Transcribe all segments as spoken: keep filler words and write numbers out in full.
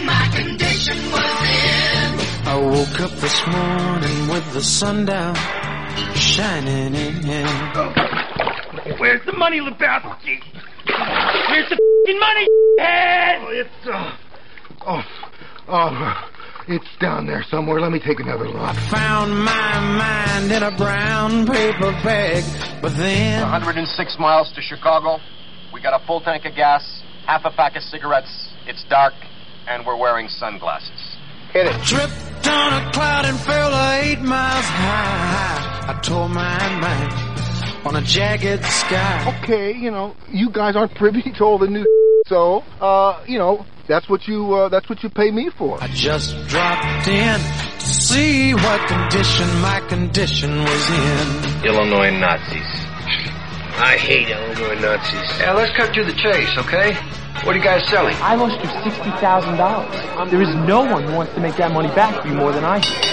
my condition was in. I woke up this morning with the sun down, shining in. Where's the money, Lebowski? Where's the f***ing money, head? Oh, it's, uh, oh, oh, it's down there somewhere. Let me take another look. I found my mind in a brown paper bag, but then... one hundred six miles to Chicago. We got a full tank of gas, half a pack of cigarettes. It's dark, and we're wearing sunglasses. Hit it. Tripped on a cloud and fell eight miles high. I tore my mind on a jagged sky. Okay, you know, you guys aren't privy to all the new so, uh, you know, that's what you, uh, that's what you pay me for. I just dropped in to see what condition my condition was in. Illinois Nazis. I hate Illinois Nazis. Yeah, let's cut to the chase, okay? What are you guys selling? I lost you sixty thousand dollars. There is no one who wants to make that money back for you more than I do.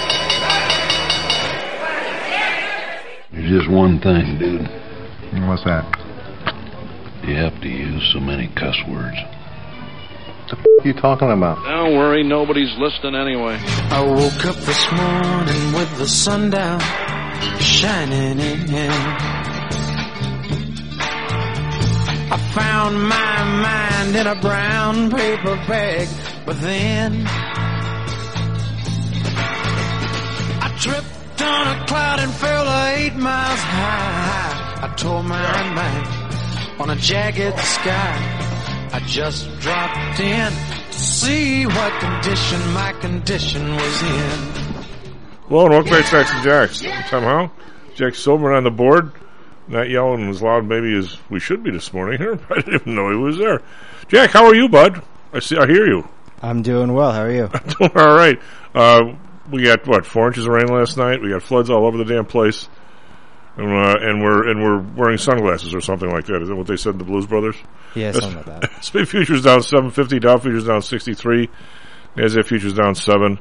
There's just one thing, dude. What's that? You have to use so many cuss words. What the f*** are you talking about? Don't worry, nobody's listening anyway. I woke up this morning with the sun down, shining in. I found my mind in a brown paper bag, but then I tripped on a cloud and fell eight miles high. I tore my mind on a jagged sky. I just dropped in to see what condition my condition was in. Well, and welcome back to Stacks and Jacks. Somehow, Jack Silverman on the board. Not yelling as loud maybe as we should be this morning here. I didn't even know he was there. Jack, how are you, bud? I see. I hear you. I'm doing well. How are you? I'm doing all right. Uh, we got what four inches of rain last night. We got floods all over the damn place, and, uh, and we're and we're wearing sunglasses or something like that. Is that what they said in the Blues Brothers? Yeah, something like that. S and P futures down seven fifty. Dow futures down sixty-three. NASDAQ futures down seven.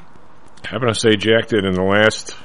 I happen to say, Jack, that in the last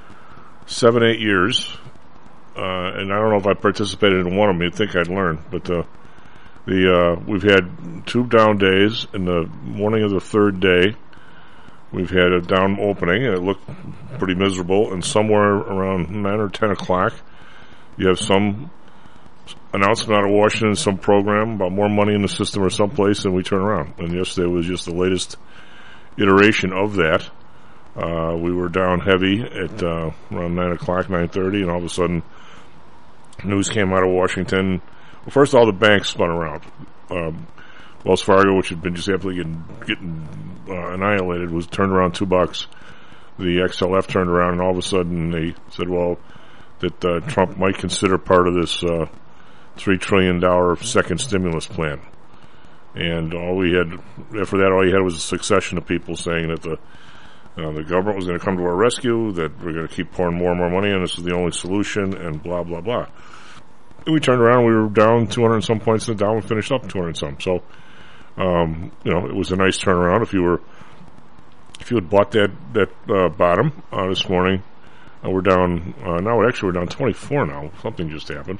seven eight years. Uh, and I don't know if I participated in one of them. You'd think I'd learn, but uh, the uh, we've had two down days. In the morning of the third day, we've had a down opening, and it looked pretty miserable. And somewhere around nine or ten o'clock, you have some announcement out of Washington, some program about more money in the system or someplace, and we turn around. And yesterday was just the latest iteration of that. Uh, we were down heavy at uh, around nine o'clock, nine thirty, and all of a sudden, news came out of Washington. Well, first, all the banks spun around. Um, Wells Fargo, which had been just absolutely getting, getting uh, annihilated, was turned around two bucks. The X L F turned around, and all of a sudden they said, well, that uh, Trump might consider part of this uh, three trillion dollars second stimulus plan. And all we had, after that, all you had was a succession of people saying that the Uh, the government was going to come to our rescue, that we're going to keep pouring more and more money in, this is the only solution, and blah, blah, blah. And we turned around, we were down two hundred and some points in the Dow and finished up two hundred and some. So, um, you know, it was a nice turnaround. If you were, if you had bought that, that, uh, bottom, uh, this morning, uh, we're down, uh, now actually we're down twenty-four now. Something just happened.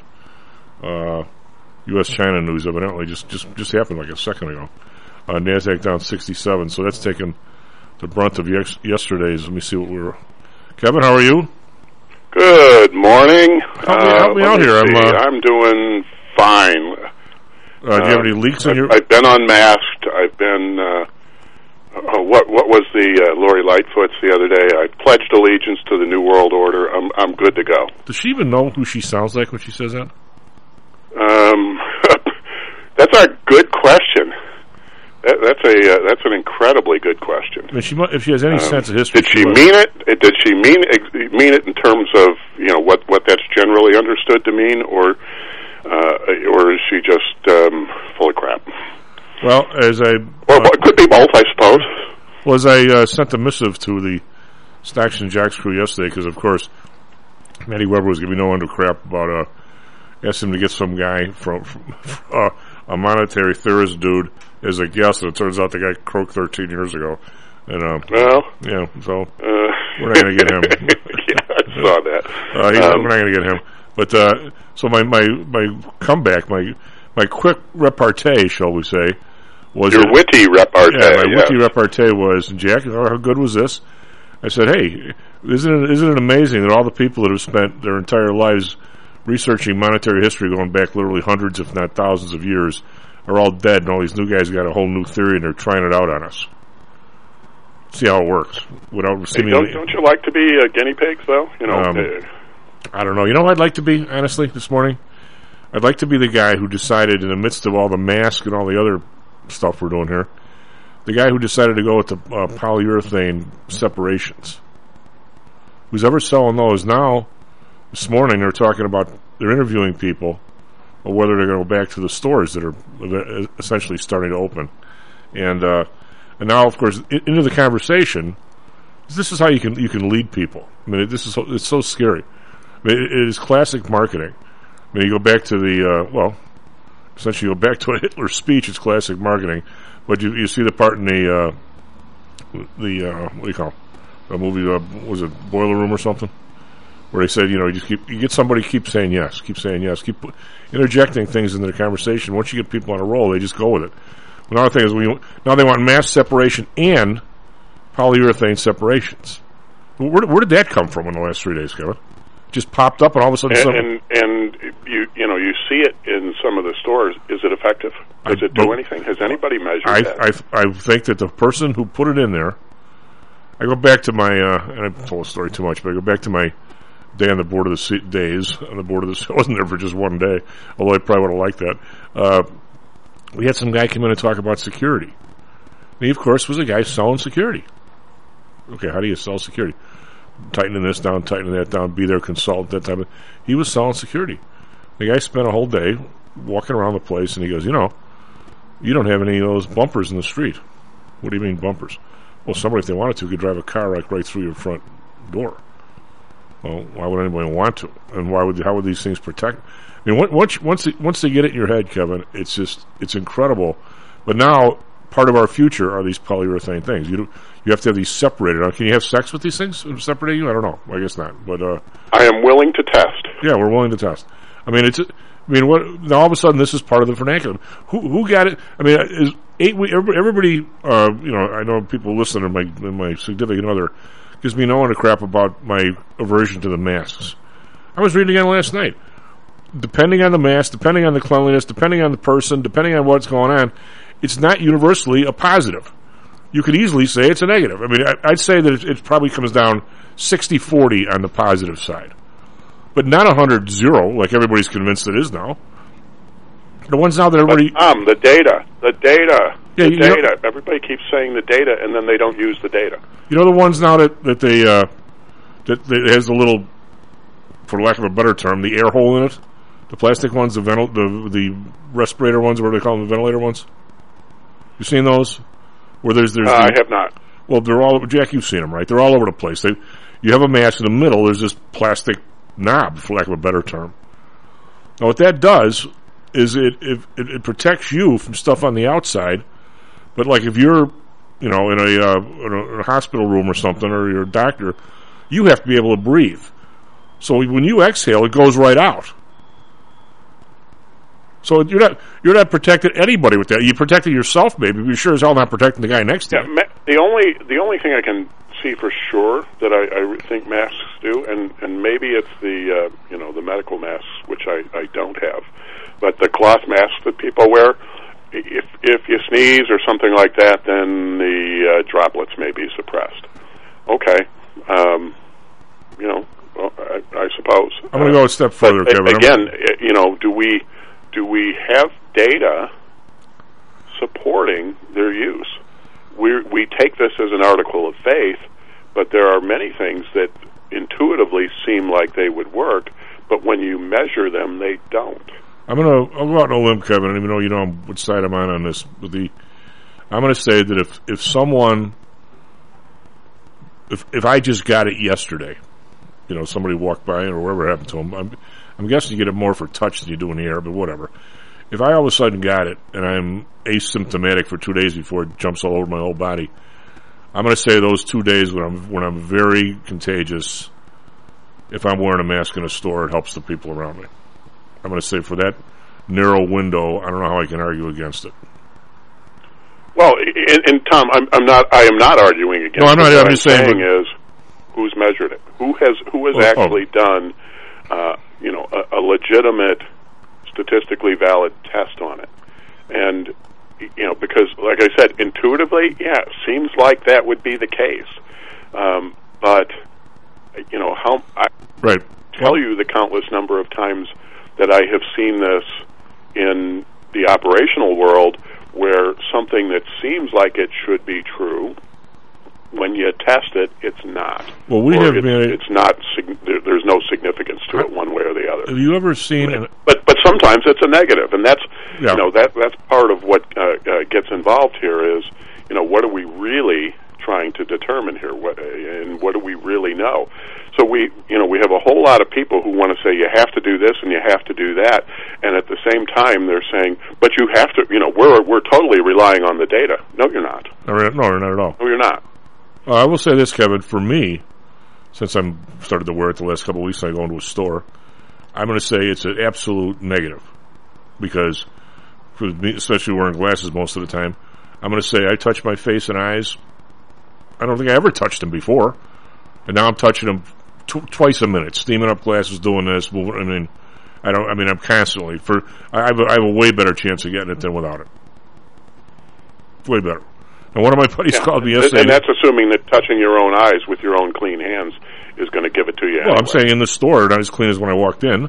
Uh, U S China news evidently just, just, just happened like a second ago. Uh, NASDAQ down sixty-seven, so that's taken the brunt of yes- yesterday's. Let me see what we were. Kevin, how are you? Good morning. Help me, help me uh, out me here. I'm, uh, I'm doing fine. Uh, do you have any leaks in I've, your? I've been unmasked. I've been. Uh, uh, what what was the uh, Lori Lightfoot's the other day? I pledged allegiance to the New World Order. I'm I'm good to go. Does she even know who she sounds like when she says that? Um, that's a good question. That, that's a uh, that's an incredibly good question. I mean, she, if she has any um, sense of history, did she, she mean it? Did she mean mean it in terms of you know what, what that's generally understood to mean, or uh, or is she just um, full of crap? Well, as I or uh, it could be both, I suppose. Well, as I uh, sent a missive to the Stacks and Jacks crew yesterday, because of course Matty Weber was giving no end of crap about uh, asked him to get some guy from, from uh, a monetary theorist dude as a guest, and it turns out the guy croaked thirteen years ago. And, um, well, yeah, so uh, we're not going to get him. Yeah, I saw that. Uh, he's, um, we're not going to get him. But, uh, so my, my, my comeback, my, my quick repartee, shall we say, was Your it, witty repartee. Yeah, my yes. witty repartee was, Jack, how good was this? I said, hey, isn't it, isn't it amazing that all the people that have spent their entire lives researching monetary history going back literally hundreds, if not thousands of years, are all dead, and all these new guys got a whole new theory, and they're trying it out on us. See how it works. Without Hey, seemingly, don't, don't you like to be uh, guinea pigs, though? You know, Um, uh, I don't know. You know what I'd like to be, honestly, this morning? I'd like to be the guy who decided, in the midst of all the mask and all the other stuff we're doing here, the guy who decided to go with the uh, polyurethane separations. Who's ever selling those now? This morning they're talking about, they're interviewing people or whether they're going to go back to the stores that are essentially starting to open. And uh, and now, of course, into the conversation, this is how you can you can lead people. I mean, this is it's so scary. I mean, it, it is classic marketing. I mean, you go back to the, uh, well, essentially you go back to a Hitler speech, it's classic marketing. But you you see the part in the, uh, the uh, what do you call it? The movie, uh, was it Boiler Room or something? Where they said, you know, you just keep, you get somebody keep saying yes, keep saying yes, keep interjecting things into the conversation. Once you get people on a roll, they just go with it. Another thing is, we now they want mass separation and polyurethane separations. Where, where did that come from in the last three days, Kevin? Just popped up, and all of a sudden, and, some, and and you you know you see it in some of the stores. Is it effective? Does I it do anything? Has anybody measured I, that? I I think that the person who put it in there. I go back to my, uh, and I've told the story too much, but I go back to my day on the board of the se- days on the board of the. I wasn't there for just one day, although I probably would have liked that. Uh, we had some guy come in and talk about security. And he, of course, was a guy selling security. Okay, how do you sell security? Tightening this down, tightening that down, be their consultant, that type of. He was selling security. The guy spent a whole day walking around the place, and he goes, you know, you don't have any of those bumpers in the street. What do you mean bumpers? Well, somebody, if they wanted to, could drive a car like right through your front door. Well, why would anybody want to? And why would how would these things protect? I mean, once once once they get it in your head, Kevin, it's just it's incredible. But now part of our future are these polyurethane things. You do, you have to have these separated. Now, can you have sex with these things separating you? I don't know. I guess not. But uh, I am willing to test. Yeah, we're willing to test. I mean, it's. I mean, what? Now all of a sudden, this is part of the vernacular. Who who got it? I mean, is eight week? Everybody, uh, you know, I know people listening. My my significant other gives me no one to crap about my aversion to the masks. I was reading again last night. Depending on the mask, depending on the cleanliness, depending on the person, depending on what's going on, it's not universally a positive. You could easily say it's a negative. I mean, I, I'd say that it, it probably comes down sixty forty on the positive side. But not one hundred zero, like everybody's convinced it is now. The ones now that everybody... But, um, the data. The data. Yeah, the you data. know, everybody keeps saying the data, and then they don't use the data. You know the ones now that, that they... Uh, that, that has the little, for lack of a better term, the air hole in it? The plastic ones, the ventil- the the respirator ones, what do they call them, the ventilator ones? You seen those? Where there's... there's Uh, the, I have not. Well, they're all... Jack, you've seen them, right? They're all over the place. They, you have a mask in the middle, there's this plastic knob, for lack of a better term. Now, what that does is it, it it it protects you from stuff on the outside, but like if you're, you know, in a, uh, in a in a hospital room or something, or you're a doctor, you have to be able to breathe. So when you exhale, it goes right out. So you're not you're not protecting anybody with that. You protected yourself, maybe, but you're sure as hell not protecting the guy next to Yeah, you. ma- the only the only thing I can see for sure that I, I think masks do, and, and maybe it's the uh, you know the medical masks, which I, I don't have, but the cloth masks that people wear. If if you sneeze or something like that, then the uh, droplets may be suppressed. Okay, um, you know, well, I, I suppose. I'm going to go a step further, but, Kevin. Again, I'm... you know, do we do we have data supporting their use? We we take this as an article of faith, but there are many things that intuitively seem like they would work, but when you measure them, they don't. I'm gonna I'll go out on a limb, Kevin, even though you know which side I'm on on this. With the, I'm gonna say that if if someone, if if I just got it yesterday, you know, somebody walked by or whatever happened to them, I'm I'm guessing you get it more for touch than you do in the air, but whatever. If I all of a sudden got it and I'm asymptomatic for two days before it jumps all over my whole body, I'm going to say those two days when I'm when I'm very contagious, if I'm wearing a mask in a store, it helps the people around me. I'm going to say for that narrow window, I don't know how I can argue against it. Well, and, and Tom, I'm, I'm not. I am not arguing against. No, I'm not. What I'm I'm just saying. saying is, who's measured it? Who has who has Oh, oh. actually done, uh, you know, a, a legitimate, statistically valid test on it? And you know, because like I said, intuitively, yeah, it seems like that would be the case. Um, but you know, how I right. tell you the countless number of times that I have seen this in the operational world, where something that seems like it should be true, when you test it, it's not. Well, we or have it's, been. It's not. Sig- there, there's no significance to it, one way or the other. Have you ever seen? But An, but, but sometimes it's a negative, and that's yeah. you know that that's part of what uh, uh, gets involved here. Is you know what are we really trying to determine here, what, and what do we really know? So we, you know, we have a whole lot of people who want to say you have to do this and you have to do that, and at the same time they're saying, but you have to, you know, we're we're totally relying on the data. No, you're not. No, no, not at all. No, you're not. Uh, I will say this, Kevin. For me, since I'm started to wear it the last couple of weeks, I go into a store. I'm going to say it's an absolute negative because, for me, especially wearing glasses most of the time, I'm going to say I touch my face and eyes. I don't think I ever touched them before, and now I'm touching them tw- twice a minute, steaming up glasses, doing this. Moving, I mean, I don't. I mean, I'm constantly for. I have, a, I have a way better chance of getting it than without it. Way better. And one of my buddies yeah. called me yesterday, and that's assuming that touching your own eyes with your own clean hands is going to give it to you. Well, anyway. I'm saying in the store, not as clean as when I walked in.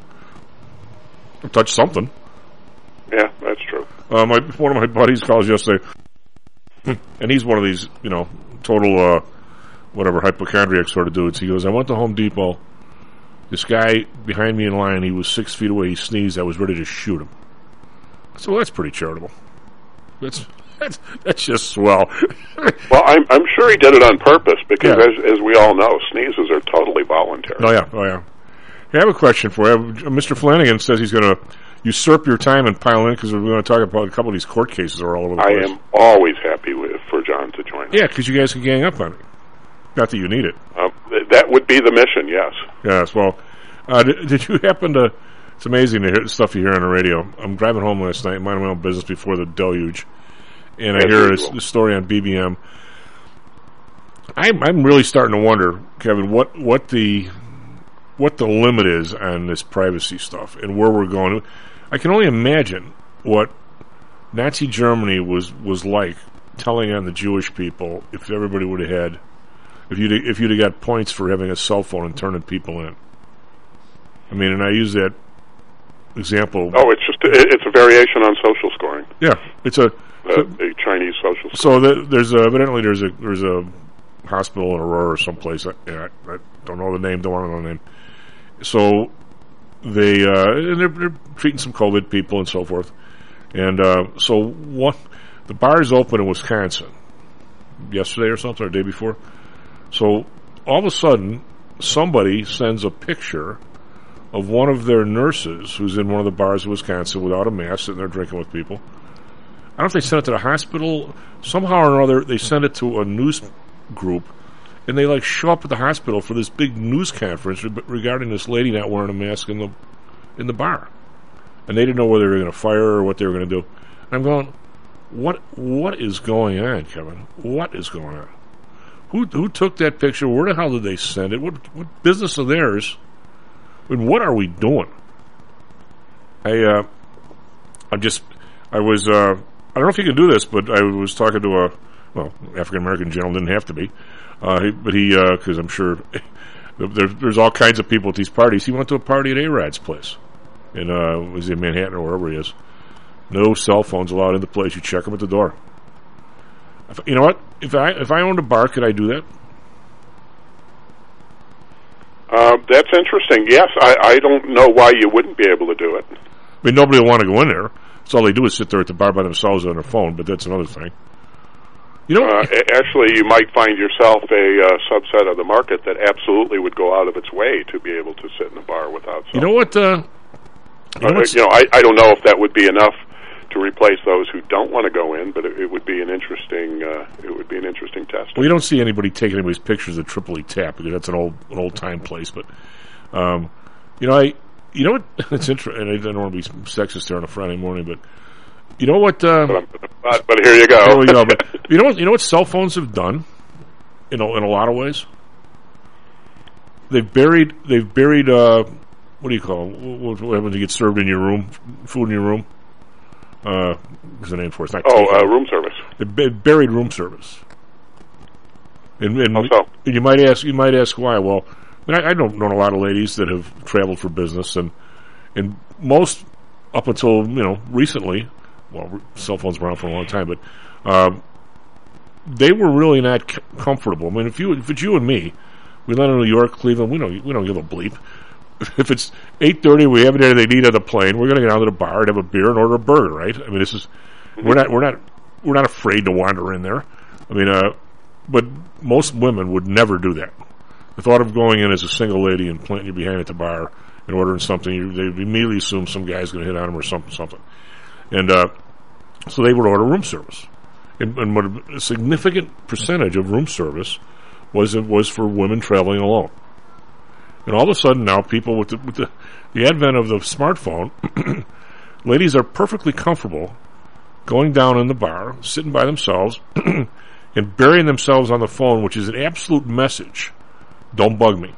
I touched something. Yeah, that's true. Uh, my one of my buddies calls yesterday, and he's one of these, you know, total, uh, whatever, hypochondriac sort of dudes. He goes, I went to Home Depot. This guy behind me in line, he was six feet away. He sneezed. I was ready to shoot him. I said, well, that's pretty charitable. That's that's, that's just swell. Well, I'm I'm sure he did it on purpose because, Yeah. as as we all know, sneezes are totally voluntary. Oh yeah, oh yeah. Hey, I have a question for you. Mister Flanagan says he's going to usurp your time and pile in because we're going to talk about a couple of these court cases that are all over the I place. am always happy with for John to join us. Yeah, because you guys can gang up on it. Not that you need it. Um, th- that would be the mission, yes. Yes, well, uh, did, did you happen to... It's amazing to hear the stuff you hear on the radio. I'm driving home last night, minding my own business before the deluge, and I As hear usual. a, a story on B B M. I'm, I'm really starting to wonder, Kevin, what, what the what the limit is on this privacy stuff and where we're going. I can only imagine what Nazi Germany was, was like telling on the Jewish people if everybody would have had... If you'd if you'd have got points for having a cell phone and turning people in, I mean, and I use that example. Oh, it's just it's a variation on social scoring. Yeah, it's a the, the Chinese social. Scoring. So the, there's a, evidently there's a there's a hospital in Aurora or someplace. I, yeah, I, I don't know the name. Don't want to know the name. So they uh, and they're, they're treating some COVID people and so forth. And uh, so what? The bar is open in Wisconsin yesterday or something, or the day before. So all of a sudden, somebody sends a picture of one of their nurses who's in one of the bars in Wisconsin without a mask, sitting there drinking with people. I don't know if they sent it to the hospital. Somehow or another, they send it to a news group, and they like show up at the hospital for this big news conference re- regarding this lady not wearing a mask in the in the bar. And they didn't know whether they were going to fire her or what they were going to do. And I'm going, what what is going on, Kevin? What is going on? Who who took that picture? Where the hell did they send it? What what business of theirs? I mean, what are we doing? I uh, I'm just I was uh, I don't know if you can do this, but I was talking to a well African American gentleman, didn't have to be, uh, he, but he because uh, I'm sure there, there's all kinds of people at these parties. He went to a party at A-Rad's place, in uh, was he in Manhattan or wherever he is. No cell phones allowed in the place. You check them at the door. If, you know what? If I if I owned a bar, could I do that? Uh, that's interesting. Yes, I, I don't know why you wouldn't be able to do it. I mean, nobody will want to go in there. So all they do is sit there at the bar by themselves on their phone, but that's another thing. You know, uh, actually, you might find yourself a uh, subset of the market that absolutely would go out of its way to be able to sit in a bar without. You know what? Uh, you know, uh, you know I, I don't know if that would be enough to replace those who don't want to go in, but it, it would be an interesting. Uh, it would be an interesting test. Well, you don't see anybody taking anybody's pictures at Tripoli Tap because that's an old an old time place. But um, you know, I you know what? It's interesting, and I don't want to be sexist here on a Friday morning, but you know what? Uh, but I'm, But, but here you go. Here we go. But you know what? You know what cell phones have done. You know, in a lot of ways, they've buried. They've buried. Uh, what do you call it? What, what happens when you get served in your room? Food in your room. Uh, what's the name for it? It's not oh, uh, room service. They buried room service. And, and, How so? and you might ask. You might ask why. Well, I, mean, I, I don't know a lot of ladies that have traveled for business, and and most up until you know recently. Well, cell phones were around for a long time, but um, they were really not c- comfortable. I mean, if you, if it's you and me, we land in New York, Cleveland, we don't, we don't give a bleep. If it's eight thirty, we haven't had anything to eat on the plane. We're going to get out to the bar and have a beer and order a burger, right? I mean, this is mm-hmm. we're not, we're not, we're not afraid to wander in there. I mean, uh, but most women would never do that. The thought of going in as a single lady and planting your behind at the bar and ordering something, you, they immediately assume some guy's going to hit on them or something, something. And uh, so they would order room service. And, and what a significant percentage of room service was was for women traveling alone. And all of a sudden now, people with the, with the, the advent of the smartphone, ladies are perfectly comfortable going down in the bar, sitting by themselves, and burying themselves on the phone, which is an absolute message. Don't bug me.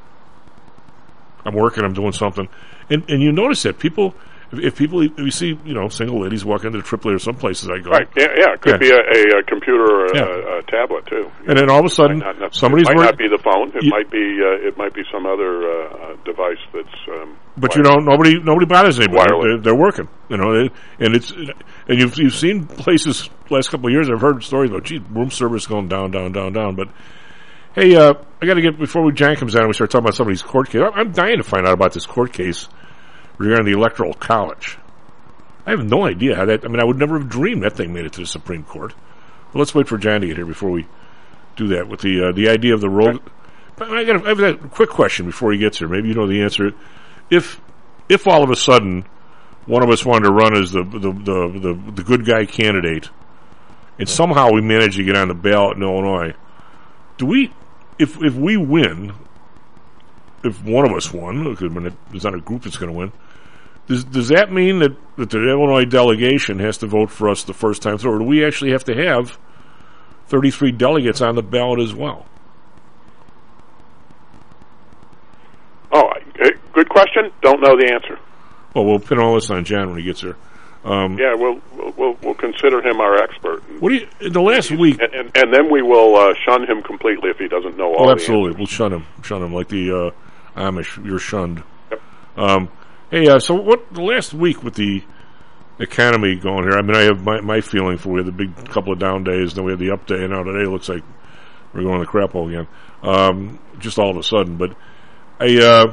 I'm working, I'm doing something. And and you notice that people... If, if people, if you see, you know, single ladies walk into the Triple A or some places I go. Right, yeah, yeah. It could yeah. be a, a, a computer or a, yeah. a, a tablet, too. And then all of a sudden, it not, somebody's... It might work- not be the phone. It you, might be uh, it might be some other uh, device that's... Um, but, you know, nobody nobody bothers anybody. They're, they're working, you know. They, and it's and you've you've seen places last couple of years, I've heard stories about, gee, room service going down, down, down, down. But, hey, uh, I got to get, before we Jan comes out and we start talking about some of these court cases, I'm dying to find out about this court case regarding the Electoral College. I have no idea how that... I mean, I would never have dreamed that thing made it to the Supreme Court. But let's wait for John to get here before we do that. With the uh, the idea of the roll... But I, got I have a quick question before he gets here. Maybe you know the answer. If if all of a sudden one of us wanted to run as the the, the, the, the good guy candidate, and somehow we managed to get on the ballot in Illinois, do we... If, if we win, if one of us won, because there's not a group that's going to win, Does, does that mean that, that the Illinois delegation has to vote for us the first time through, or do we actually have to have thirty-three delegates on the ballot as well? Oh, good question. Don't know the answer. Well, we'll pin all this on John when he gets here. Um, yeah, we'll, we'll we'll consider him our expert. What do you? In the last week, and, and, and then we will uh, shun him completely if he doesn't know all. Oh, absolutely, the we'll shun him, shun him like the uh, Amish. You're shunned. Yep. Um, Hey, uh, so what, the last week with the economy going here, I mean, I have my, my feeling for we had the big couple of down days, then we had the up day, and now today it looks like we're going to the crap hole again, um, just all of a sudden. But I, uh,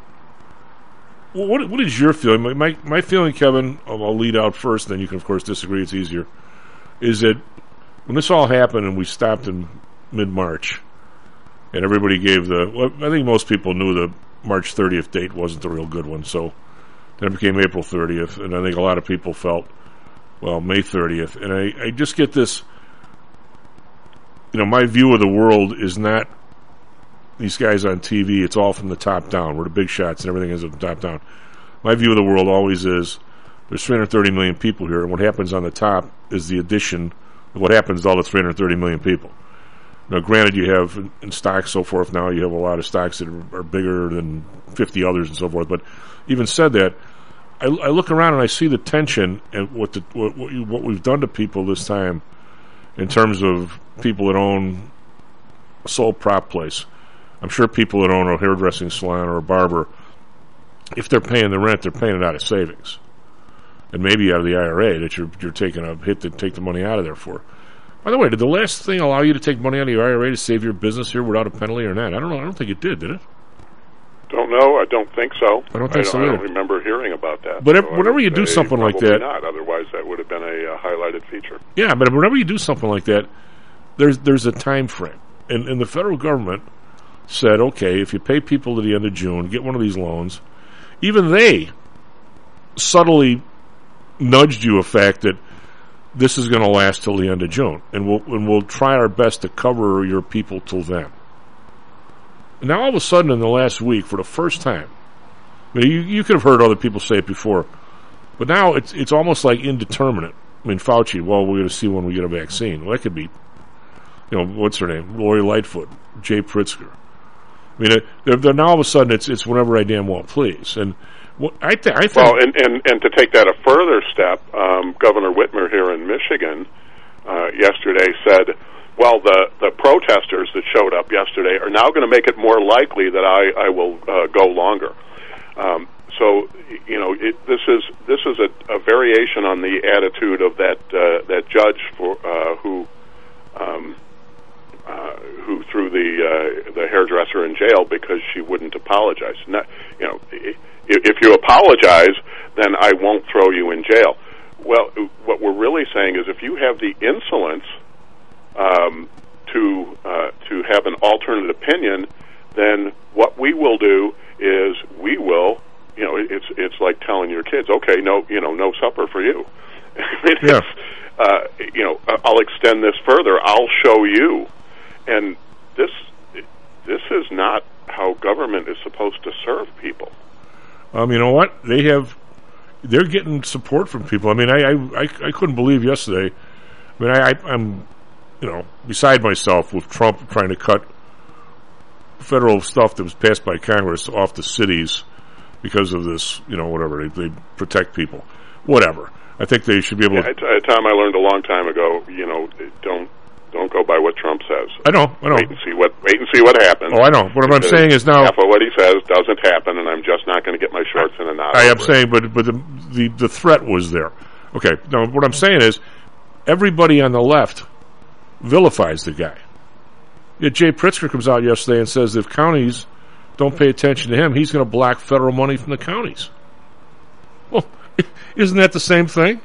what, what is your feeling? My, my, my feeling, Kevin, I'll lead out first, then you can, of course, disagree, it's easier, is that when this all happened and we stopped in mid-March, and everybody gave the, well, I think most people knew the March thirtieth date wasn't the real good one, so then it became April thirtieth, and I think a lot of people felt, well, May thirtieth, and I, I just get this, you know, my view of the world is not these guys on T V, it's all from the top down, we're the big shots and everything is from the top down. My view of the world always is, there's three hundred thirty million people here, and what happens on the top is the addition of what happens to all the three hundred thirty million people. Now, granted, you have in, in stocks, so forth. Now you have a lot of stocks that are, are bigger than fifty others and so forth. But even said that, I, I look around and I see the tension and what the what what, you, what we've done to people this time, in terms of people that own a sole prop place. I'm sure people that own a hairdressing salon or a barber, if they're paying the rent, they're paying it out of savings, and maybe out of the I R A that you're you're taking a hit to take the money out of there for. By the way, did the last thing allow you to take money out of your I R A to save your business here without a penalty or not? I don't know. I don't think it did, did it? Don't know. I don't think so. I don't think I so don't, either. I don't remember hearing about that. But so if, whenever you do something like that... not. Otherwise, that would have been a uh, highlighted feature. Yeah, but whenever you do something like that, there's there's a time frame. And, and the federal government said, okay, if you pay people to the end of June, get one of these loans, even they subtly nudged you a fact that this is going to last till the end of June, and we'll and we'll try our best to cover your people till then. And now all of a sudden, in the last week, for the first time, I mean, you you could have heard other people say it before, but now it's it's almost like indeterminate. I mean, Fauci, well, we're going to see when we get a vaccine. Well, that could be, you know, what's her name? Lori Lightfoot, Jay Pritzker. I mean, they're, they're now all of a sudden it's it's whenever I damn well please. And what, I, th- I think... Well, and, and, and to take that a further step, um, Governor Whitmer here in Michigan uh, yesterday said, well, the, the protesters that showed up yesterday are now going to make it more likely that I, I will uh, go longer. Um, so, you know, it, this is this is a, a variation on the attitude of that uh, that judge for uh, who um, uh, who threw the uh, the hairdresser in jail because she wouldn't apologize. Not, you know, if, if you apologize, then I won't throw you in jail. Well, what we're really saying is if you have the insolence um, to uh, to have an alternate opinion, then what we will do is we will. You know, it's it's like telling your kids, okay, no, you know, no supper for you. I mean, yeah. it's, uh, you know, I'll extend this further. I'll show you, and this this is not how government is supposed to serve people. Um, you know what? They have, they're getting support from people. I mean, I I, I, I couldn't believe yesterday. I mean, I, I I'm, you know, beside myself with Trump trying to cut federal stuff that was passed by Congress off the cities. Because of this, you know, whatever, they, they protect people. Whatever. I think they should be able yeah, to... A time I learned a long time ago, you know, don't don't go by what Trump says. I know, I know. Wait and see what, wait and see what happens. Oh, I know. What I'm saying is now... Half of what he says doesn't happen, and I'm just not going to get my shorts in a knot. I am saying, but, but the, the, the threat was there. Okay, now what I'm saying is, everybody on the left vilifies the guy. Yet Jay Pritzker comes out yesterday and says if counties... don't pay attention to him, he's going to block federal money from the counties. Well, isn't that the same thing?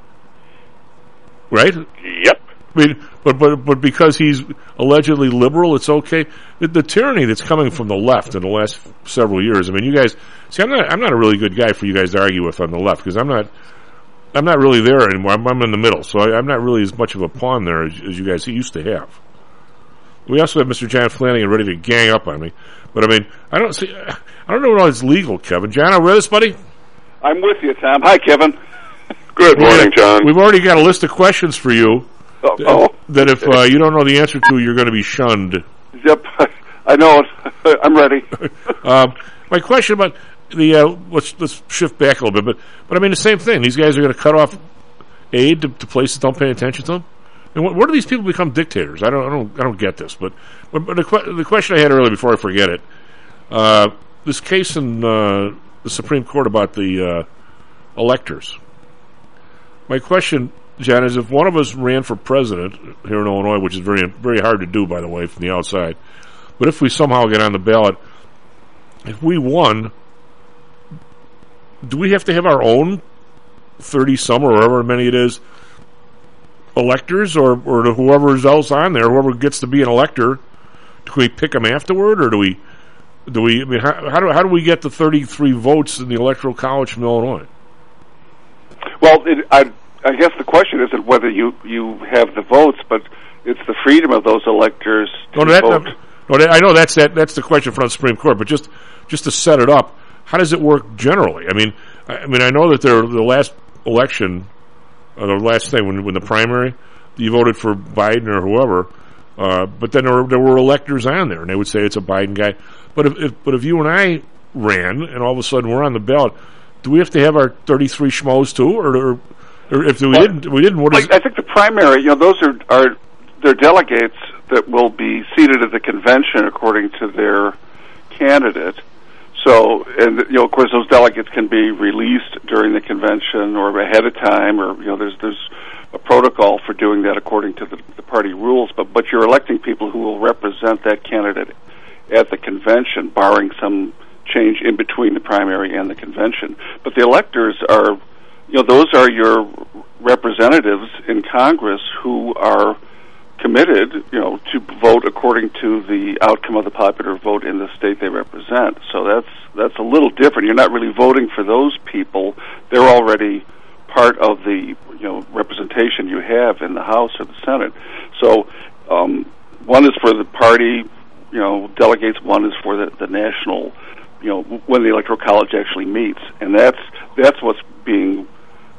Right? Yep. I mean, but but but because he's allegedly liberal, it's okay. The, the tyranny that's coming from the left in the last several years. I mean, you guys see, I'm not I'm not a really good guy for you guys to argue with on the left because I'm not I'm not really there anymore. I'm, I'm in the middle, so I, I'm not really as much of a pawn there as, as you guys used to have. We also have Mister John Flanagan ready to gang up on me. But, I mean, I don't see... I don't know what it's legal, Kevin. John, are you with us, buddy? I'm with you, Tom. Hi, Kevin. Good morning, John. We've already got a list of questions for you oh, that, oh. that if uh, you don't know the answer to, you're going to be shunned. Yep. I know it. I'm ready. um, my question about the... Uh, let's, let's shift back a little bit. But, but, I mean, the same thing. These guys are going to cut off aid to, to places that don't pay attention to them? And what, where do these people become dictators? I don't, I don't, I don't get this. But, but, but the, que- the question I had earlier, before I forget it, uh, this case in uh, the Supreme Court about the uh, electors. My question, John, is if one of us ran for president here in Illinois, which is very, very hard to do, by the way, from the outside, but if we somehow get on the ballot, if we won, do we have to have our own thirty some or however many it is? Electors, or or whoever's else on there, whoever gets to be an elector, do we pick them afterward, or do we? Do we? I mean, how, how do how do we get the thirty-three votes in the Electoral College from Illinois? Well, it, I I guess the question isn't whether you you have the votes, but it's the freedom of those electors to no, that, vote. No, that, I know that's that that's the question from the Supreme Court, but just just to set it up, how does it work generally? I mean, I, I mean, I know that there the last election. Uh, the last thing, when when the primary, you voted for Biden or whoever, uh, but then there were, there were electors on there, and they would say it's a Biden guy. But if, if but if you and I ran, and all of a sudden we're on the ballot, do we have to have our thirty-three schmoes too, or, or, or if we well, didn't, we didn't. What is? I, I think the primary, you know, those are are they're delegates that will be seated at the convention according to their candidate. So, and you know, of course, those delegates can be released during the convention or ahead of time, or you know, there's there's a protocol for doing that according to the, the party rules. But but you're electing people who will represent that candidate at the convention, barring some change in between the primary and the convention. But the electors are, you know, those are your representatives in Congress who are committed, you know, to vote according to the outcome of the popular vote in the state they represent. So that's that's a little different. You're not really voting for those people. They're already part of the, you know, representation you have in the House or the Senate. So um, one is for the party, you know, delegates. One is for the, the national, you know, when the Electoral College actually meets, and that's that's what's being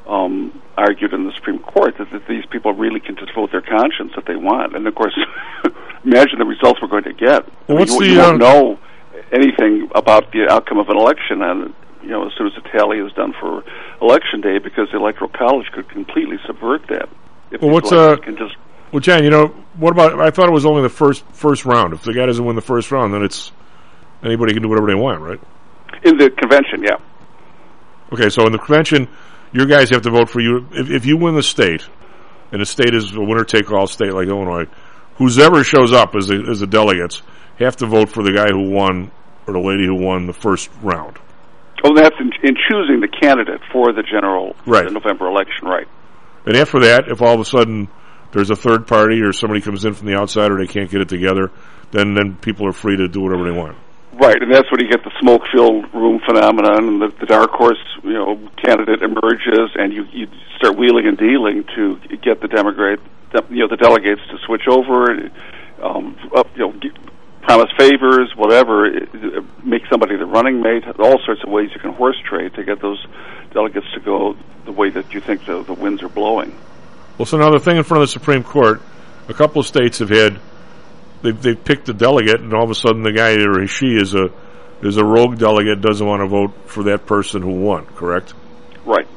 um, argued in the Supreme Court that, that these people really can just vote their conscience if they want. And of course, imagine the results we're going to get. Well, what's you, the, you won't uh, know anything about the outcome of an election, and you know, as soon as the tally is done for election day, because the Electoral College could completely subvert that. If well, what's uh? Can just well, Jan, you know, what about? I thought it was only the first first round. If the guy doesn't win the first round, then it's anybody can do whatever they want, right? In the convention, yeah. Okay, so in the convention, your guys have to vote for you. If, if you win the state, and the state is a winner-take-all state like Illinois, whoever shows up as the, as the delegates have to vote for the guy who won or the lady who won the first round. Oh, that's in, in choosing the candidate for the general right. the November election, right. And after that, if all of a sudden there's a third party or somebody comes in from the outside or they can't get it together, then, then people are free to do whatever they want. Right, and that's when you get the smoke-filled room phenomenon, and the, the dark horse, you know, candidate emerges, and you, you start wheeling and dealing to get the Democrat, you know, the delegates to switch over, um, up, you know, get, promise favors, whatever, make somebody the running mate. All sorts of ways you can horse trade to get those delegates to go the way that you think the, the winds are blowing. Well, so now the thing in front of the Supreme Court, a couple of states have had. They've, they've picked a delegate, and all of a sudden the guy or she is a is a rogue delegate, doesn't want to vote for that person who won, correct? Right.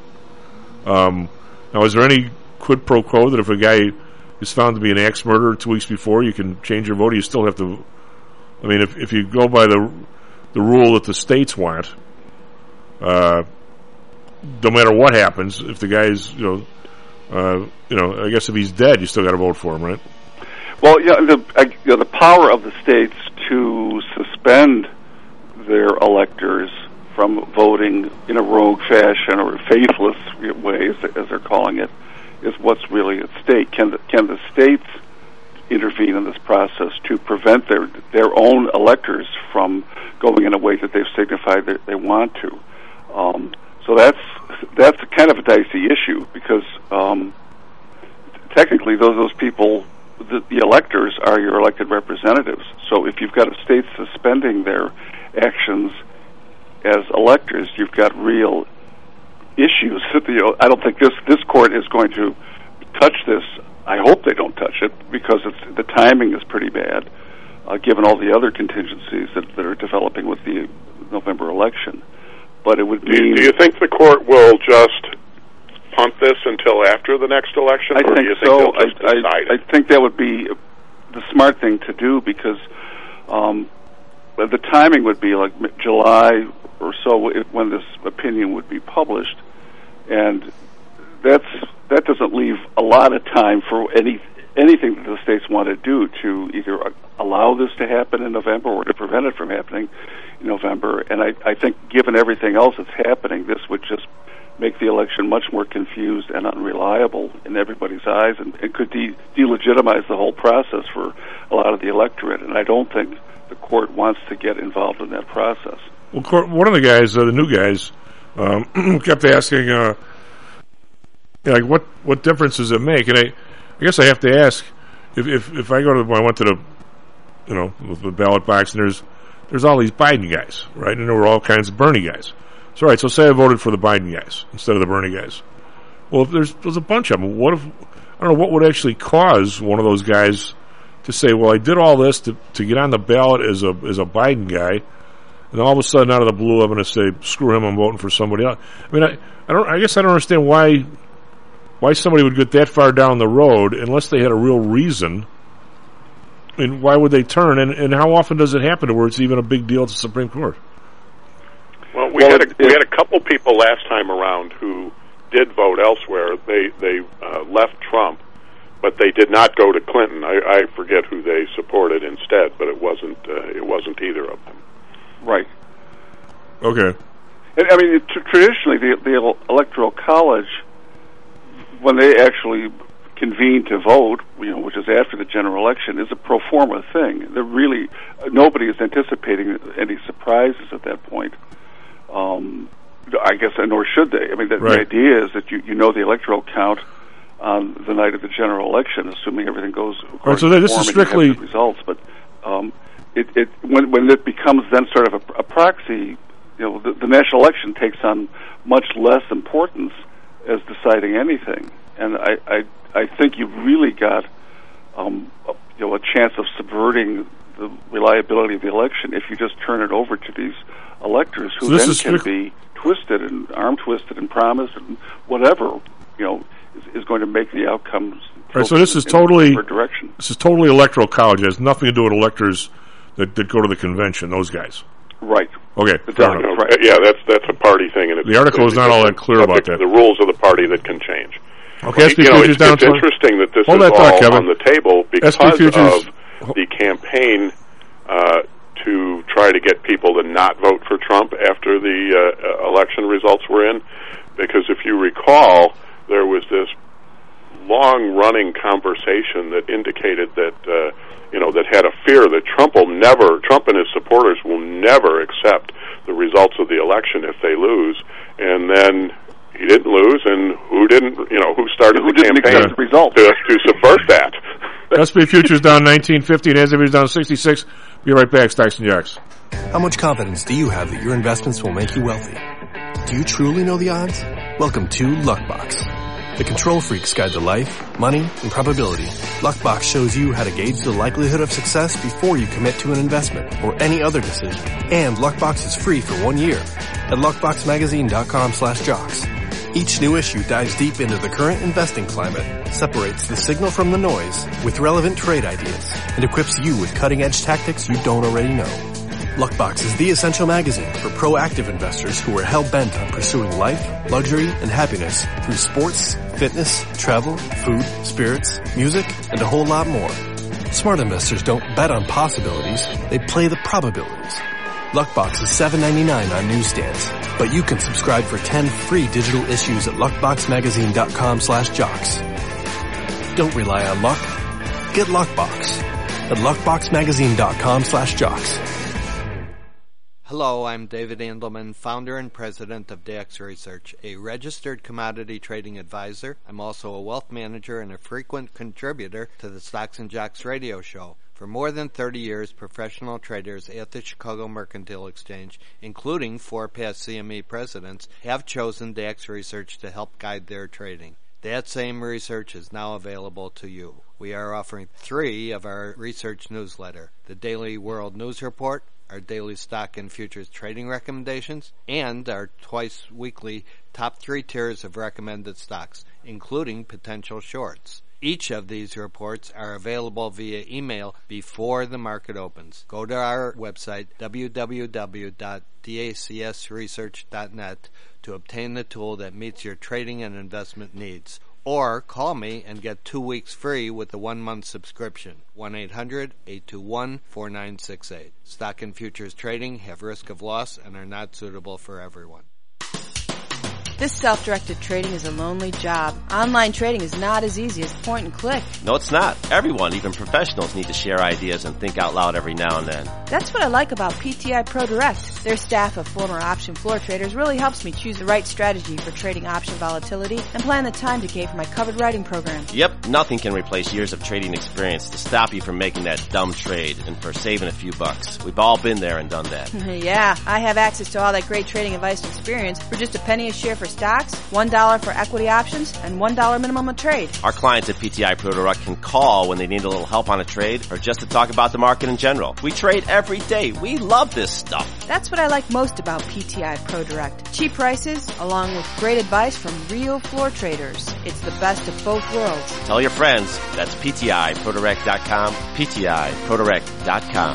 Um, now, is there any quid pro quo that if a guy is found to be an axe murderer two weeks before, you can change your vote? You still have to... I mean, if if you go by the the rule that the states want, uh, no matter what happens, if the guy's, you know, uh, you know, I guess if he's dead, you still got to vote for him, right? Well, yeah, the uh, you know, the power of the states to suspend their electors from voting in a rogue fashion or faithless ways, as they're calling it, is what's really at stake. Can the, can the states intervene in this process to prevent their their own electors from going in a way that they've signified that they want to? Um, so that's that's kind of a dicey issue because um, technically those those people. The, the electors are your elected representatives. So if you've got a state suspending their actions as electors, you've got real issues. You know, I don't think this this court is going to touch this. I hope they don't touch it because it's, the timing is pretty bad, uh, given all the other contingencies that, that are developing with the November election. But it would mean... Do you think the court will just punt this until after the next election? I or think do you think so. they'll just I, decide I, it? I think that would be the smart thing to do because um, the timing would be like July or so when this opinion would be published, and that's that doesn't leave a lot of time for any anything that the states want to do to either allow this to happen in November or to prevent it from happening in November. And I, I think given everything else that's happening, this would just make the election much more confused and unreliable in everybody's eyes, and it could de- delegitimize the whole process for a lot of the electorate. And I don't think the court wants to get involved in that process. Well, one of the guys, uh, the new guys, um, kept asking, uh, like, what what difference does it make? And I, I guess I have to ask, if if, if I go to, I went to the, you know, the ballot box, and there's there's all these Biden guys, right? And there were all kinds of Bernie guys. So, all right, so say I voted for the Biden guys instead of the Bernie guys. Well, if there's there's a bunch of them, what if, I don't know, what would actually cause one of those guys to say, well, I did all this to, to get on the ballot as a as a Biden guy, and then all of a sudden, out of the blue, I'm going to say, screw him, I'm voting for somebody else. I mean, I, I don't. I guess I don't understand why why somebody would get that far down the road unless they had a real reason. I mean, why would they turn? And, and how often does it happen to where it's even a big deal at the Supreme Court? Well, we well, had a, we had a couple people last time around who did vote elsewhere. They they uh, left Trump, but they did not go to Clinton. I, I forget who they supported instead, but it wasn't uh, it wasn't either of them. Right. Okay. And, I mean, t- traditionally, the, the Electoral College, when they actually convene to vote, you know, which is after the general election, is a pro forma thing. They're really nobody is anticipating any surprises at that point. Um, I guess, nor should they. I mean, the, right. the idea is that you, you know the electoral count on the night of the general election, assuming everything goes according right, so to this form is strictly and you have the results. But um, it, it when when it becomes then sort of a, a proxy, you know, the, the national election takes on much less importance as deciding anything. And I, I, I think you've really got um, a, you know, a chance of subverting the reliability of the election if you just turn it over to these electors who so then can be twisted and arm twisted and promised and whatever, you know, is, is going to make the outcomes. Right, so this is totally direction. This is totally electoral college. It has nothing to do with electors that, that go to the convention. Those guys. Right. Okay. Fair enough. Right. Yeah, that's that's a party thing, and it's, the article is not all that clear about that. The rules of the party that can change. Okay, S P you know, Futures it's, down it's interesting that this Hold is that all thought, Kevin. on the table because of the campaign uh, to try to get people to not vote for Trump after the uh, election results were in. Because if you recall, there was this long-running conversation that indicated that uh, you know that had a fear that Trump will never, Trump and his supporters will never accept the results of the election if they lose, and then he didn't lose, and who didn't, you know, who started who the campaign the result? to, to subvert that? S P Futures down nineteen fifty, and S and P down sixty-six. Be right back, Stocks and Jocks. How much confidence do you have that your investments will make you wealthy? Do you truly know the odds? Welcome to Luckbox, the control freak's guide to life, money, and probability. Luckbox shows you how to gauge the likelihood of success before you commit to an investment or any other decision. And Luckbox is free for one year at luckboxmagazine.com slash jocks. Each new issue dives deep into the current investing climate, separates the signal from the noise with relevant trade ideas, and equips you with cutting-edge tactics you don't already know. Luckbox is the essential magazine for proactive investors who are hell-bent on pursuing life, luxury, and happiness through sports, fitness, travel, food, spirits, music, and a whole lot more. Smart investors don't bet on possibilities, they play the probabilities. Luckbox is seven ninety-nine on newsstands, but you can subscribe for ten free digital issues at luckboxmagazine.com slash jocks. Don't rely on luck. Get Luckbox at luckboxmagazine.com slash jocks. Hello, I'm David Andelman, founder and president of D X Research, a registered commodity trading advisor. I'm also a wealth manager and a frequent contributor to the Stocks and Jocks radio show. For more than thirty years, professional traders at the Chicago Mercantile Exchange, including four past C M E presidents, have chosen D X Research to help guide their trading. That same research is now available to you. We are offering three of our research newsletter, the Daily World News Report, our daily stock and futures trading recommendations, and our twice-weekly top three tiers of recommended stocks, including potential shorts. Each of these reports are available via email before the market opens. Go to our website, w w w dot dacs research dot net, to obtain the tool that meets your trading and investment needs. Or call me and get two weeks free with a one-month subscription. one eight hundred eight two one four nine six eight. Stock and futures trading have risk of loss and are not suitable for everyone. This self-directed trading is a lonely job. Online trading is not as easy as point and click. No, it's not. Everyone, even professionals, need to share ideas and think out loud every now and then. That's what I like about P T I Pro Direct. Their staff of former option floor traders really helps me choose the right strategy for trading option volatility and plan the time decay for my covered writing program. Yep, nothing can replace years of trading experience to stop you from making that dumb trade and for saving a few bucks. We've all been there and done that. Yeah, I have access to all that great trading advice and experience for just a penny a share for stocks, one dollar for equity options, and one dollar minimum a trade. Our clients at P T I Pro Direct can call when they need a little help on a trade or just to talk about the market in general. We trade every day. We love this stuff. That's what I like most about P T I Pro Direct. Cheap prices, along with great advice from real floor traders. It's the best of both worlds. Tell your friends. That's P T I Pro Direct dot com, P T I Pro Direct dot com.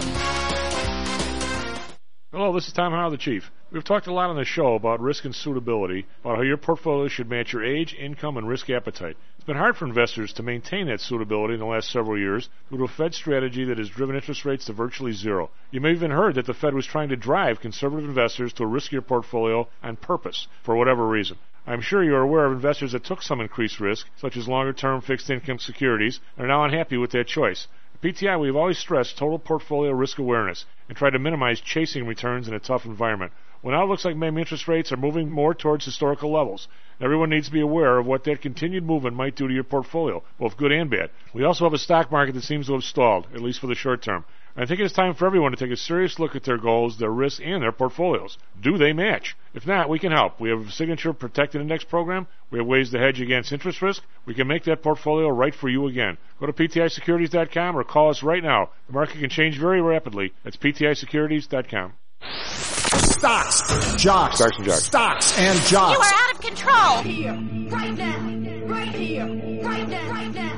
Hello, this is Tom Howell, the Chief. We've talked a lot on the show about risk and suitability, about how your portfolio should match your age, income, and risk appetite. It's been hard for investors to maintain that suitability in the last several years due to a Fed strategy that has driven interest rates to virtually zero. You may have even heard that the Fed was trying to drive conservative investors to a riskier portfolio on purpose, for whatever reason. I'm sure you're aware of investors that took some increased risk, such as longer-term fixed-income securities, and are now unhappy with that choice. At P T I, we've always stressed total portfolio risk awareness and tried to minimize chasing returns in a tough environment. Well, now it looks like maybe interest rates are moving more towards historical levels. Everyone needs to be aware of what that continued movement might do to your portfolio, both good and bad. We also have a stock market that seems to have stalled, at least for the short term. I think it is time for everyone to take a serious look at their goals, their risks, and their portfolios. Do they match? If not, we can help. We have a Signature Protected Index program. We have ways to hedge against interest risk. We can make that portfolio right for you again. Go to P T I securities dot com or call us right now. The market can change very rapidly. That's P T I securities dot com. Stocks, jocks, Stocks and jocks. Stocks and jocks. You are out of control. Here, right now, right here, right now, right now.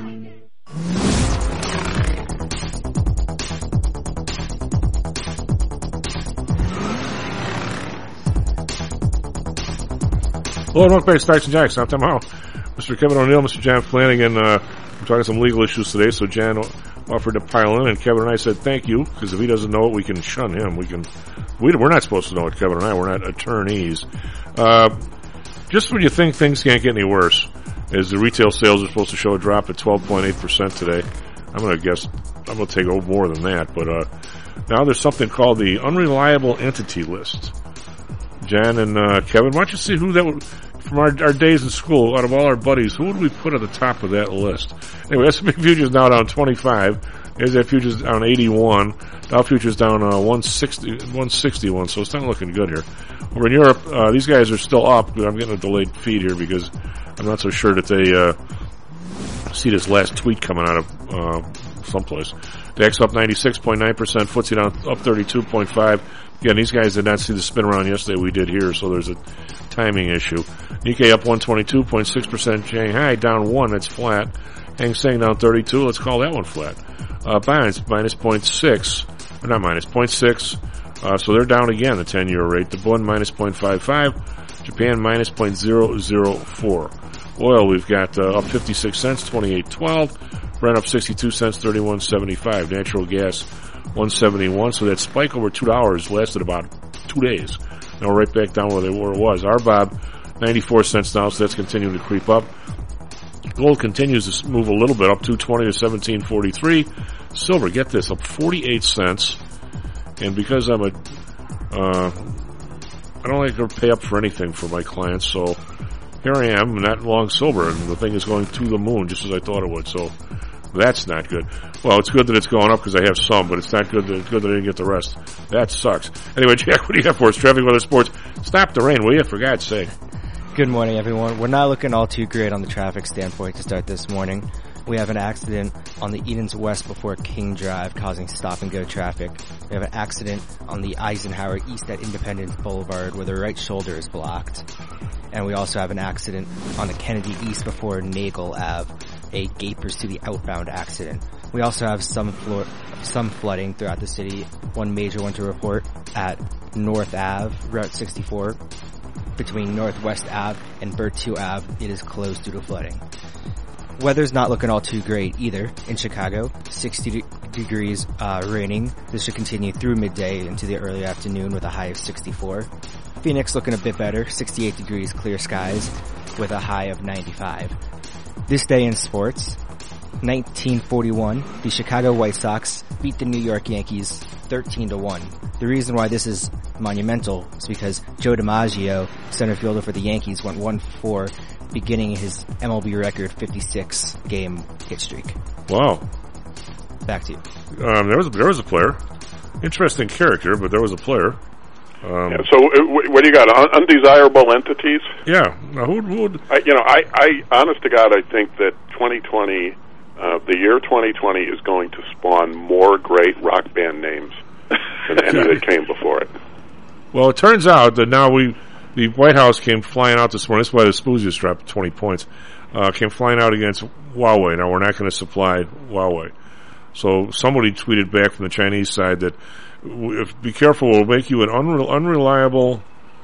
Hello and welcome back to Stocks and Jocks. I'm Tom Howell. Mister Kevin O'Neill, Mister John Flanagan. Uh, we're talking some legal issues today, so John offered to pile in, and Kevin and I said thank you, because if he doesn't know it, we can shun him. We can. We, we're not supposed to know it, Kevin and I. We're not attorneys. Uh, just when you think things can't get any worse, as the retail sales are supposed to show a drop at twelve point eight percent today, I'm going to guess, I'm going to take over more than that, but uh, now there's something called the Unreliable Entity List. John and uh, Kevin, why don't you see who that would, from our, our days in school, out of all our buddies, who would we put at the top of that list? Anyway, S and P futures now down twenty-five. NASDAQ futures down eighty-one. Dow futures down uh, one sixty, one sixty-one, so it's not looking good here. Over in Europe, uh, these guys are still up, but I'm getting a delayed feed here because I'm not so sure that they uh, see this last tweet coming out of uh, someplace. DAX up ninety-six point nine percent, F T S E down up thirty-two point five. Again, these guys did not see the spin around yesterday. We did here, so there's a timing issue. Nikkei up one twenty-two point six percent. Shanghai down one. That's flat. Hang Seng down thirty-two. Let's call that one flat. Uh, bonds minus zero point six. Or not minus, zero point six. Uh, so they're down again, the ten-year rate. The Bund minus zero point five five. Japan minus zero point zero zero four. Oil, we've got uh, up fifty-six cents, twenty-eight twelve. Brent up sixty-two cents, thirty-one seventy-five. Natural gas one seventy-one. So that spike over two dollars lasted about two days. Now we're right back down where they where it was. R B O B ninety-four cents now, so that's continuing to creep up. Gold continues to move a little bit, up two twenty to seventeen forty-three. Silver, get this, up forty-eight cents. And because I'm a, uh, I don't like to pay up for anything for my clients, so here I am, not long silver, and the thing is going to the moon, just as I thought it would, so that's not good. Well, it's good that it's going up because I have some, but it's not good that, it's good that I didn't get the rest. That sucks. Anyway, Jack, what do you got for us? Traffic, weather, sports. Stop the rain, will you? For God's sake. Good morning, everyone. We're not looking all too great on the traffic standpoint to start this morning. We have an accident on the Edens West before King Drive causing stop-and-go traffic. We have an accident on the Eisenhower East at Independence Boulevard where the right shoulder is blocked. And we also have an accident on the Kennedy East before Nagel Ave, a gapers to the outbound accident. We also have some flo- some flooding throughout the city. One major one to report at North Ave, Route sixty-four. Between Northwest Ave and Bertu Ave, it is closed due to flooding. Weather's not looking all too great either in Chicago. sixty de- degrees uh, raining. This should continue through midday into the early afternoon with a high of sixty-four. Phoenix looking a bit better. sixty-eight degrees, clear skies with a high of ninety-five. This day in sports, nineteen forty-one, the Chicago White Sox beat the New York Yankees thirteen to one. The reason why this is monumental is because Joe DiMaggio, center fielder for the Yankees, went one for four, beginning his M L B record fifty-six game hit streak. Wow. Back to you. Um, there was a, there was a player. Interesting character, but there was a player. Um, yeah, so, uh, what do you got? Un- undesirable entities? Yeah. Now, who would? I, you know, I, I, honest to God, I think that twenty twenty, uh, the year twenty twenty, is going to spawn more great rock band names than any that came before it. Well, it turns out that now we, the White House came flying out this morning. That's why the Spoozies dropped twenty points. Uh, came flying out against Huawei. Now we're not going to supply Huawei. So somebody tweeted back from the Chinese side that if, be careful, we'll make you an unre- unreliable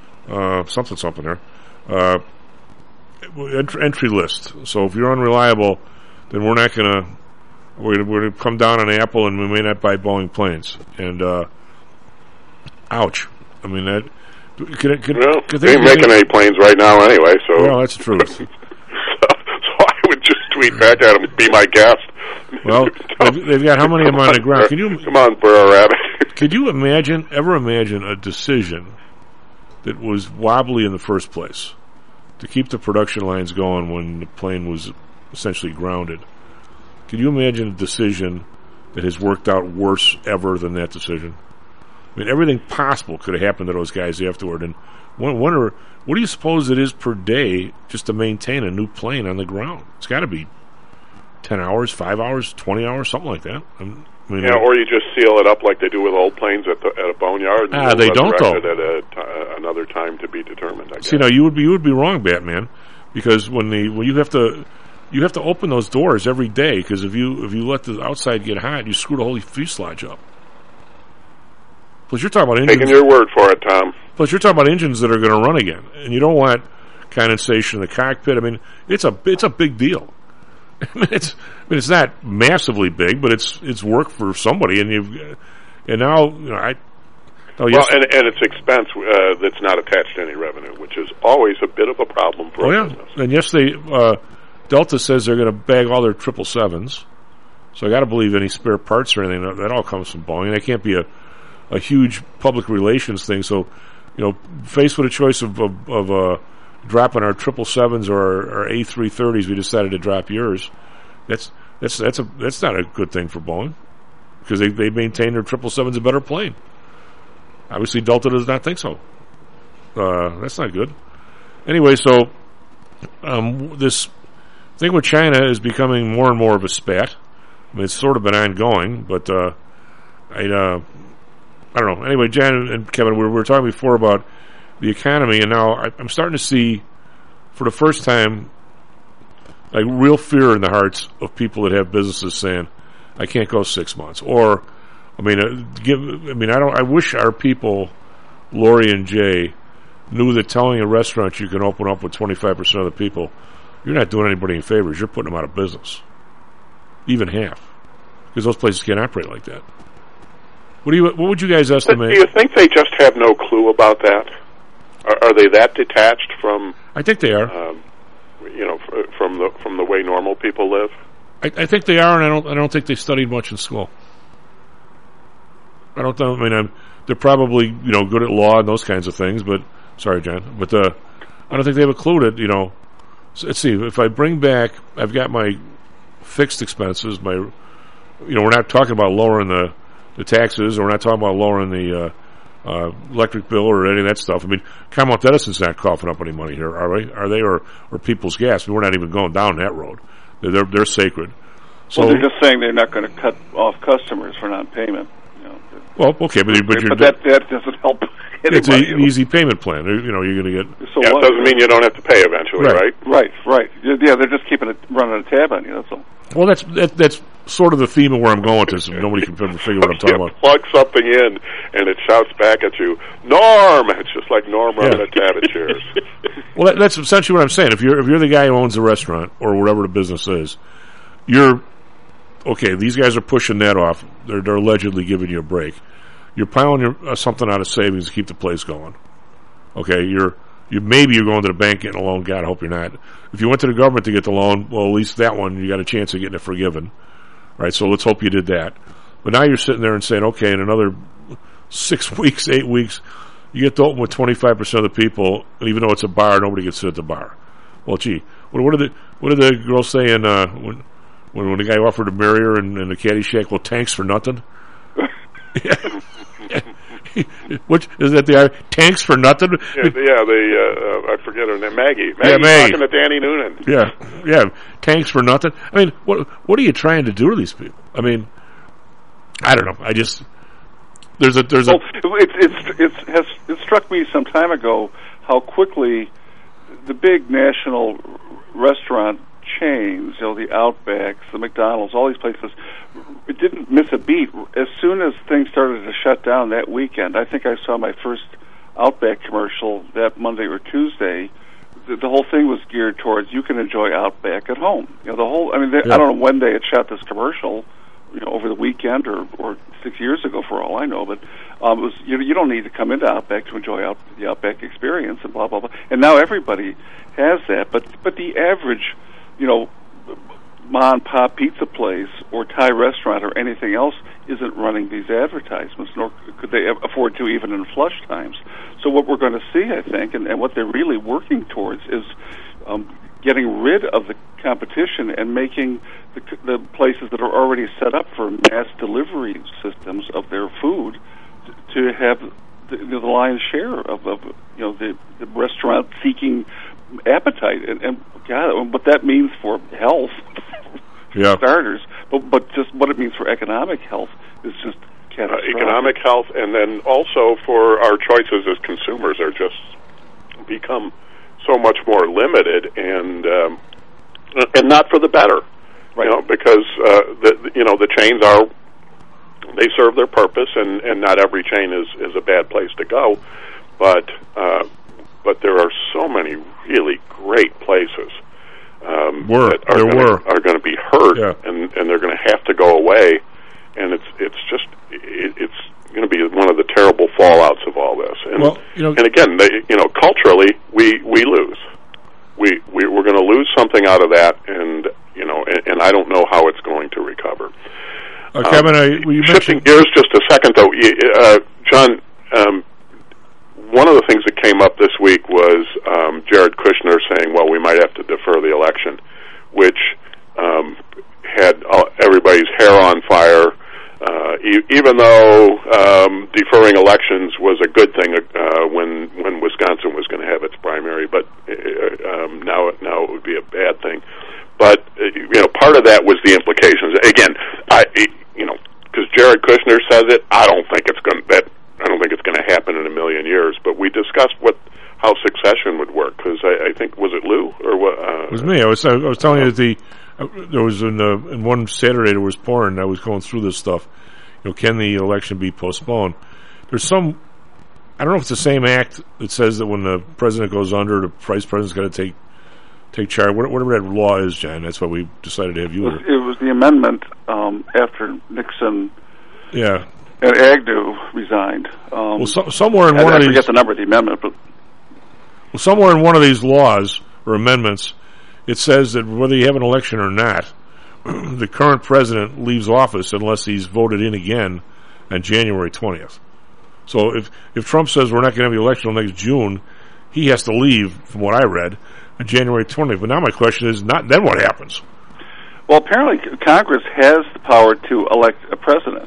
uh, something something here uh, ent- entry list. So if you're unreliable, then we're not going to we're going we're to come down on Apple, and we may not buy Boeing planes. And uh, ouch! I mean that. Could it, could, well, could they ain't making any planes right now anyway. So well, that's true. so, so I would just tweet back at them, "Be my guest." Well, they've, they've got how many of them on the ground? Can you come on, Burrow Rabbit? Could you imagine, ever imagine a decision that was wobbly in the first place to keep the production lines going when the plane was essentially grounded? Could you imagine a decision that has worked out worse ever than that decision. I mean, everything possible could have happened to those guys afterward. And one wonder, what do you suppose it is per day just to maintain a new plane on the ground? It's got to be ten hours, five hours, twenty hours, something like that. I mean, yeah, or you just seal it up like they do with old planes at the at a boneyard. And ah, they don't though. At a t- another time to be determined. I guess. See, now you would be you would be wrong, Batman, because when the when you have to you have to open those doors every day, because if you if you let the outside get hot, you screw the whole fuselage up. Plus, you're talking about engines. Taking your word for it, Tom. Plus, you're talking about engines that are going to run again, and you don't want condensation in the cockpit. I mean, it's a it's a big deal. I mean, it's I mean, it's not massively big, but it's it's work for somebody, and you've and now you know I. Oh, yes. Well, and, and it's expense uh, that's not attached to any revenue, which is always a bit of a problem for oh, a yeah. business. And yes, they uh, Delta says they're going to bag all their triple sevens, so I got to believe any spare parts or anything that, that all comes from Boeing. That can't be a a huge public relations thing. So, you know, faced with a choice of of, of uh, dropping our triple sevens or our, our A three thirties, we decided to drop yours. That's that's that's a that's not a good thing for Boeing, because they they maintain their triple sevens a better plane. Obviously, Delta does not think so. Uh, that's not good. Anyway, so um, this thing with China is becoming more and more of a spat. I mean, it's sort of been ongoing, but uh, I uh, I don't know. Anyway, Jan and Kevin, we were, we were talking before about the economy, and now I, I'm starting to see, for the first time, like real fear in the hearts of people that have businesses saying, "I can't go six months," or I mean, uh, give. I mean, I don't. I wish our people, Lori and Jay, knew that telling a restaurant you can open up with twenty-five percent of the people, you're not doing anybody any favors. You're putting them out of business, even half, because those places can't operate like that. What do you? What would you guys estimate? Do you think they just have no clue about that? Are, are they that detached from? I think they are. Um, you know, from the from the way normal people live. I, I think they are, and I don't. I don't think they studied much in school. I don't. I mean, I'm, they're probably you know good at law and those kinds of things. But sorry, John. But uh, I don't think they have a clue that you know. So let's see. If I bring back, I've got my fixed expenses. My, you know, we're not talking about lowering the, the taxes, or we're not talking about lowering the uh, uh, electric bill or any of that stuff. I mean, Commonwealth Edison's not coughing up any money here, are they? Are they, or or People's Gas? I mean, we're not even going down that road. They're they're, they're sacred. So well, they're just saying they're not going to cut off customers for non-payment. You know, well, okay, but, but, but that that doesn't help. It's a, an easy payment plan. You know, you're going to get. So yeah, it doesn't mean you don't have to pay eventually, right? Right, right. right. Yeah, they're just keeping it running a tab on you. That's all. Well, that's that, that's sort of the theme of where I'm going with this. Nobody can figure what I'm talking you about. Plug something in, and it shouts back at you, "Norm!" It's just like Norm running yeah. a tab at Cheers. Well, that, that's essentially what I'm saying. If you're if you're the guy who owns the restaurant or whatever the business is, you're okay. These guys are pushing that off. They're they're allegedly giving you a break. You're piling your, uh, something out of savings to keep the place going. Okay, you're you maybe you're going to the bank getting a loan. God, I hope you're not. If you went to the government to get the loan, well, at least that one you got a chance of getting it forgiven. Right, so let's hope you did that. But now you're sitting there and saying, okay, in another six weeks, eight weeks, you get to open with twenty-five percent of the people, and even though it's a bar, nobody gets to sit at the bar. Well, gee, what, what did the what did the girl say in, uh, when, when when the guy offered to marry her in, in the Caddyshack? Well, tanks for nothing. Yeah. Which is that the uh, tanks for nothing? Yeah, yeah the uh, uh, I forget her name, Maggie. Maggie yeah, Maggie. Talking to Danny Noonan. Yeah, yeah, tanks for nothing. I mean, what what are you trying to do to these people? I mean, I don't know. I just there's a there's well, a it's it's it's has it struck me some time ago how quickly the big national restaurant chains, you know, the Outbacks, the McDonald's, all these places, it didn't miss a beat. As soon as things started to shut down that weekend, I think I saw my first Outback commercial that Monday or Tuesday. The, the whole thing was geared towards you can enjoy Outback at home. You know, the whole. I mean, they, yeah. I don't know when they had shot this commercial, you know, over the weekend or, or six years ago, for all I know. But um, it was you, you don't need to come into Outback to enjoy out, the Outback experience and blah blah blah. And now everybody has that. But but the average, you know, mom and pop pizza place or Thai restaurant or anything else isn't running these advertisements, nor could they afford to even in flush times. So what we're going to see, I think, and, and what they're really working towards is um, getting rid of the competition and making the, the places that are already set up for mass delivery systems of their food to have the, the lion's share of, of you know the, the restaurant seeking appetite, and, and God, what that means for health, for yeah. starters, but but just what it means for economic health is just catastrophic. Uh, economic health, and then also for our choices as consumers are just become so much more limited, and um, and not for the better, right. You know, because uh, the you know the chains are they serve their purpose, and, and not every chain is, is a bad place to go, but uh, but there are so many really great places um, were. that are there gonna, were. are going to be hurt, yeah. and, and they're going to have to go away, and it's it's just it, it's going to be one of the terrible fallouts of all this. And well, you know, and again, they, you know, culturally, we we lose. We, we we're going to lose something out of that, and you know, and, and I don't know how it's going to recover. Uh, Kevin, um, I, well, you shifting mentioned... gears just a second, though, uh, John. Um, one of the things that came up this week was um, Jared Kushner saying, "Well, we might have to defer the election," which um, had uh, everybody's hair on fire. Uh, e- even though um, deferring elections was a good thing uh, when when Wisconsin was going to have its primary, but uh, um, now now it would be a bad thing. But uh, you know, part of that was the implications. Again, I you know, because Jared Kushner says it, I don't think it's going that I don't think it's going to happen in a million years. But we discussed what how succession would work, because I, I think was it Lou or what? Uh, it was me. I was I was telling you that the. Uh, there was in, uh, in one Saturday there was porn. I was going through this stuff. You know, can the election be postponed? There's some. I don't know if it's the same act that says that when the president goes under, the vice president's got to take take charge. Whatever that law is, John. That's why we decided to have you. It was, it was the amendment um, after Nixon. Yeah. And Agnew resigned. Um, well, so, somewhere in I, one I of these. I forget the number of the amendment, but well, somewhere in one of these laws or amendments. It says that whether you have an election or not, the current president leaves office unless he's voted in again on January twentieth. So if if Trump says we're not going to have the election until next June, he has to leave, from what I read, on January twentieth. But now my question is, not then what happens? Well, apparently Congress has the power to elect a president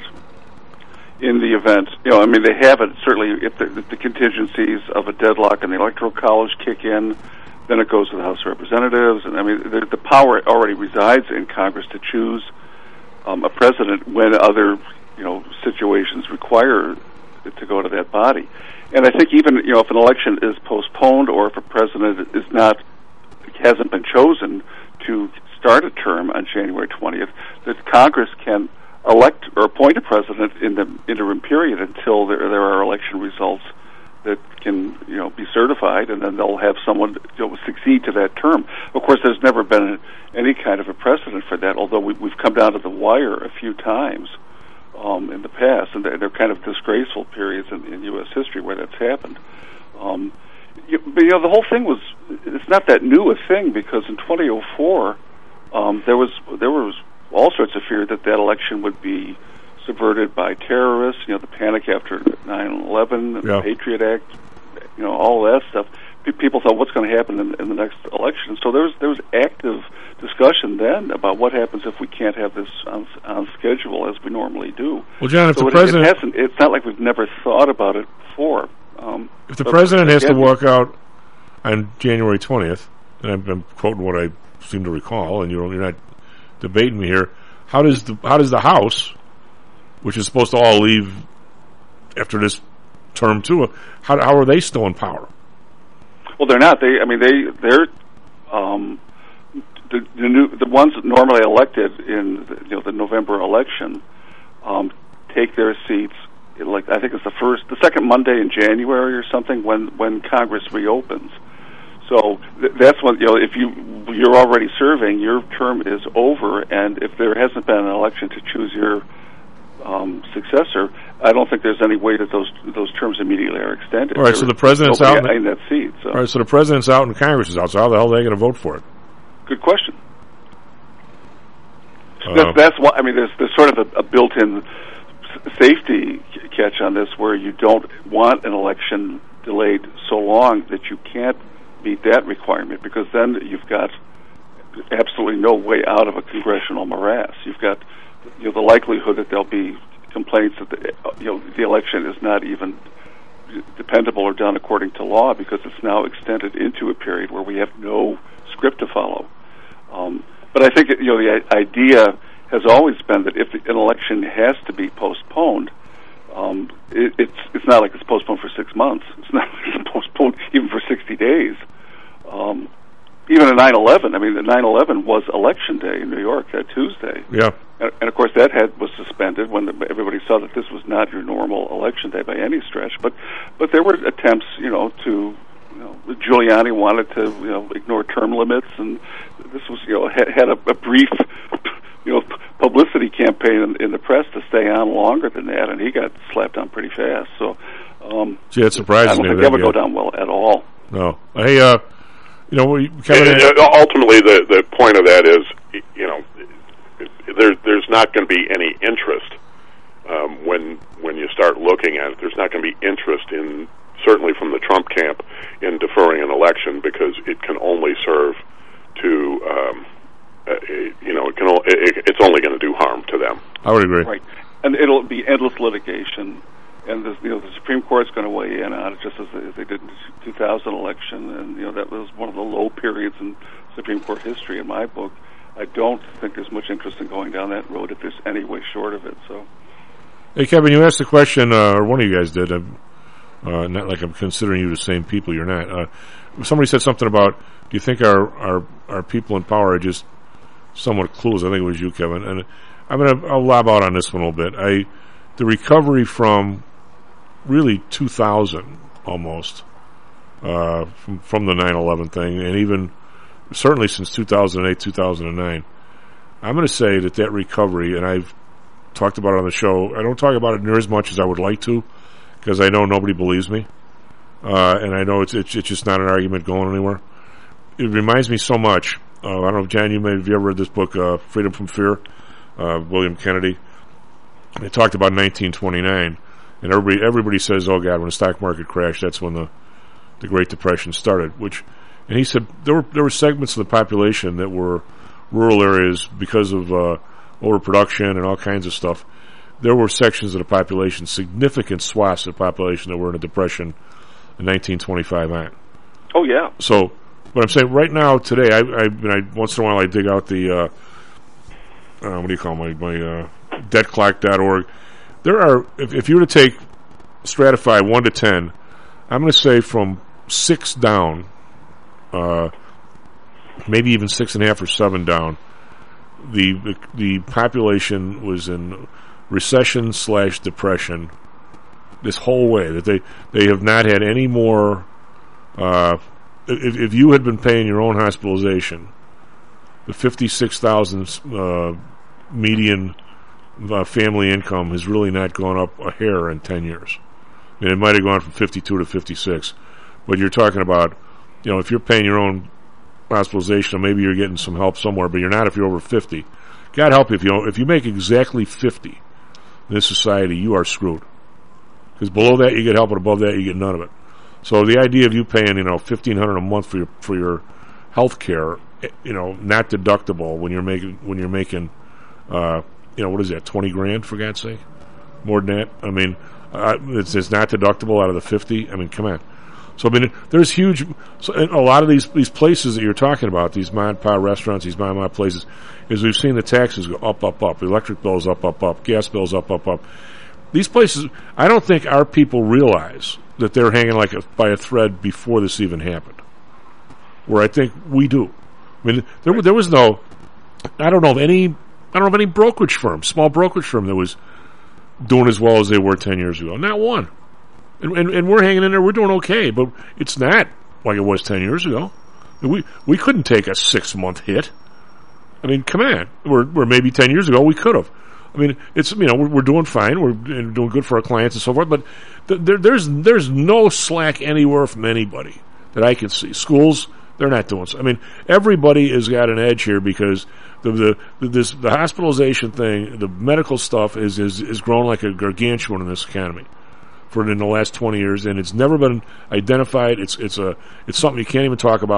in the event. You know, I mean, they have it, certainly, if the, if the contingencies of a deadlock in the Electoral College kick in. Then it goes to the House of Representatives, and I mean, the, the power already resides in Congress to choose um, a president when other, you know, situations require it to go to that body. And I think even, you know, if an election is postponed or if a president is not, hasn't been chosen to start a term on January twentieth, that Congress can elect or appoint a president in the interim period until there, there are election results that can, you know, be certified, and then they'll have someone, you know, succeed to that term. Of course, there's never been a, any kind of a precedent for that, although we, we've come down to the wire a few times um, in the past, and they're, they're kind of disgraceful periods in, in U S history where that's happened. Um, you, but, you know, the whole thing was, it's not that new a thing, because in twenty oh four, um, there was there was all sorts of fear that that election would be subverted by terrorists, you know, the panic after nine eleven, yeah. the Patriot Act, you know, all that stuff. P- people thought, what's going to happen in, in the next election? So there was there was active discussion then about what happens if we can't have this on, on schedule as we normally do. Well, John, if so the it, president, it hasn't, it's not like we've never thought about it before. Um, if the president has to walk out on January twentieth, and I'm, I'm quoting what I seem to recall, and you're, you're not debating me here, how does the how does the House, which is supposed to all leave after this term too, how how are they still in power? Well, they're not. They, I mean, they they're um, the the new the ones normally elected in the, you know the November election um, take their seats. Like I think it's the first, the second Monday in January or something when when Congress reopens. So th- that's when, you know, if you you're already serving, your term is over, and if there hasn't been an election to choose your Um, successor, I don't think there's any way that those those terms immediately are extended. All right, so the president's out in that seat. So. All right, so the president's out and Congress is out. So how the hell are they going to vote for it? Good question. Uh, that's, that's why I mean, there's there's sort of a, a built-in safety catch on this, where you don't want an election delayed so long that you can't meet that requirement, because then you've got absolutely no way out of a congressional morass. You've got, you know, the likelihood that there'll be complaints that the, you know, the election is not even dependable or done according to law because it's now extended into a period where we have no script to follow. Um, but I think, you know, the idea has always been that if an election has to be postponed, um, it, it's it's not like it's postponed for six months. It's not it's postponed even for sixty days. Um, even at nine eleven, I mean, the nine eleven was election day in New York, that Tuesday. Yeah. And, and of course, that had was suspended when the, everybody saw that this was not your normal election day by any stretch. But but there were attempts, you know, to you know, Giuliani wanted to you know ignore term limits, and this was you know had, had a, a brief you know publicity campaign in, in the press to stay on longer than that, and he got slapped on pretty fast. So, um, gee, it surprises I don't me think that that would yet. go down well at all. No, hey, uh, you know, we, Kevin, and, and ultimately, the the point of that is, you know, there there's not going to be any interest um, when when you start looking at it. There's not going to be interest in, certainly from the Trump camp, in deferring an election because it can only serve to, um, uh, you know, it can o- it, it's only going to do harm to them. I would agree. Right, and it'll be endless litigation, and the, you know the Supreme Court's going to weigh in on it just as they, as they did in the two thousand election, and you know that was one of the low periods in Supreme Court history in my book. I don't think there's much interest in going down that road if there's any way short of it. So, hey, Kevin, you asked the question, uh, or one of you guys did. I'm, uh, not like I'm considering you the same people. You're not. Uh, somebody said something about, do you think our, our, our people in power are just somewhat clueless? I think it was you, Kevin. And I'm gonna I'll lob out on this one a little bit. I the recovery from really two thousand almost uh, from from the nine eleven thing, and even certainly since two thousand eight, two thousand nine. I'm going to say that that recovery, and I've talked about it on the show, I don't talk about it near as much as I would like to, because I know nobody believes me, uh, and I know it's, it's it's just not an argument going anywhere. It reminds me so much. Uh, I don't know if, Jan, you may have you ever read this book, uh, Freedom from Fear, uh, William Kennedy. It talked about nineteen twenty-nine, and everybody everybody says, oh, God, when the stock market crashed, that's when the, the Great Depression started, which... And he said there were there were segments of the population that were rural areas because of uh, overproduction and all kinds of stuff. There were sections of the population, significant swaths of the population that were in a depression in nineteen twenty-five on. Oh yeah. So, what I'm saying right now today, I, I, I once in a while I dig out the uh, uh, what do you call my my uh, debt clock dot org. There are if, if you were to take stratify one to ten, I'm going to say from six down. Uh, maybe even six and a half or seven down. The the, the population was in recession slash depression this whole way. That they they have not had any more. Uh, if, if you had been paying your own hospitalization, the fifty-six thousand uh, median uh, family income has really not gone up a hair in ten years. I mean, it might have gone from fifty-two to fifty-six, but you're talking about. You know, if you're paying your own hospitalization, maybe you're getting some help somewhere, but you're not if you're over fifty. God help you if you if you make exactly fifty in this society, you are screwed. Because below that you get help, and above that you get none of it. So the idea of you paying, you know, fifteen hundred a month for your for your health care, you know, not deductible when you're making when you're making, uh, you know, what is that, twenty grand for God's sake, more than that. I mean, uh, it's it's not deductible out of the fifty. I mean, come on. So I mean, there's huge. So a lot of these these places that you're talking about, these mom and pop restaurants, these mom and pop places, is we've seen the taxes go up, up, up, electric bills up, up, up, gas bills up, up, up. These places, I don't think our people realize that they're hanging like a, by a thread before this even happened. Where I think we do. I mean, there there was no. I don't know of any. I don't know of any brokerage firm, small brokerage firm that was doing as well as they were ten years ago. Not one. And, and, and we're hanging in there. We're doing okay, but it's not like it was ten years ago. We we couldn't take a six month hit. I mean, come on. We're we're maybe ten years ago we could have. I mean, it's you know we're, we're doing fine. We're doing good for our clients and so forth. But th- there, there's there's no slack anywhere from anybody that I can see. Schools, they're not doing so. I mean, everybody has got an edge here because the the the, this, the hospitalization thing, the medical stuff is is is grown like a gargantuan in this economy. For in the last twenty years, and it's never been identified. It's it's a it's something you can't even talk about.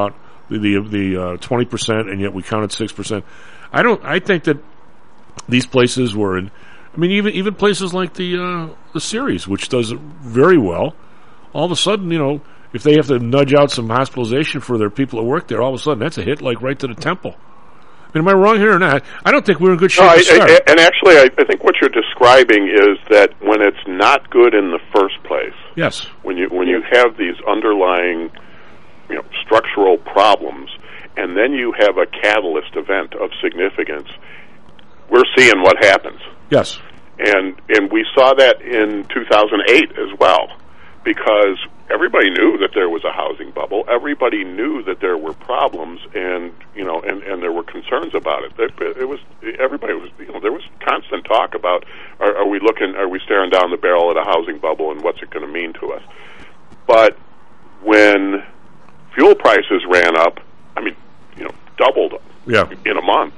the the, the uh, twenty percent, and yet we counted six percent. I don't. I think that these places were in. I mean, even even places like the uh, the series, which does very well. All of a sudden, you know, if they have to nudge out some hospitalization for their people that work there, all of a sudden that's a hit, like right to the temple. I mean, am I wrong here or not? I don't think we're in good shape no, to start. I, I, and actually, I, I think what you're describing is that when it's not good in the first place, yes, when you when you have these underlying, you know, structural problems, and then you have a catalyst event of significance, we're seeing what happens. Yes, and and we saw that in two thousand eight as well, because everybody knew that there was a housing bubble. Everybody knew that there were problems, and you know, and, and there were concerns about it. It, it was everybody was, you know, there was constant talk about are, are we looking, are we staring down the barrel at a housing bubble, and what's it going to mean to us? But when fuel prices ran up, I mean, you know, doubled yeah. in a month.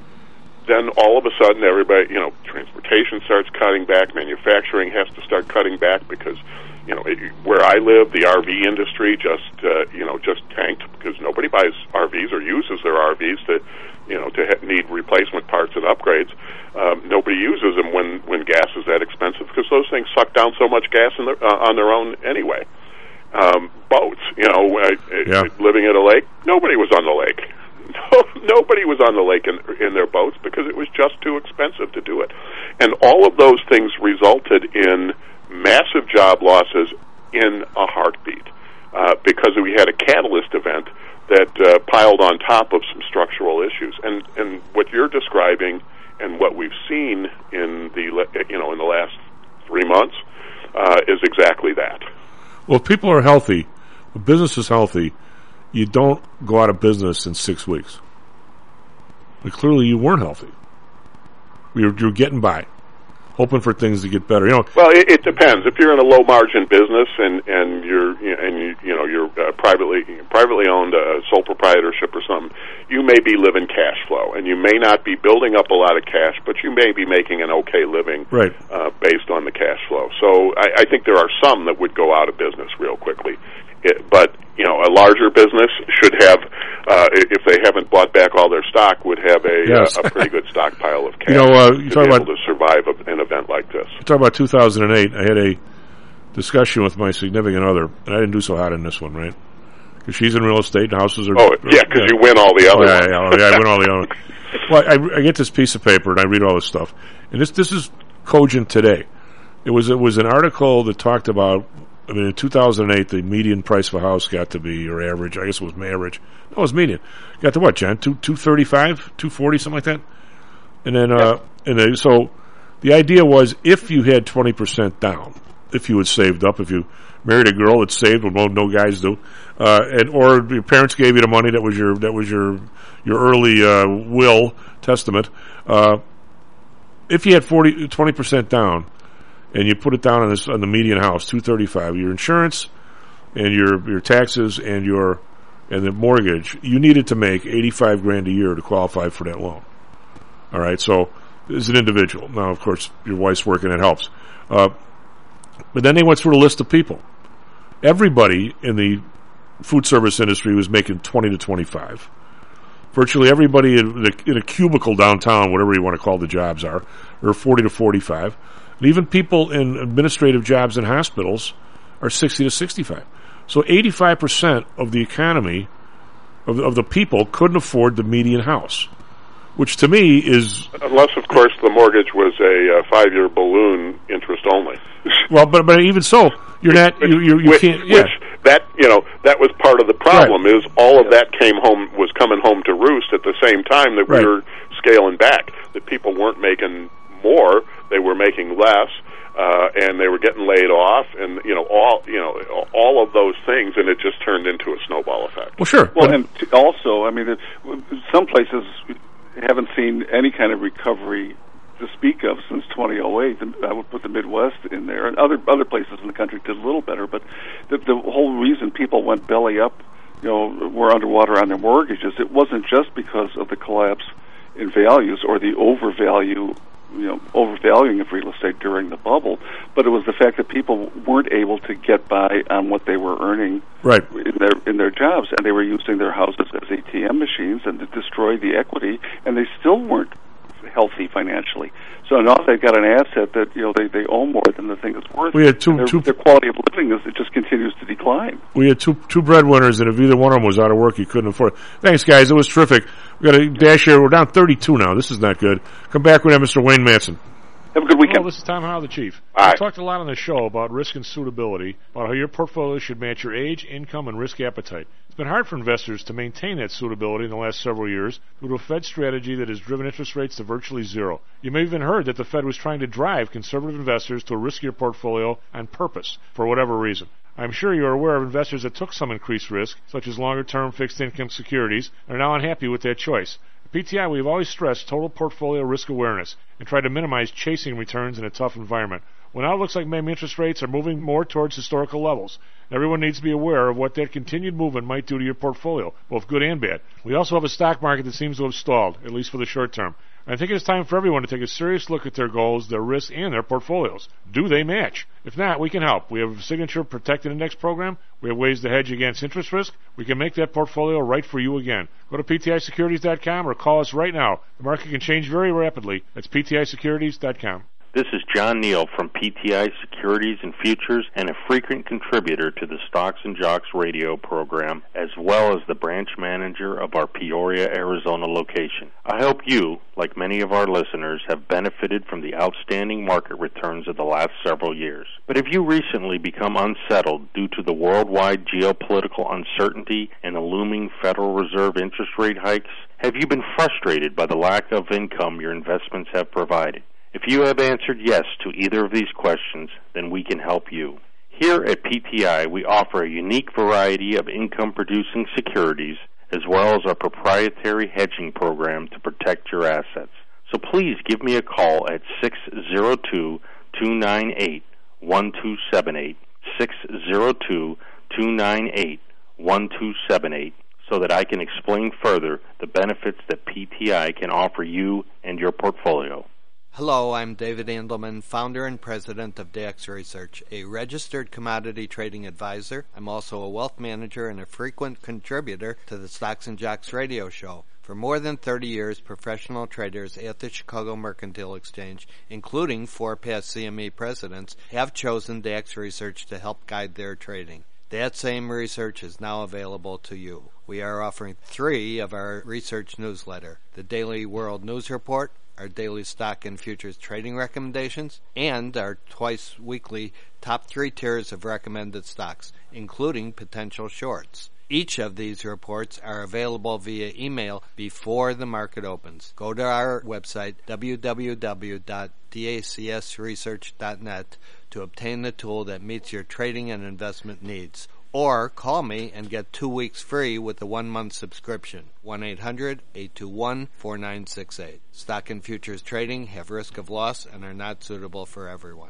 Then all of a sudden, everybody, you know, transportation starts cutting back. Manufacturing has to start cutting back because, you know, it, where I live, the R V industry just, uh, you know, just tanked because nobody buys R Vs or uses their R Vs to, you know, to ha- need replacement parts and upgrades. Um, nobody uses them when, when gas is that expensive because those things suck down so much gas in the, uh, on their own anyway. Um, boats, you know, uh, yeah. living at a lake, nobody was on the lake. No, nobody was on the lake in, in their boats because it was just too expensive to do it. And all of those things resulted in massive job losses in a heartbeat uh, because we had a catalyst event that uh, piled on top of some structural issues. And, and what you're describing and what we've seen in the, you know, in the last three months uh, is exactly that. Well, if people are healthy, if business is healthy, you don't go out of business in six weeks. But clearly you weren't healthy. You're, you're getting by, hoping for things to get better. You know. Well, it, it depends. If you're in a low margin business and and you're and you you know you're uh, privately privately owned, a uh, sole proprietorship or something, you may be living cash flow, and you may not be building up a lot of cash, but you may be making an okay living, right, uh, based on the cash flow. So I, I think there are some that would go out of business real quickly. It, but, you know, a larger business should have, uh, if they haven't bought back all their stock, would have a, yes. uh, a pretty good stockpile of cash you know, uh, you to talk be about, able to survive a, an event like this. You talk about two thousand eight, I had a discussion with my significant other, and I didn't do so hot in this one, right? Because she's in real estate, and houses are... Oh, yeah, because yeah. you win all the other oh, ones. Yeah, yeah, yeah, I win all the other ones. Well, I, I get this piece of paper, and I read all this stuff. And this this is cogent today. It was It was an article that talked about... I mean, in two thousand eight, the median price of a house got to be, or average, I guess it was average. No, it was median. Got to what, John? Two, two thirty-five, two forty, something like that? And then, uh, and then, so the idea was if you had twenty percent down, if you had saved up, if you married a girl that saved, well, no guys do, uh, and, or your parents gave you the money that was your, that was your, your early, uh, will, testament, uh, if you had forty, twenty percent down, and you put it down on this on the median house, two thirty five, your insurance and your your taxes and your and the mortgage, you needed to make eighty five grand a year to qualify for that loan. All right, so as an individual, now of course your wife's working, it helps. Uh, but then they went through a list of people. Everybody in the food service industry was making twenty to twenty five. Virtually everybody in, the, in a cubicle downtown, whatever you want to call the jobs are, are forty to forty five. And even people in administrative jobs in hospitals are sixty to sixty-five. So eighty-five percent of the economy, of, of the people, couldn't afford the median house, which to me is... Unless, of course, the mortgage was a uh, five-year balloon interest only. Well, but but even so, you're not... You, you, you which, can't... Yeah. Which, that, you know, that was part of the problem, right. is all of that came home, was coming home to roost at the same time that right. we were scaling back, that people weren't making more, they were making less, uh, and they were getting laid off, and you know all you know all of those things, and it just turned into a snowball effect. Well, sure. Well, and t- also, I mean, it, some places haven't seen any kind of recovery to speak of since twenty oh eight. And I would put the Midwest in there, and other other places in the country did a little better. But the, the whole reason people went belly up, you know, were underwater on their mortgages, it wasn't just because of the collapse in values or the overvalue you know, overvaluing of real estate during the bubble, but it was the fact that people weren't able to get by on what they were earning right. in their in their jobs, and they were using their houses as A T M machines and to destroy the equity, and they still weren't healthy financially. So now they've got an asset that, you know, they, they own more than the thing is worth. We had two, their, two, their quality of living is it just continues to decline. We had two two breadwinners, and if either one of them was out of work, you couldn't afford it. Thanks, guys. It was terrific. We got a dash here. We're down thirty-two now. This is not good. Come back. We have Mister Wayne Manson. Have a good weekend. Hello, this is Tom Howell, the Chief. All we right. talked a lot on the show about risk and suitability, about how your portfolio should match your age, income, and risk appetite. It's been hard for investors to maintain that suitability in the last several years due to a Fed strategy that has driven interest rates to virtually zero. You may have even heard that the Fed was trying to drive conservative investors to a riskier portfolio on purpose, for whatever reason. I'm sure you are aware of investors that took some increased risk, such as longer-term fixed-income securities, and are now unhappy with that choice. At P T I, we've always stressed total portfolio risk awareness and tried to minimize chasing returns in a tough environment. Well, now it looks like maybe interest rates are moving more towards historical levels. Everyone needs to be aware of what that continued movement might do to your portfolio, both good and bad. We also have a stock market that seems to have stalled, at least for the short term. I think it's time for everyone to take a serious look at their goals, their risks, and their portfolios. Do they match? If not, we can help. We have a Signature Protected Index program. We have ways to hedge against interest risk. We can make that portfolio right for you again. Go to P T I securities dot com or call us right now. The market can change very rapidly. That's P T I securities dot com. This is John Neal from P T I Securities and Futures and a frequent contributor to the Stocks and Jocks radio program, as well as the branch manager of our Peoria, Arizona location. I hope you, like many of our listeners, have benefited from the outstanding market returns of the last several years. But have you recently become unsettled due to the worldwide geopolitical uncertainty and the looming Federal Reserve interest rate hikes? Have you been frustrated by the lack of income your investments have provided? If you have answered yes to either of these questions, then we can help you. Here at P T I, we offer a unique variety of income-producing securities, as well as our proprietary hedging program to protect your assets. So please give me a call at six zero two, two nine eight, one two seven eight, six zero two, two nine eight, one two seven eight, so that I can explain further the benefits that P T I can offer you and your portfolio. Hello, I'm David Andelman, founder and president of D A X Research, a registered commodity trading advisor. I'm also a wealth manager and a frequent contributor to the Stocks and Jocks radio show. For more than thirty years, professional traders at the Chicago Mercantile Exchange, including four past C M E presidents, have chosen D A X Research to help guide their trading. That same research is now available to you. We are offering three of our research newsletter, the Daily World News Report, our daily stock and futures trading recommendations, and our twice-weekly top three tiers of recommended stocks, including potential shorts. Each of these reports are available via email before the market opens. Go to our website, w w w dot d a c s research dot net, to obtain the tool that meets your trading and investment needs. Or call me and get two weeks free with a one-month subscription. one eight hundred, eight two one, four nine six eight. Stock and futures trading have risk of loss and are not suitable for everyone.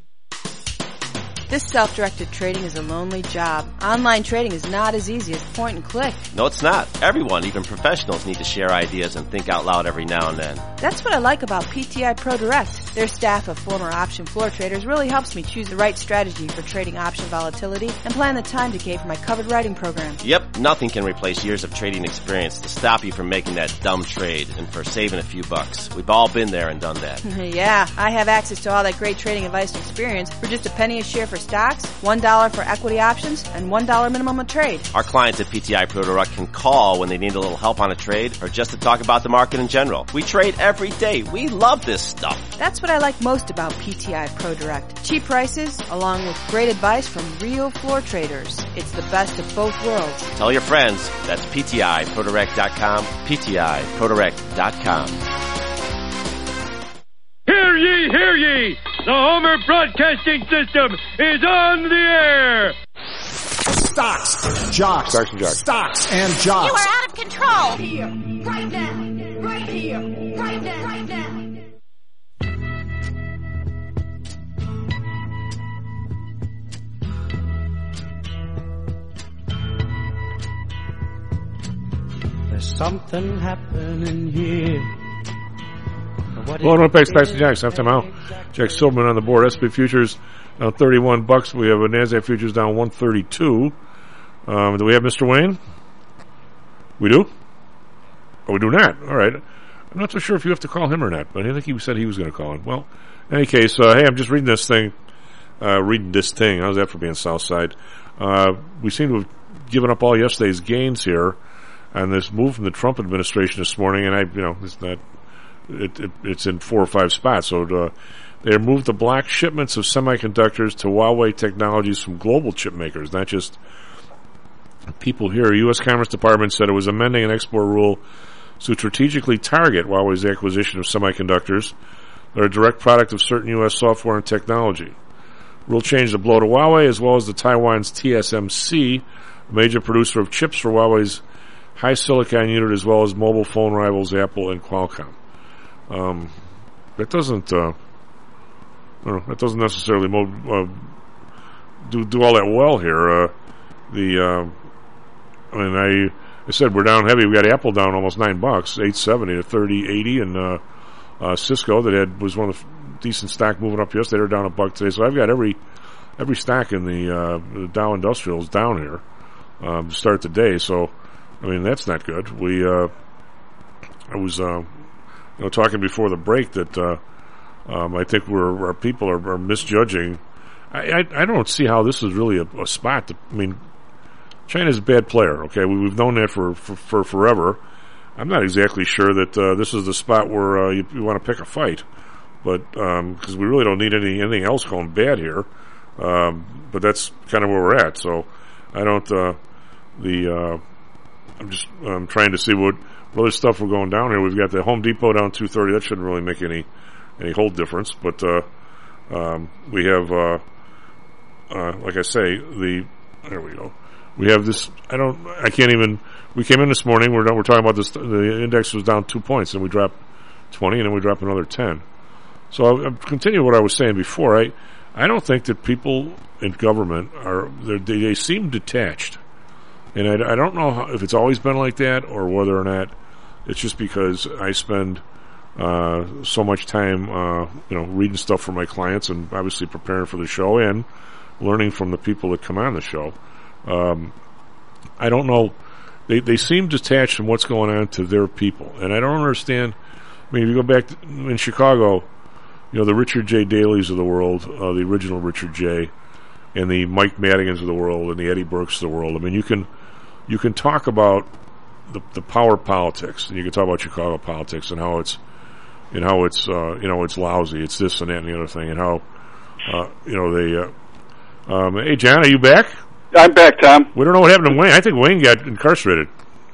This self-directed trading is a lonely job. Online trading is not as easy as point and click. No, it's not. Everyone, even professionals, need to share ideas and think out loud every now and then. That's what I like about P T I Pro Direct. Their staff of former option floor traders really helps me choose the right strategy for trading option volatility and plan the time decay for my covered writing program. Yep, nothing can replace years of trading experience to stop you from making that dumb trade and for saving a few bucks. We've all been there and done that. Yeah, I have access to all that great trading advice and experience for just a penny a share for stocks, one dollar for equity options, and one dollar minimum a trade. Our clients at P T I Pro Direct can call when they need a little help on a trade or just to talk about the market in general. We trade every day. We love this stuff. That's what I like most about P T I Pro Direct. Cheap prices, along with great advice from real floor traders. It's the best of both worlds. Tell your friends. That's P T I Pro Direct dot com, P T I Pro Direct dot com. Hear ye, hear ye! The Homer Broadcasting System is on the air! Stocks, jocks, Stocks and jocks. Stocks and jocks. You are out of control! Here, right now, right here, right now, right now. There's something happening here. Well, no, Packs, Packs and Jacks, halftime out. Jack Silverman on the board. S and P futures down thirty-one bucks. We have a NASDAQ futures down one thirty-two. Um, do we have Mister Wayne? We do? Oh, we do not. All right. I'm not so sure if you have to call him or not, but I think he said he was going to call him. Well, in any case, uh, hey, I'm just reading this thing. Uh, reading this thing. How's that for being Southside? Uh, we seem to have given up all yesterday's gains here on this move from the Trump administration this morning, and I, you know, it's not, it, it, it's in four or five spots. So uh, they moved the block shipments of semiconductors to Huawei Technologies from global chip makers, not just people here. U S Commerce Department said it was amending an export rule to strategically target Huawei's acquisition of semiconductors that are a direct product of certain U S software and technology. Rule change the blow to Huawei as well as the Taiwan's T S M C, a major producer of chips for Huawei's high silicon unit as well as mobile phone rivals Apple and Qualcomm. Um, that doesn't, uh, I don't know, that doesn't necessarily mo- uh, do do all that well here. Uh, the, uh, I mean, I, I said we're down heavy. We got Apple down almost nine bucks, eight seventy to thirty eighty, and uh, uh, Cisco that had was one of the decent stock moving up yesterday. They're down a buck today. So I've got every every stock in the, uh, the Dow Industrials down here um, to start the day. So I mean that's not good. We uh, I was uh, you know talking before the break that uh, um, I think we're our people are, are misjudging. I, I I don't see how this is really a, a spot. To, I mean, China's a bad player. Okay, we, we've known that for, for for forever. I'm not exactly sure that uh, this is the spot where uh, you, you want to pick a fight. But, um, cause we really don't need any, anything else going bad here. Um, but that's kind of where we're at. So I don't, uh, the, uh, I'm just, I'm trying to see what, what other stuff we're going down here. We've got the Home Depot down two thirty. That shouldn't really make any, any whole difference. But, uh, um, we have, uh, uh, like I say, the, there we go. We have this, I don't, I can't even, we came in this morning, we're, we're talking about this, the index was down two points and we dropped twenty and then we dropped another ten. So I'll, I'll continue what I was saying before. I, I don't think that people in government are, they, they seem detached. And I, I don't know how, if it's always been like that or whether or not it's just because I spend uh, so much time, uh, you know, reading stuff for my clients and obviously preparing for the show and learning from the people that come on the show. Um, I don't know. They, they seem detached from what's going on to their people. And I don't understand. I mean, if you go back to, in Chicago, you know, the Richard J. Daley's of the world, uh, the original Richard J., and the Mike Madigans of the world, and the Eddie Burks of the world. I mean, you can you can talk about the the power politics, and you can talk about Chicago politics and how it's and how it's uh, you know it's lousy, it's this and that and the other thing, and how uh, you know they. Uh, um, hey, John, are you back? I'm back, Tom. We don't know what happened to Wayne. I think Wayne got incarcerated.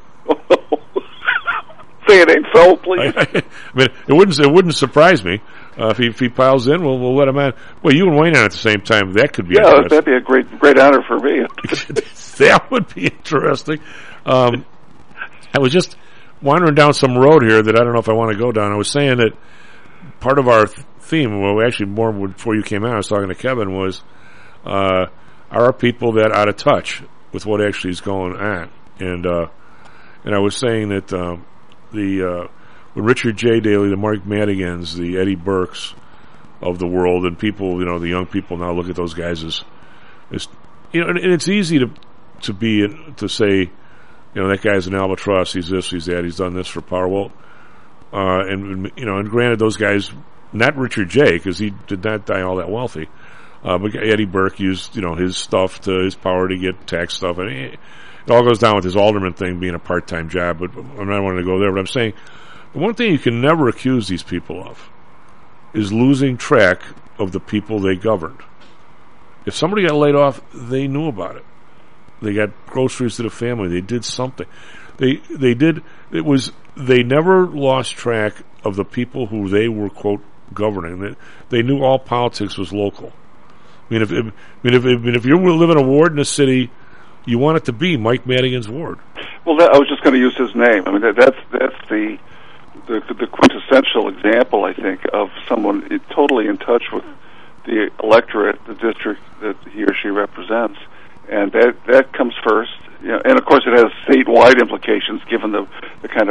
Say it ain't so, please. I, I mean, it wouldn't it wouldn't surprise me uh, if he if he piles in. We'll we'll let him on. Well, you and Wayne on at the same time. That could be yeah. That'd be a great great honor for me. That would be interesting. Um, I was just wandering down some road here that I don't know if I want to go down. I was saying that part of our theme, well, actually more before you came out, I was talking to Kevin, was uh, are our people that out of touch with what actually is going on? And uh, and I was saying that. Um, The uh, when Richard J. Daley, the Mark Madigans, the Eddie Burks of the world, and people, you know, the young people now look at those guys as, as you know, and, and it's easy to to be to say, you know, that guy's an albatross. He's this, he's that. He's done this for power. Well, uh, and you know, and granted, those guys, not Richard J. because he did not die all that wealthy, uh, but Eddie Burke used, you know, his stuff to his power to get tax stuff, and he, it all goes down with his alderman thing being a part-time job, but I'm not wanting to go there. But I'm saying the one thing you can never accuse these people of is losing track of the people they governed. If somebody got laid off, they knew about it. They got groceries to the family. They did something. They they did. It was they never lost track of the people who they were quote governing. They, they knew all politics was local. I mean, if, if I mean if, if, if you live in a ward in a city. You want it to be Mike Madigan's ward. Well, that, I was just going to use his name. I mean, that, that's that's the, the the quintessential example, I think, of someone totally in touch with the electorate, the district that he or she represents, and that that comes first. You know, and of course, it has statewide implications, given the the kind of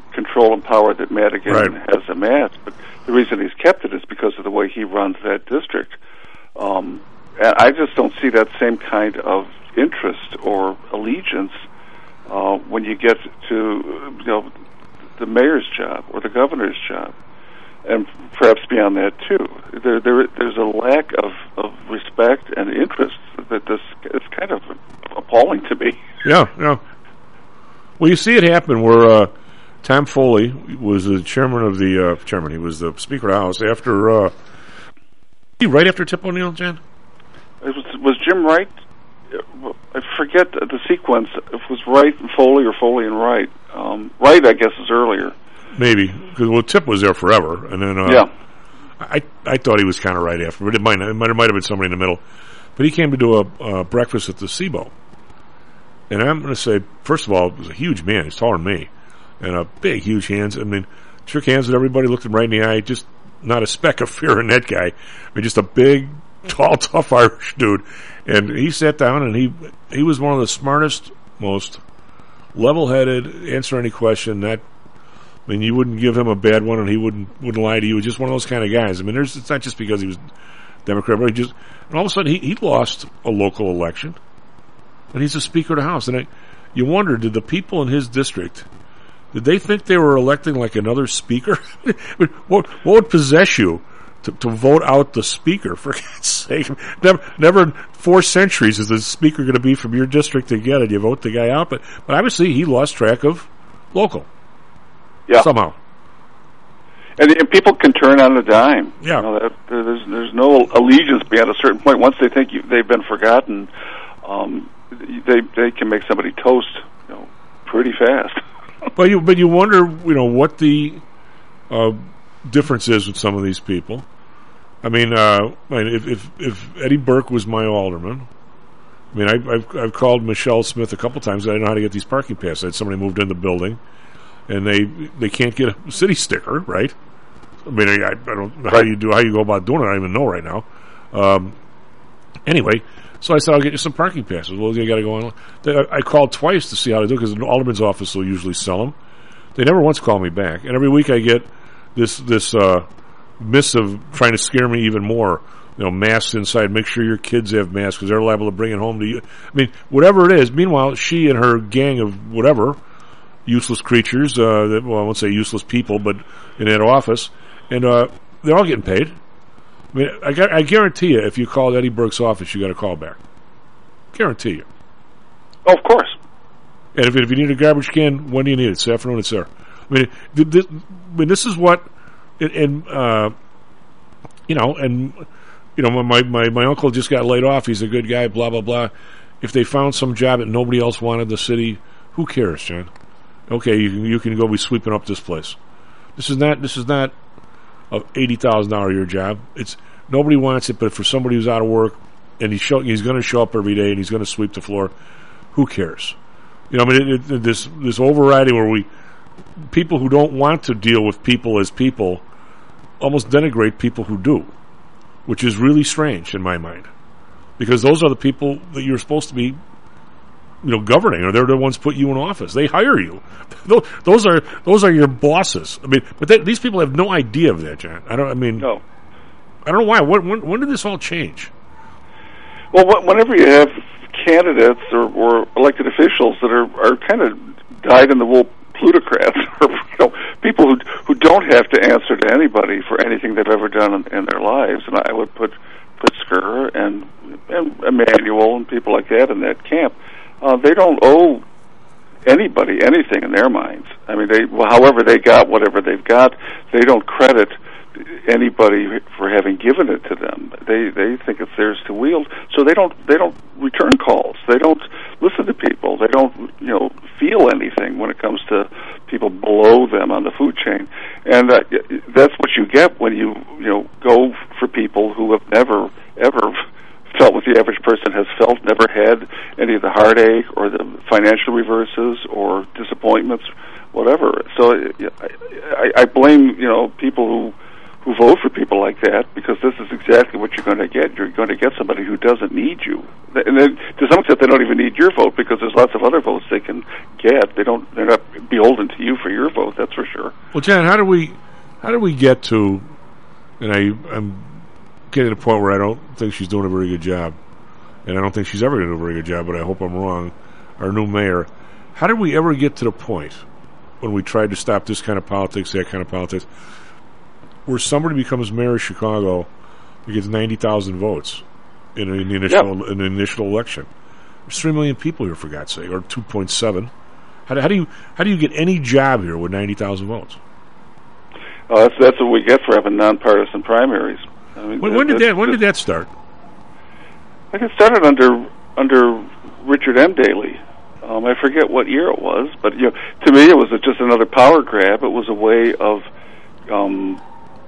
control and power that Madigan right. has amassed. But the reason he's kept it is because of the way he runs that district. Um, and I just don't see that same kind of interest or allegiance uh, when you get to you know the mayor's job or the governor's job, and perhaps beyond that too. There, there, there's a lack of, of respect and interest that this is kind of appalling to me. Yeah, yeah. Well, you see it happen where uh, Tom Foley was the chairman of the uh, chairman. He was the Speaker of the House after uh, right after Tip O'Neill, Jan. It was was Jim Wright. I forget the sequence. If it was Wright and Foley or Foley and Wright. Um, Wright, I guess, is earlier. Maybe because well, Tip was there forever, and then uh, yeah, I I thought he was kind of right after, but it might it might, it might have been somebody in the middle. But he came to do a uh, breakfast at the S I B O, and I'm going to say, first of all, he was a huge man. He's taller than me, and a big, huge hands. I mean, shook hands with everybody, looked him right in the eye. Just not a speck of fear in that guy. I mean, just a big, tall, tough Irish dude. And he sat down, and he he was one of the smartest, most level-headed, answer any question. That I mean, you wouldn't give him a bad one, and he wouldn't wouldn't lie to you. He was just one of those kind of guys. I mean, there's it's not just because he was Democrat, but he just and all of a sudden he, he lost a local election, and he's the Speaker of the House. And I, you wonder, did the people in his district, did they think they were electing like another speaker? what, what would possess you to, to vote out the speaker, for God's sake? Never, never in four centuries is the speaker going to be from your district again, and you vote the guy out. But, but obviously he lost track of local. Yeah. Somehow. And, and people can turn on a dime. Yeah. You know, that, there's there's no allegiance beyond a certain point. Once they think you, they've been forgotten, um, they they can make somebody toast, you know, pretty fast. But you but you wonder, you know, what the uh, difference is with some of these people. I mean, uh, I mean, if, if if Eddie Burke was my alderman, I mean, I, I've I've called Michelle Smith a couple times. I didn't know how to get these parking passes. I had somebody moved in the building, and they they can't get a city sticker, right? I mean, I, I don't know how you do how you go about doing it. I don't even know right now. Um, anyway, so I said I'll get you some parking passes. Well, you got to go on. I, I called twice to see how to do it because the alderman's office will usually sell them. They never once call me back, and every week I get this this uh, missive trying to scare me even more. You know, masks inside. Make sure your kids have masks because they're liable to bring it home to you. I mean, whatever it is. Meanwhile, she and her gang of whatever useless creatures. Uh, that, well, I won't say useless people, but in that office. And uh, they're all getting paid. I mean, I, got, I guarantee you, if you called Eddie Burke's office, you got a call back. Guarantee you. Oh, of course. And if, if you need a garbage can, when do you need it? This afternoon, it's there. I mean, this, I mean, this is what, and uh, you know, and you know, my, my my uncle just got laid off. He's a good guy. Blah blah blah. If they found some job that nobody else wanted, the city, who cares, John? Okay, you can you can go be sweeping up this place. This is not. This is not. Of eighty thousand dollar a year job. It's nobody wants it, but for somebody who's out of work and he's show, he's going to show up every day and he's going to sweep the floor, who cares? You know, I mean, it, it, this this overriding where we people who don't want to deal with people as people almost denigrate people who do, which is really strange in my mind, because those are the people that you're supposed to be, you know, governing, or they're the ones put you in office. They hire you. Those are those are your bosses. I mean, but they, these people have no idea of that, John. I don't. I mean, no. I don't know why. When, when, when did this all change? Well, whenever you have candidates or, or elected officials that are, are kind of dyed-in-the-wool plutocrats, or you know, people who who don't have to answer to anybody for anything they've ever done in, in their lives, and I would put Pritzker and, and Emanuel and people like that in that camp. Uh, they don't owe anybody anything in their minds. I mean, they well, however they got whatever they've got, they don't credit anybody for having given it to them. They they think it's theirs to wield, so they don't they don't return calls. They don't listen to people. They don't you know feel anything when it comes to people below them on the food chain, and uh, that's what you get when you you know go for people who have never ever felt what the average person has felt, never had any of the heartache or the financial reverses or disappointments, whatever. So I, I blame you know people who who vote for people like that, because this is exactly what you're going to get. You're going to get somebody who doesn't need you, and then to some extent they don't even need your vote, because there's lots of other votes they can get. They don't. They're not beholden to you for your vote. That's for sure. Well, Jan, how do we how do we get to? And I I'm getting to the point where I don't think she's doing a very good job, and I don't think she's ever going to do a very good job. But I hope I'm wrong. Our new mayor. How did we ever get to the point when we tried to stop this kind of politics, that kind of politics, where somebody becomes mayor of Chicago and gets ninety thousand votes in, in the initial yep. in the initial election? There's three million people here, for God's sake, or two point seven. How do, how do you how do you get any job here with ninety thousand votes? Oh, that's that's what we get for having nonpartisan primaries. I mean, when, when did that when did that start? I think it started under under Richard M. Daley. Um, I forget what year it was, but you know, to me, it was a, just another power grab. It was a way of um,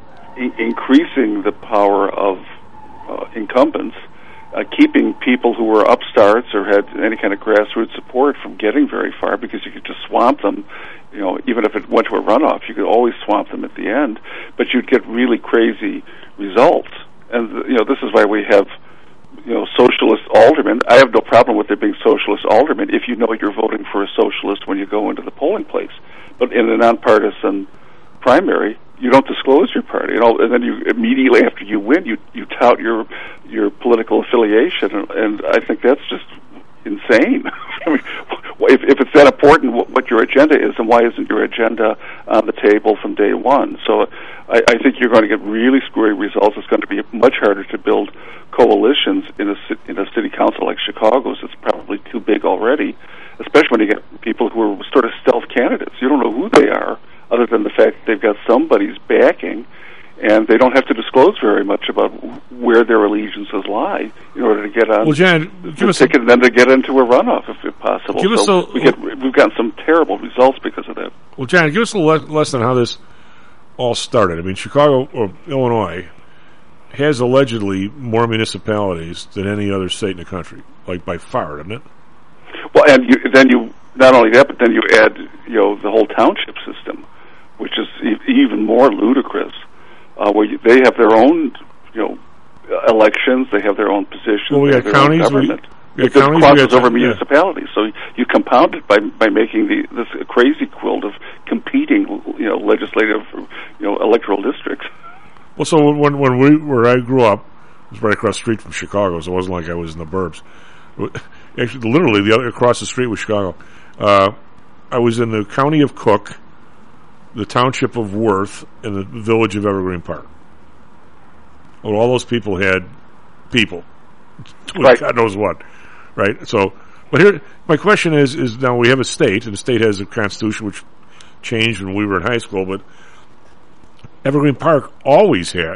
I- increasing the power of uh, incumbents, uh, keeping people who were upstarts or had any kind of grassroots support from getting very far, because you could just swamp them. You know, even if it went to a runoff, you could always swamp them at the end, but you'd get really crazy results. And you know, this is why we have, you know, socialist aldermen. I have no problem with there being socialist aldermen if you know you're voting for a socialist when you go into the polling place. But in a nonpartisan primary, you don't disclose your party, you know, and then you immediately after you win, you you tout your your political affiliation, and, and I think that's just insane. I mean, if, if it's that important what, what your agenda is, then why isn't your agenda on the table from day one? So I, I think you're going to get really screwy results. It's going to be much harder to build coalitions in a in a city council like Chicago's. It's probably too big already, especially when you get people who are sort of stealth candidates. You don't know who they are, other than the fact that they've got somebody's backing, and they don't have to disclose very much about where their allegiances lie in order to get on well, Jan, give the us ticket a, and then to get into a runoff if, if possible. Give so us a, we get, we've gotten some terrible results because of that. Well, Jan, give us a le- lesson on how this all started. I mean, Chicago or Illinois has allegedly more municipalities than any other state in the country, like by far, doesn't it? Well, and you, then you not only that, but then you add, you know, the whole township system, which is e- even more ludicrous. Uh, where you, they have their own, you know, elections, they have their own positions, well, we they got have their counties, own government. We, we it got counties, crosses we got, over yeah. municipalities, so you compound it by by making the this crazy quilt of competing, you know, legislative, you know, electoral districts. Well, so when when we where I grew up, it was right across the street from Chicago, so it wasn't like I was in the burbs. Actually, literally, the other across the street was Chicago. Uh, I was in the county of Cook, the township of Worth, and the village of Evergreen Park. Well, all those people had people. Right. God knows what. Right? So, but here, my question is, is now we have a state, and the state has a constitution which changed when we were in high school, but Evergreen Park always had,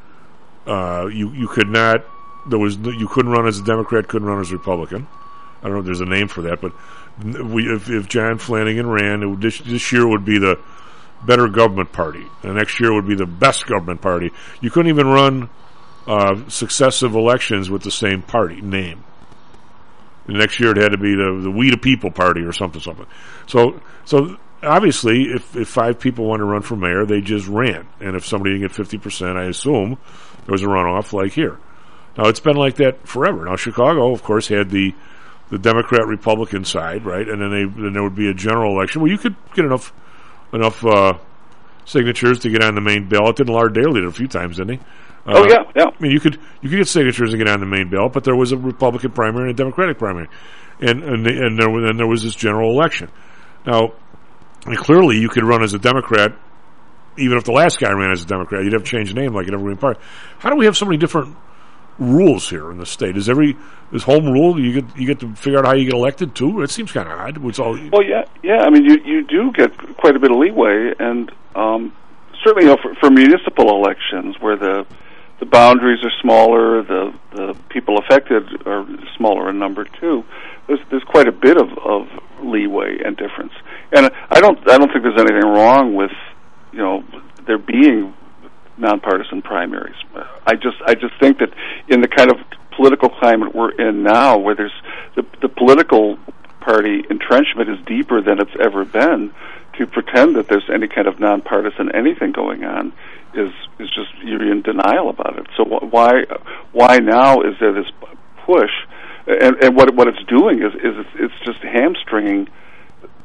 uh, you, you could not, there was, you couldn't run as a Democrat, couldn't run as a Republican. I don't know if there's a name for that, but we, if, if John Flanagan ran, it would, this, this year would be the Better Government Party. The next year would be the Best Government Party. You couldn't even run uh, successive elections with the same party name. The next year it had to be the, the We the People Party or something, something. So, so obviously, if, if five people want to run for mayor, they just ran. And if somebody didn't get fifty percent, I assume there was a runoff like here. Now, it's been like that forever. Now, Chicago, of course, had the the Democrat-Republican side, right? And then they then there would be a general election. Well, you could get enough enough uh, signatures to get on the main ballot. Didn't Lard Daley did it a few times, didn't he? Uh, oh yeah, yeah. I mean, you could you could get signatures to get on the main ballot, but there was a Republican primary and a Democratic primary, and and, the, and there was, then there was this general election. Now, I mean, clearly, you could run as a Democrat, even if the last guy ran as a Democrat. You'd have to change the name like at Evergreen Park. How do we have so many different rules here in the state? Is every this home rule you get you get to figure out how you get elected too? It seems kind of odd. It's all well, yeah, yeah. I mean, you you do get quite a bit of leeway, and um, certainly, you know, for, for municipal elections where the the boundaries are smaller, the the people affected are smaller in number too. There's there's quite a bit of, of leeway and difference, and I don't I don't think there's anything wrong with, you know, there being nonpartisan primaries. I just I just think that in the kind of political climate we're in now, where there's the the political party entrenchment is deeper than it's ever been, to pretend that there's any kind of nonpartisan anything going on is is just, you're in denial about it. So why why now is there this push? And, and what what it's doing is is it's, it's just hamstringing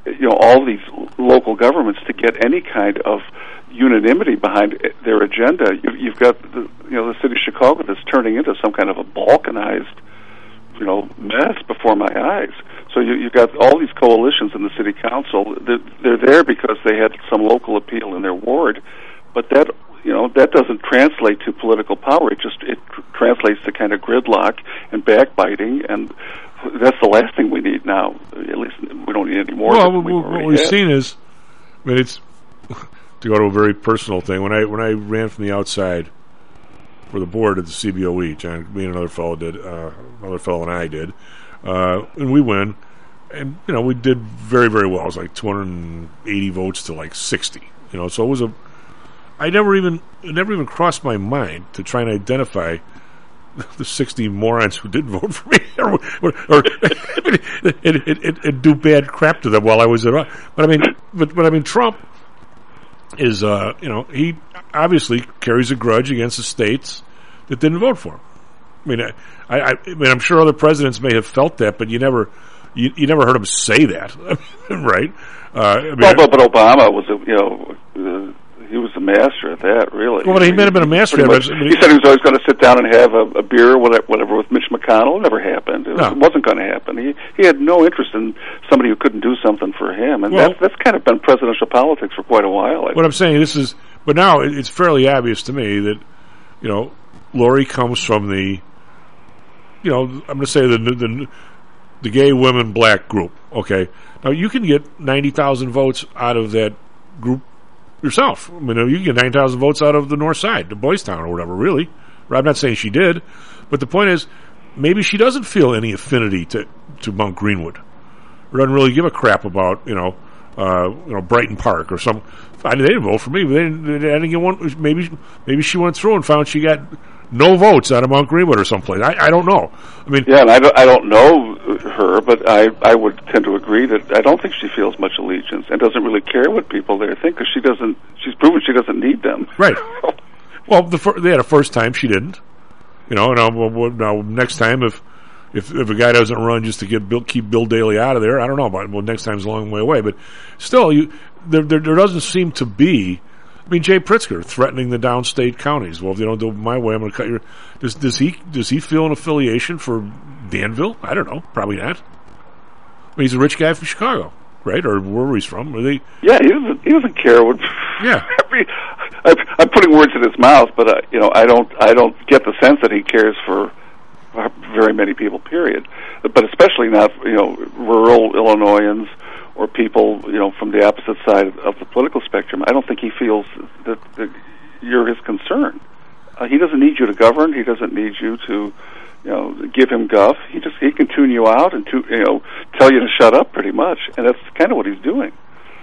you know, all these local governments to get any kind of unanimity behind their agenda. You, you've got the, you know, the city of Chicago that's turning into some kind of a balkanized, you know, mess before my eyes. So you, you've got all these coalitions in the city council. They're, they're there because they had some local appeal in their ward, but that, you know, that doesn't translate to political power. It just it tr- translates to kind of gridlock and backbiting, and that's the last thing we need now. At least we don't need any more. Well, than we what, what we've had. seen is, I mean, it's to go to a very personal thing. When I when I ran from the outside for the board at the C B O E, John, me and another fellow did, uh, another fellow and I did, uh, and we win, and you know we did very very well. It was like two hundred eighty votes to like sixty. You know, so it was a. I never even it never even crossed my mind to try and identify the sixty morons who didn't vote for me, or, or, or and, and, and, and do bad crap to them while I was there. But I mean, but, but I mean, Trump is, uh, you know, he obviously carries a grudge against the states that didn't vote for him. I mean, I, I, I mean, I'm sure other presidents may have felt that, but you never, you, you never heard him say that, right? Uh, I mean, well, but, but Obama was, a, you know. Uh, He was a master at that, really. Well, but he may have been a master at it. I mean, he said he was always going to sit down and have a, a beer, whatever, with Mitch McConnell. It never happened. It, no. was, it wasn't going to happen. He he had no interest in somebody who couldn't do something for him, and well, that's that's kind of been presidential politics for quite a while. I what I'm saying, this is, but now it, it's fairly obvious to me that, you know, Lori comes from the, you know, I'm going to say the the the gay women black group. Okay, now you can get ninety thousand votes out of that group yourself. I mean, you can get nine thousand votes out of the North Side, the Boys Town or whatever, really. I'm not saying she did, but the point is, maybe she doesn't feel any affinity to, to Mount Greenwood. Or doesn't really give a crap about, you know, uh, you know, Brighton Park or some. I mean, they didn't vote for me, but they didn't, they didn't get one. Maybe, maybe she went through and found she got no votes out of Mount Greenwood or someplace. I, I don't know. I mean, yeah, and I don't, I don't know her, but I, I would tend to agree that I don't think she feels much allegiance and doesn't really care what people there think, because she doesn't. She's proven she doesn't need them. Right. Well, the fir- they had a first time she didn't. You know, now, now next time if if if a guy doesn't run just to get Bill, keep Bill Daley out of there, I don't know about it. Well, next time's a long way away, but still, you there there, there doesn't seem to be. I mean, Jay Pritzker threatening the downstate counties. Well, if you don't do it my way, I'm going to cut your. Does does he does he feel an affiliation for Danville? I don't know. Probably not. I mean, he's a rich guy from Chicago, right? Or wherever he's from. Are they? Yeah, he doesn't. He doesn't care what. Yeah. Every, I, I'm putting words in his mouth, but uh, you know, I don't. I don't get the sense that he cares for very many people. Period. But especially not, you know, rural Illinoisans or people, you know, from the opposite side of the political spectrum. I don't think he feels that, that you're his concern. Uh, he doesn't need you to govern. He doesn't need you to, you know, give him guff. He just he can tune you out and to, you know, tell you to shut up, pretty much. And that's kind of what he's doing.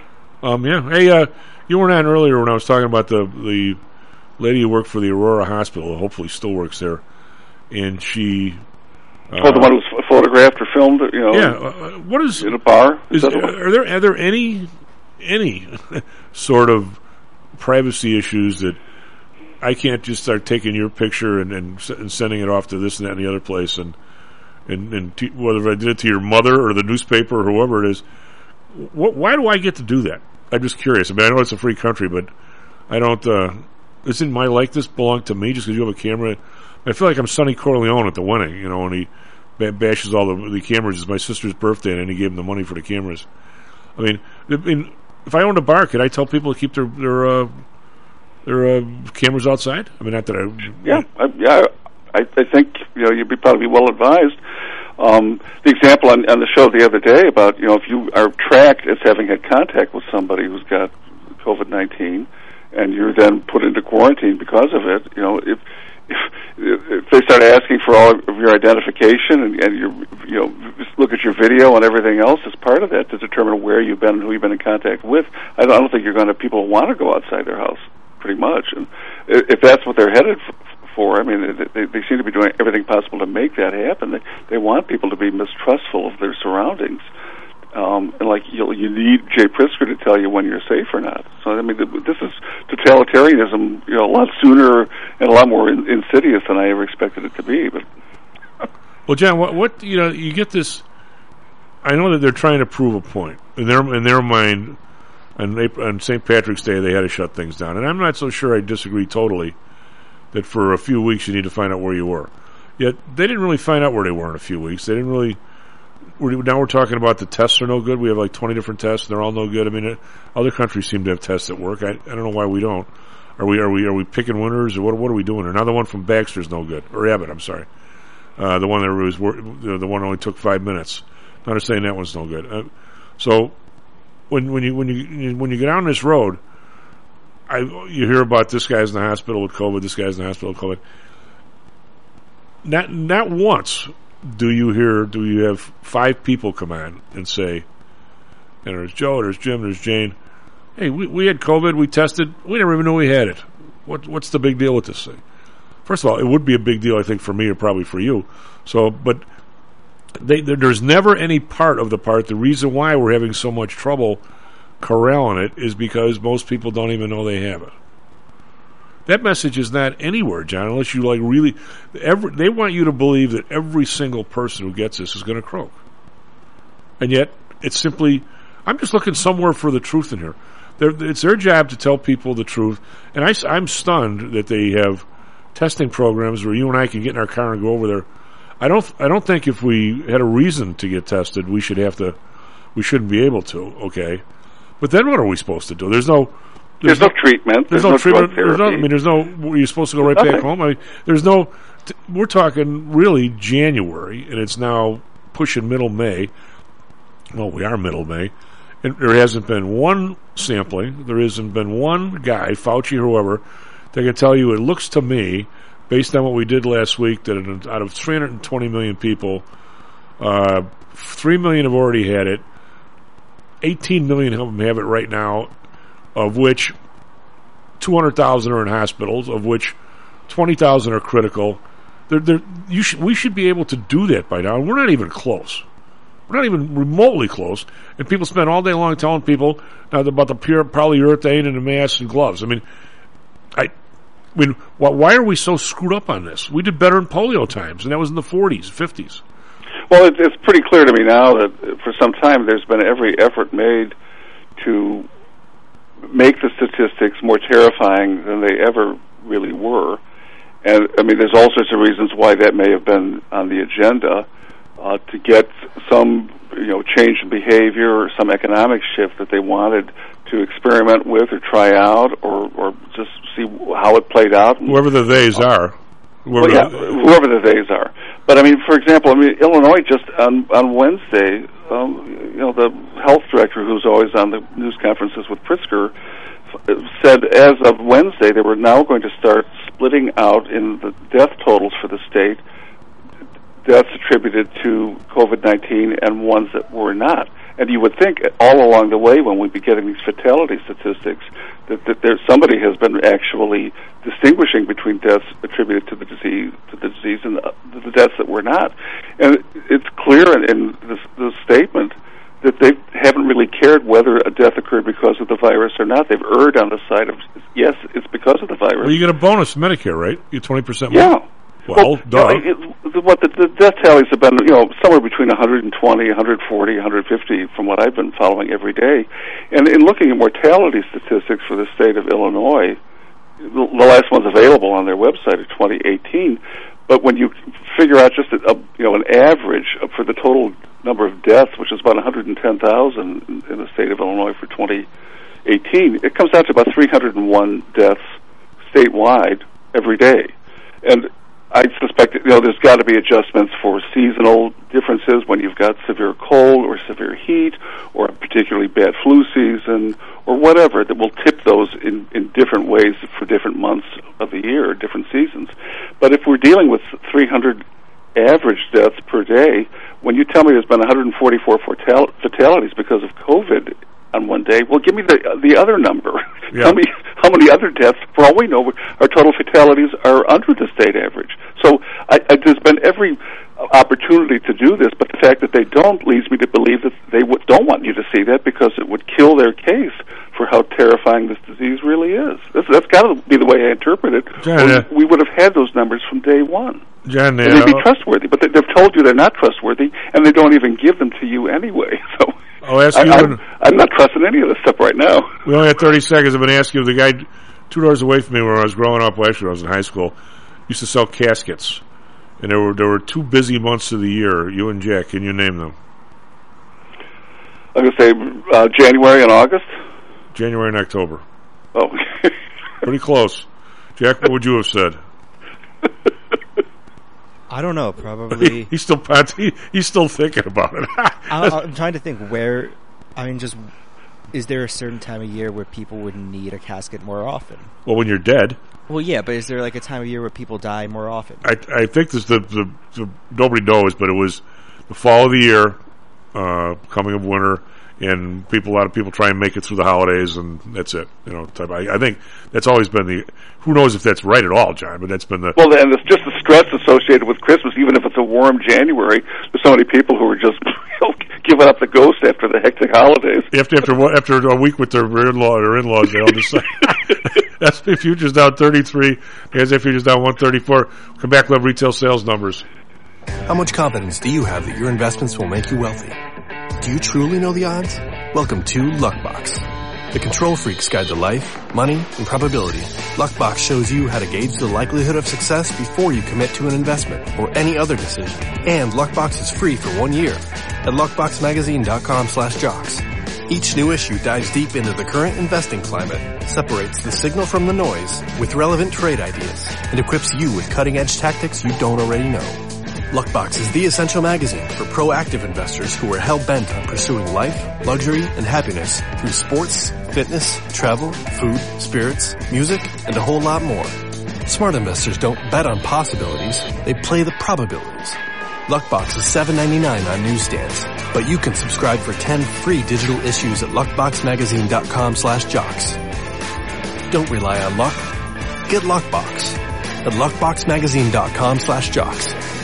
Um. Yeah. Hey, uh, you weren't on earlier when I was talking about the the lady who worked for the Aurora Hospital. Hopefully, still works there, and she. Uh, oh, the one who was photographed or filmed, you know, yeah. Uh, what is in a bar? Is, is are there are there any any sort of privacy issues that I can't just start taking your picture and, and, and sending it off to this and that and the other place, and and, and to, whether I did it to your mother or the newspaper or whoever it is, wh- why do I get to do that? I'm just curious. I mean, I know it's a free country, but I don't. Uh, isn't my likeness belong to me just because you have a camera? I feel like I'm Sonny Corleone at the wedding, you know, and he b- bashes all the, the cameras. It's my sister's birthday, and he gave him the money for the cameras. I mean, I mean, if I owned a bar, could I tell people to keep their their uh, their uh, cameras outside? I mean, not that I. Yeah, I, yeah. I, I think you know you'd be probably well advised. Um, the example on, on the show the other day about, you know, if you are tracked as having had contact with somebody who's got COVID nineteen, and you're then put into quarantine because of it, you know, if. If, if they start asking for all of your identification and, and your, you know, just look at your video and everything else as part of that to determine where you've been and who you've been in contact with, I don't, I don't think you're going to. People want to go outside their house, pretty much. And if that's what they're headed for, I mean, they, they seem to be doing everything possible to make that happen. They, they want people to be mistrustful of their surroundings. Um, and like you, you need Jay Pritzker to tell you when you're safe or not. So I mean, this is totalitarianism, you know, a lot sooner and a lot more in, insidious than I ever expected it to be. But well, John, what, what you know, you get this. I know that they're trying to prove a point in their in their mind. On, on Saint Patrick's Day, they had to shut things down, and I'm not so sure I disagree totally that for a few weeks you need to find out where you were. Yet they didn't really find out where they were in a few weeks. They didn't really. We're, now we're talking about the tests are no good. We have like twenty different tests, and they're all no good. I mean, it, other countries seem to have tests that work. I, I don't know why we don't. Are we are we are we picking winners, or what? What are we doing? Another one from Baxter's no good, or Abbott. I'm sorry, uh, the one that was the, the one that only took five minutes. Not to saying that one's no good. Uh, so when when you when you when you get down this road, I you hear about this guy's in the hospital with COVID. This guy's in the hospital with COVID. Not not once do you hear do you have five people come on and say, and there's Joe, there's Jim, there's Jane. Hey, we we had COVID. We tested. We never even knew we had it. What what's the big deal with this thing? First of all, it would be a big deal, I think, for me or probably for you. So, but they, there, there's never any part of the part. The reason why we're having so much trouble corralling it is because most people don't even know they have it. That message is not anywhere, John, unless you like really. Every, they want you to believe that every single person who gets this is going to croak, and yet it's simply. I'm just looking somewhere for the truth in here. They're, it's their job to tell people the truth, and I, I'm stunned that they have testing programs where you and I can get in our car and go over there. I don't. I don't think if we had a reason to get tested, we should have to. We shouldn't be able to. Okay, but then what are we supposed to do? There's no. There's, there's no, no treatment. There's, there's no, no treatment. There's no, I mean, there's no. You're supposed to go right Nothing. back home. I mean, there's no. T- we're talking really January, and it's now pushing middle May. Well, we are middle May. And there hasn't been one sampling. There hasn't been one guy, Fauci or whoever, that can tell you it looks to me, based on what we did last week, that out of three hundred twenty million people, uh, three million have already had it. eighteen million of them have it right now, of which two hundred thousand are in hospitals, of which twenty thousand are critical. They're, they're, you should, we should be able to do that by now, and we're not even close. We're not even remotely close, and people spend all day long telling people uh, about the pure polyurethane and the masks and gloves. I mean, I, I mean, why, why are we so screwed up on this? We did better in polio times, and that was in the forties, fifties. Well, it, it's pretty clear to me now that for some time there's been every effort made to make the statistics more terrifying than they ever really were. And, I mean, there's all sorts of reasons why that may have been on the agenda. Uh, to get some, you know, change in behavior or some economic shift that they wanted to experiment with or try out or, or just see how it played out. Whoever the theys are. Whoever, well, yeah, the, whoever the theys are. But, I mean, for example, I mean, Illinois just on, on Wednesday, um, you know, the health director who's always on the news conferences with Pritzker said as of Wednesday they were now going to start splitting out in the death totals for the state deaths attributed to COVID nineteen and ones that were not. And you would think all along the way when we'd be getting these fatality statistics that, that there's somebody has been actually distinguishing between deaths attributed to the disease to the disease and the, the deaths that were not. And it's clear in, in this, this statement that they haven't really cared whether a death occurred because of the virus or not. They've erred on the side of, yes, it's because of the virus. Well, you get a bonus Medicare, right? You twenty percent more. Yeah. Well, well you know, it, what the, the death tallies have been, you know, somewhere between one hundred twenty, one hundred forty, one hundred fifty from what I've been following every day. And in looking at mortality statistics for the state of Illinois, the, the last ones available on their website are twenty eighteen. But when you figure out just a, a you know an average for the total number of deaths, which is about one hundred ten thousand in, in the state of Illinois for twenty eighteen, it comes out to about three hundred one deaths statewide every day. And I suspect that, you know, there's got to be adjustments for seasonal differences when you've got severe cold or severe heat or a particularly bad flu season or whatever that will tip those in, in different ways for different months of the year or different seasons. But if we're dealing with three hundred average deaths per day, when you tell me there's been one hundred forty-four fatal- fatalities because of COVID on one day, well, give me the the other number. Yeah. Tell me how many other deaths. For all we know, our total fatalities are under the state average. So I, I, there's been every opportunity to do this, but the fact that they don't leads me to believe that they w- don't want you to see that because it would kill their case for how terrifying this disease really is. That's, that's got to be the way I interpret it. John, uh, we would have had those numbers from day one. John, uh, and they'd be trustworthy, but they, they've told you they're not trustworthy, and they don't even give them to you anyway. So I'll ask I, you. I'm, I'm not trusting any of this stuff right now. We only had thirty seconds. I've been asking you. The guy two doors away from me when I was growing up, well, actually when I was in high school, used to sell caskets. And there were there were two busy months of the year. You and Jack, can you name them? I'm going to say uh, January and August. January and October. Oh. Pretty close. Jack, what would you have said? I don't know. Probably. he's still he, he's still thinking about it. I, I'm trying to think where. I mean, just is there a certain time of year where people would need a casket more often? Well, when you're dead. Well, yeah, but is there like a time of year where people die more often? I I think this the, the, the nobody knows, but it was the fall of the year, uh, coming of winter, and people a lot of people try and make it through the holidays, and that's it. You know, type, I, I think that's always been the. Who knows if that's right at all, John? But that's been the. Well, and it's just the stress associated with Christmas, even if it's a warm January. There's so many people who are just giving up the ghost after the hectic holidays. After after after a week with their in-law or in-laws, they all decide. That's the futures down thirty-three. As if futures down one thirty-four. Come back, we'll have retail sales numbers. How much confidence do you have that your investments will make you wealthy? Do you truly know the odds? Welcome to Luckbox, the control freak's guide to life, money, and probability. Luckbox shows you how to gauge the likelihood of success before you commit to an investment or any other decision. And Luckbox is free for one year at luckboxmagazine.com slash jocks. Each new issue dives deep into the current investing climate, separates the signal from the noise with relevant trade ideas, and equips you with cutting-edge tactics you don't already know. Luckbox is the essential magazine for proactive investors who are hell-bent on pursuing life, luxury, and happiness through sports, fitness, travel, food, spirits, music, and a whole lot more. Smart investors don't bet on possibilities, they play the probabilities. Luckbox is seven ninety-nine on newsstands, but you can subscribe for ten free digital issues at luckboxmagazine.com slash jocks. Don't rely on luck. Get Luckbox at luckboxmagazine.com slash jocks.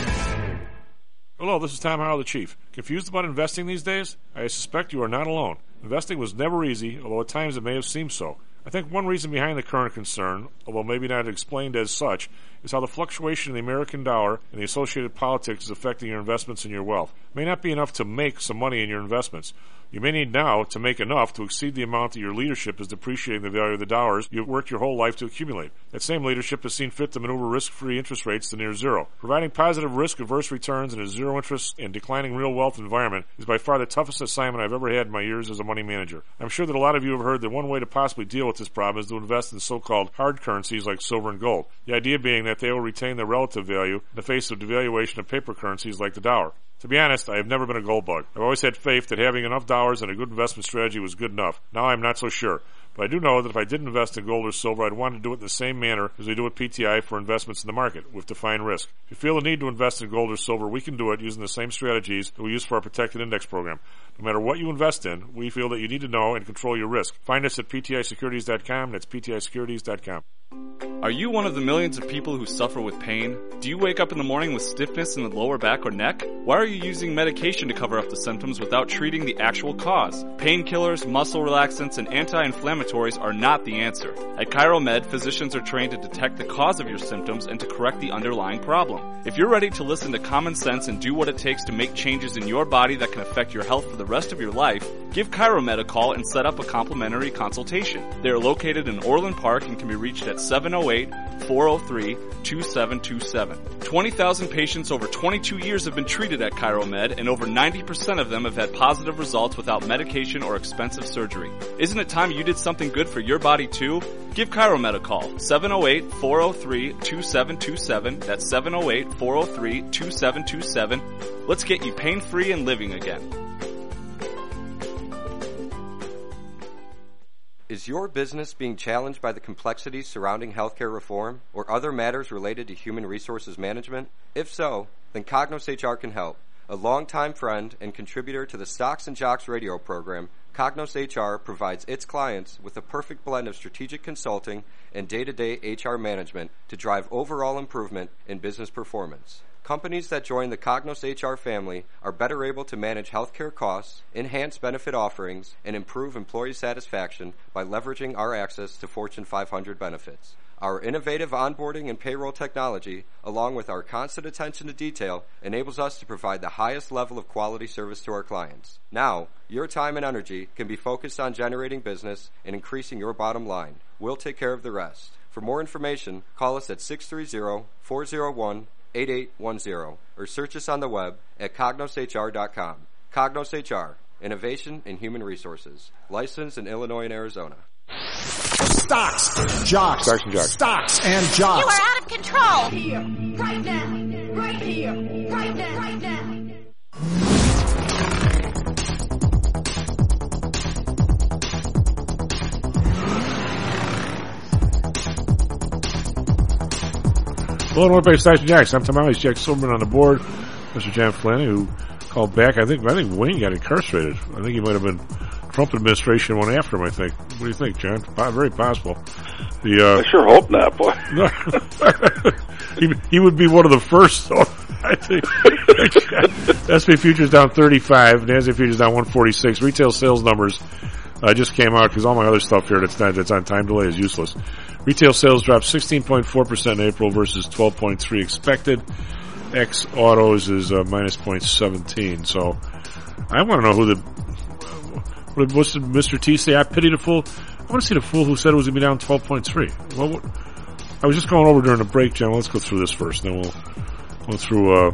Hello, this is Tom Howell, the Chief. Confused about investing these days? I suspect you are not alone. Investing was never easy, although at times it may have seemed so. I think one reason behind the current concern, although maybe not explained as such, is how the fluctuation in the American dollar and the associated politics is affecting your investments and your wealth. It may not be enough to make some money in your investments. You may need now to make enough to exceed the amount that your leadership is depreciating the value of the dollars you've worked your whole life to accumulate. That same leadership has seen fit to maneuver risk-free interest rates to near zero. Providing positive risk-averse returns in a zero-interest and declining real wealth environment is by far the toughest assignment I've ever had in my years as a money manager. I'm sure that a lot of you have heard that one way to possibly deal with this problem is to invest in so-called hard currencies like silver and gold. The idea being that they will retain their relative value in the face of devaluation of paper currencies like the dollar. To be honest, I have never been a gold bug. I've always had faith that having enough dollars and a good investment strategy was good enough. Now I'm not so sure. But I do know that if I did invest in gold or silver, I'd want to do it in the same manner as we do with P T I for investments in the market, with defined risk. If you feel the need to invest in gold or silver, we can do it using the same strategies that we use for our protected index program. No matter what you invest in, we feel that you need to know and control your risk. Find us at P T I securities dot com. That's P T I securities dot com. Are you one of the millions of people who suffer with pain? Do you wake up in the morning with stiffness in the lower back or neck? Why are you using medication to cover up the symptoms without treating the actual cause? Painkillers, muscle relaxants, and anti-inflammatories are not the answer. At ChiroMed, physicians are trained to detect the cause of your symptoms and to correct the underlying problem. If you're ready to listen to common sense and do what it takes to make changes in your body that can affect your health for the rest of your life, give ChiroMed a call and set up a complimentary consultation. They are located in Orland Park and can be reached at seven oh eight, four oh three, two seven two seven. twenty thousand patients over twenty-two years have been treated at ChiroMed, and over ninety percent of them have had positive results without medication or expensive surgery. Isn't it time you did something good for your body too? Give ChiroMed a call, seven oh eight, four oh three, two seven two seven. That's seven oh eight, four oh three, two seven two seven. Let's get you pain-free and living again. Is your business being challenged by the complexities surrounding healthcare reform or other matters related to human resources management? If so, then Cognos H R can help. A longtime friend and contributor to the Stocks and Jocks radio program, Cognos H R provides its clients with a perfect blend of strategic consulting and day-to-day H R management to drive overall improvement in business performance. Companies that join the Cognos H R family are better able to manage healthcare costs, enhance benefit offerings, and improve employee satisfaction by leveraging our access to Fortune five hundred benefits. Our innovative onboarding and payroll technology, along with our constant attention to detail, enables us to provide the highest level of quality service to our clients. Now, your time and energy can be focused on generating business and increasing your bottom line. We'll take care of the rest. For more information, call us at six three zero, four zero one, eight eight one zero or search us on the web at cognos h r dot com. Cognos H R, Innovation in Human Resources. Licensed in Illinois and Arizona. Stocks, jocks, Stocks and jocks. Stocks and jocks. You are out of control. Here, right now, right here, right now, right now. Hello, North Bay Stocks and Jocks. I'm Tom Alley's Jack Silverman on the board. Mister John Flannery, who called back. I think I think Wayne got incarcerated. I think he might have been Trump administration went after him, I think. What do you think, John? Very possible. The, uh, I sure hope not, boy. he, he would be one of the first, though. I think. S and P futures down thirty-five. NASDAQ futures down one forty-six. Retail sales numbers uh, just came out because all my other stuff here that's, not, that's on time delay is useless. Retail sales dropped sixteen point four percent in April versus twelve point three expected. X autos is uh, minus zero point one seven. So I want to know who the what what's the Mister T say? I pity the fool. I want to see the fool who said it was going to be down twelve point three. Well, what, I was just going over during the break, John. Let's go through this first, then we'll go through. Uh,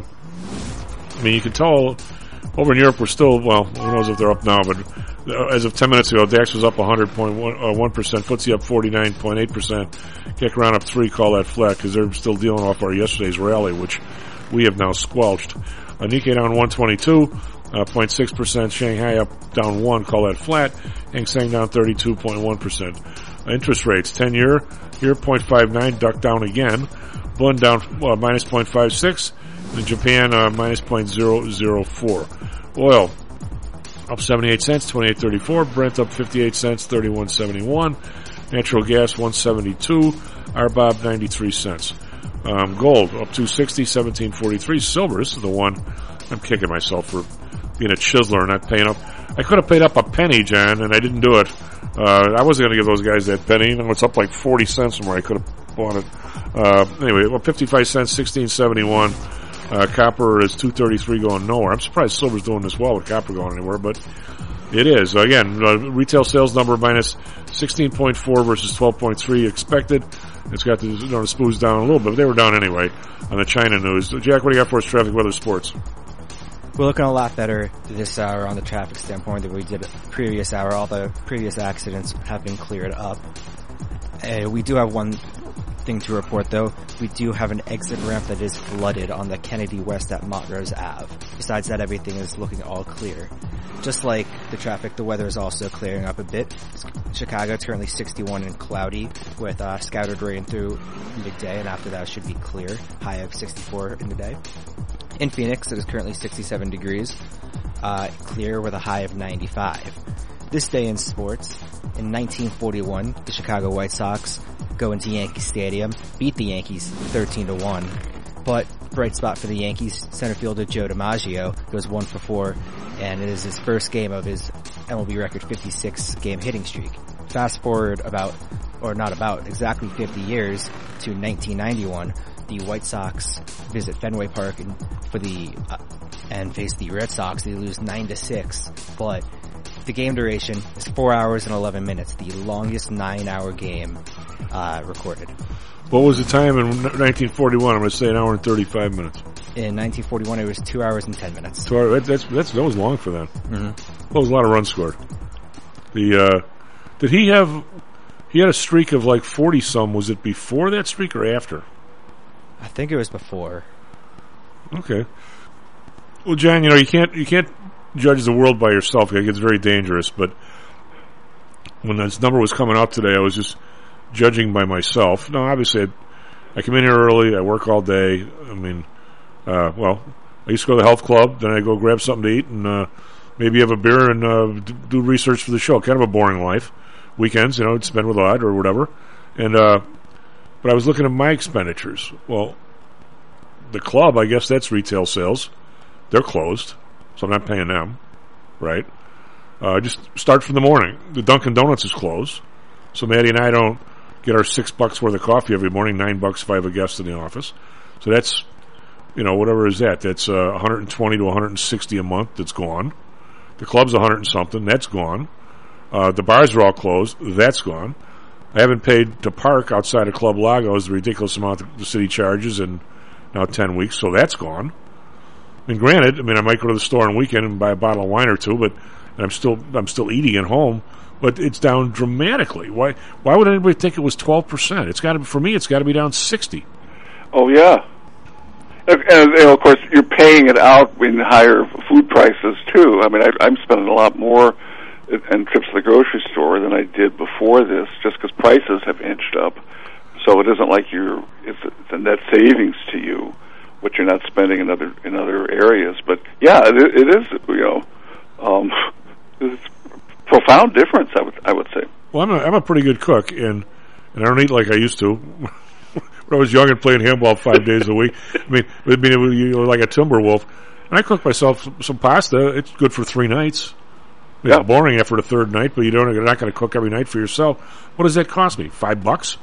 I mean, you can tell over in Europe we're still, well, who knows if they're up now, but as of ten minutes ago, DAX was up one hundred point one percent, F T S E up forty-nine point eight percent, K C around up three, call that flat because they're still dealing off our yesterday's rally, which we have now squelched. Uh, Nikkei down one twenty-two, uh, zero point six percent, Shanghai up down one, call that flat, Hang Seng down thirty-two point one percent. Uh, interest rates, ten year, here zero point five nine, duck down again, Bund down uh, minus zero point five six, and Japan uh, minus zero point zero zero four. Oil up seventy-eight cents, twenty-eight thirty-four. Brent up fifty-eight cents, thirty-one seventy-one. Natural gas one seventy-two. R B O B ninety-three cents. Um, gold up two sixty, seventeen forty-three. Silver, this is the one I'm kicking myself for being a chiseler and not paying up. I could have paid up a penny, John, and I didn't do it. Uh, I wasn't going to give those guys that penny. Now it's up like forty cents from where I could have bought it. Uh, anyway, well, fifty-five cents, sixteen seventy-one. Uh, copper is two thirty-three going nowhere. I'm surprised silver's doing this well with copper going anywhere, but it is. Again, uh, retail sales number minus sixteen point four versus twelve point three expected. It's got the, you know, the spoons down a little bit, but they were down anyway on the China news. So Jack, what do you got for us, traffic, weather, sports? We're looking a lot better this hour on the traffic standpoint than we did the previous hour. All the previous accidents have been cleared up. Uh, we do have one thing to report, though. We do have an exit ramp that is flooded on the Kennedy West at Montrose Avenue. Besides that, everything is looking all clear. Just like the traffic, the weather is also clearing up a bit. Chicago is currently sixty-one and cloudy with uh, scattered rain through midday, and after that it should be clear. High of sixty-four in the day. In Phoenix, it is currently sixty-seven degrees, uh, clear with a high of ninety-five. This day in sports, in nineteen forty-one, the Chicago White Sox go into Yankee Stadium, beat the Yankees thirteen to one. But bright spot for the Yankees, center fielder Joe DiMaggio goes one for four, and it is his first game of his M L B record fifty-six game hitting streak. Fast forward about, or not about, exactly fifty years to nineteen ninety-one, the White Sox visit Fenway Park and for the uh, and face the Red Sox. They lose nine to six, but the game duration is four hours and eleven minutes, the longest nine-hour game uh, recorded. What was the time in nineteen forty-one? I'm going to say an hour and thirty-five minutes. In nineteen forty-one, it was two hours and ten minutes. Two hours, that's, that's, that was long for them. Mm-hmm. That was a lot of runs scored. The, uh, did he have, he had a streak of like forty some. Was it before that streak or after? I think it was before. Okay. Well, John, you know, you can't, you can't judge the world by yourself. It gets very dangerous, but when this number was coming out today, I was just judging by myself. No, obviously, I, I come in here early, I work all day. I mean, uh, well, I used to go to the health club, then I go grab something to eat, and uh, maybe have a beer and uh, do research for the show. Kind of a boring life. Weekends, you know, I'd spend with Odd or whatever. And, uh, but I was looking at my expenditures. Well, the club, I guess that's retail sales. They're closed, so I'm not paying them, right? Uh, just start from the morning. The Dunkin' Donuts is closed, so Maddie and I don't get our six bucks worth of coffee every morning, nine bucks if I have a guest in the office. So that's, you know, whatever is that. That's uh, one hundred twenty to one hundred sixty a month that's gone. The club's one hundred and something. That's gone. Uh, the bars are all closed. That's gone. I haven't paid to park outside of Club Lagos the ridiculous amount that the city charges in now ten weeks, so that's gone. I mean, granted, I mean, I might go to the store on weekend and buy a bottle of wine or two, but and I'm still I'm still eating at home, but it's down dramatically. Why why would anybody think it was twelve percent? It's got to for me. It's got to be down sixty. Oh yeah, and, and you know, of course you're paying it out in higher food prices too. I mean, I, I'm spending a lot more and trips to the grocery store than I did before this, just because prices have inched up. So it isn't like you're it's a, it's a net savings to you, which you're not spending in other in other areas. But yeah, it, it is you know, um, it's a profound difference. I would I would say. Well, I'm a I'm a pretty good cook, and and I don't eat like I used to. When I was young and playing handball five days a week, I mean, I mean, it was, you were like a timber wolf. And I cook myself some, some pasta. It's good for three nights. It's yeah. boring after the third night, but you don't. You're not going to cook every night for yourself. What does that cost me? Five bucks?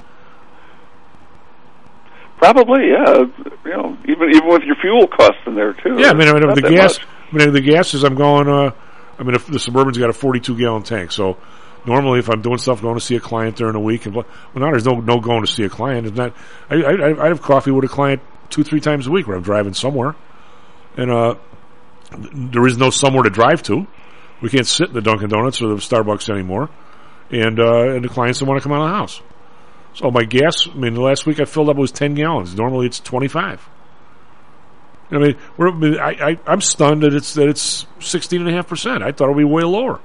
Probably, yeah. You know, even even with your fuel costs in there too. Yeah, I mean, I mean, if the gas. Much. I mean, if the gas is I'm going. Uh, I mean, if the Suburban's got a forty-two gallon tank, so normally if I'm doing stuff, going to see a client during a week, and well, now there's no no going to see a client. It's not. I, I I have coffee with a client two three times a week where I'm driving somewhere, and uh, there is no somewhere to drive to. We can't sit in the Dunkin' Donuts or the Starbucks anymore, and uh, and the clients don't want to come out of the house. So my gas, I mean, the last week I filled up it was ten gallons. Normally it's twenty-five. I mean, we're, I, I, I'm stunned that it's that it's sixteen and a half percent. I thought it would be way lower.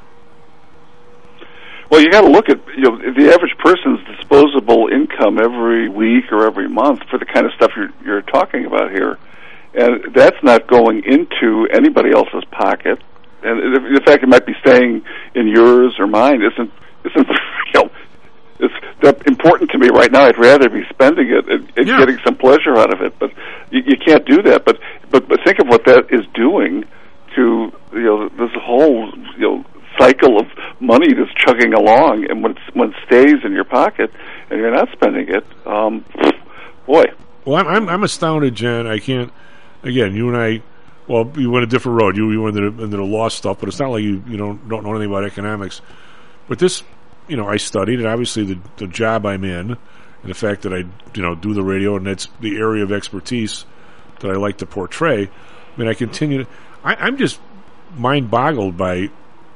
Well, you got to look at you know the average person's disposable income every week or every month for the kind of stuff you're you're talking about here, and that's not going into anybody else's pocket. And the fact it might be staying in yours or mine isn't isn't you know it's that important to me right now. I'd rather be spending it and, and yeah. getting some pleasure out of it. But you, you can't do that. But but but think of what that is doing to you know this whole you know cycle of money that's chugging along. And when it's, when it stays in your pocket and you're not spending it, um, boy. Well, I'm I'm, I'm astounded, Jen. I can't. Again, you and I. Well, you went a different road. You, you went into the, into the law stuff, but it's not like you, you don't, don't know anything about economics. But this, you know, I studied, and obviously the, the job I'm in, and the fact that I, you know, do the radio, and that's the area of expertise that I like to portray. I mean, I continue to, I, I'm just mind-boggled by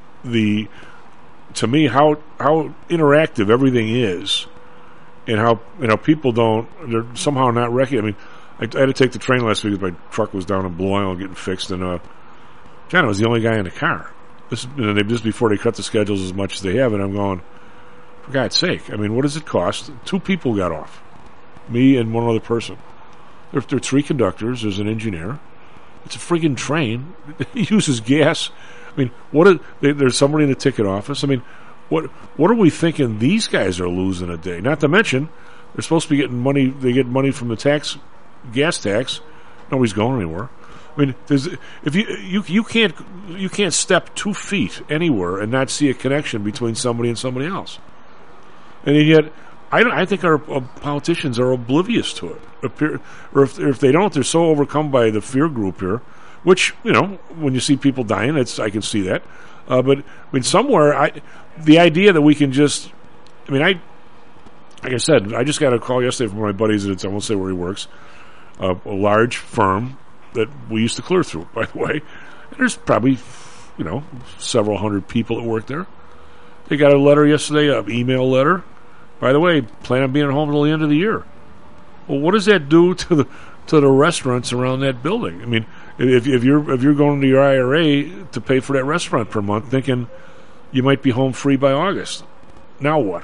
the, to me, how how interactive everything is, and how, you know, people don't, they're somehow not recognizing. I mean, I, I had to take the train last week because my truck was down in Blue Island getting fixed, and uh, John, I was the only guy in the car. This, you know, they, just before they cut the schedules as much as they have, and I'm going, for God's sake, I mean, what does it cost? Two people got off, me and one other person. There, there are three conductors. There's an engineer. It's a friggin' train. It uses gas. I mean, what? Are, they, there's somebody in the ticket office. I mean, what? What are we thinking these guys are losing a day? Not to mention, they're supposed to be getting money. They get money from the tax. Gas tax, nobody's going anywhere. I mean, there's, if you you you can't you can't step two feet anywhere and not see a connection between somebody and somebody else. And yet, I don't, I think our uh, politicians are oblivious to it. Appear, or if if they don't, they're so overcome by the fear group here. Which, you know, when you see people dying, it's I can see that. Uh, but I mean, somewhere, I the idea that we can just, I mean, I like I said, I just got a call yesterday from one of my buddies. That I won't say where he works. Uh, a large firm that we used to clear through, by the way. And there's probably, you know, several hundred people that work there. They got a letter yesterday, an email letter. By the way, plan on being at home until the end of the year. Well, what does that do to the to the restaurants around that building? I mean, if if you're if you're going to your I R A to pay for that restaurant per month, thinking you might be home free by August, now what?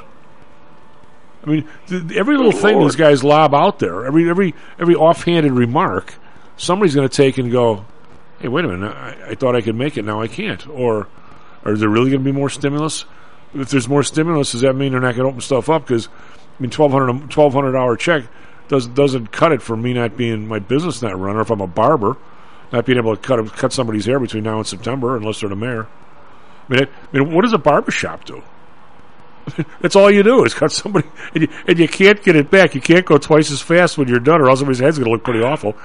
I mean, th- every little Good thing Lord. these guys lob out there, every every every offhanded remark, somebody's going to take and go, "Hey, wait a minute! I, I thought I could make it, now I can't." Or, or is there really going to be more stimulus? If there's more stimulus, does that mean they're not going to open stuff up? Because I mean, twelve hundred twelve hundred hour check. doesn't doesn't cut it for me not being my business not running, or if I'm a barber, not being able to cut cut somebody's hair between now and September, unless they're the mayor. I mean, it, I mean, what does a barber shop do? That's all you do is cut somebody, and you, and you can't get it back. You can't go twice as fast when you're done, or else somebody's head's going to look pretty awful.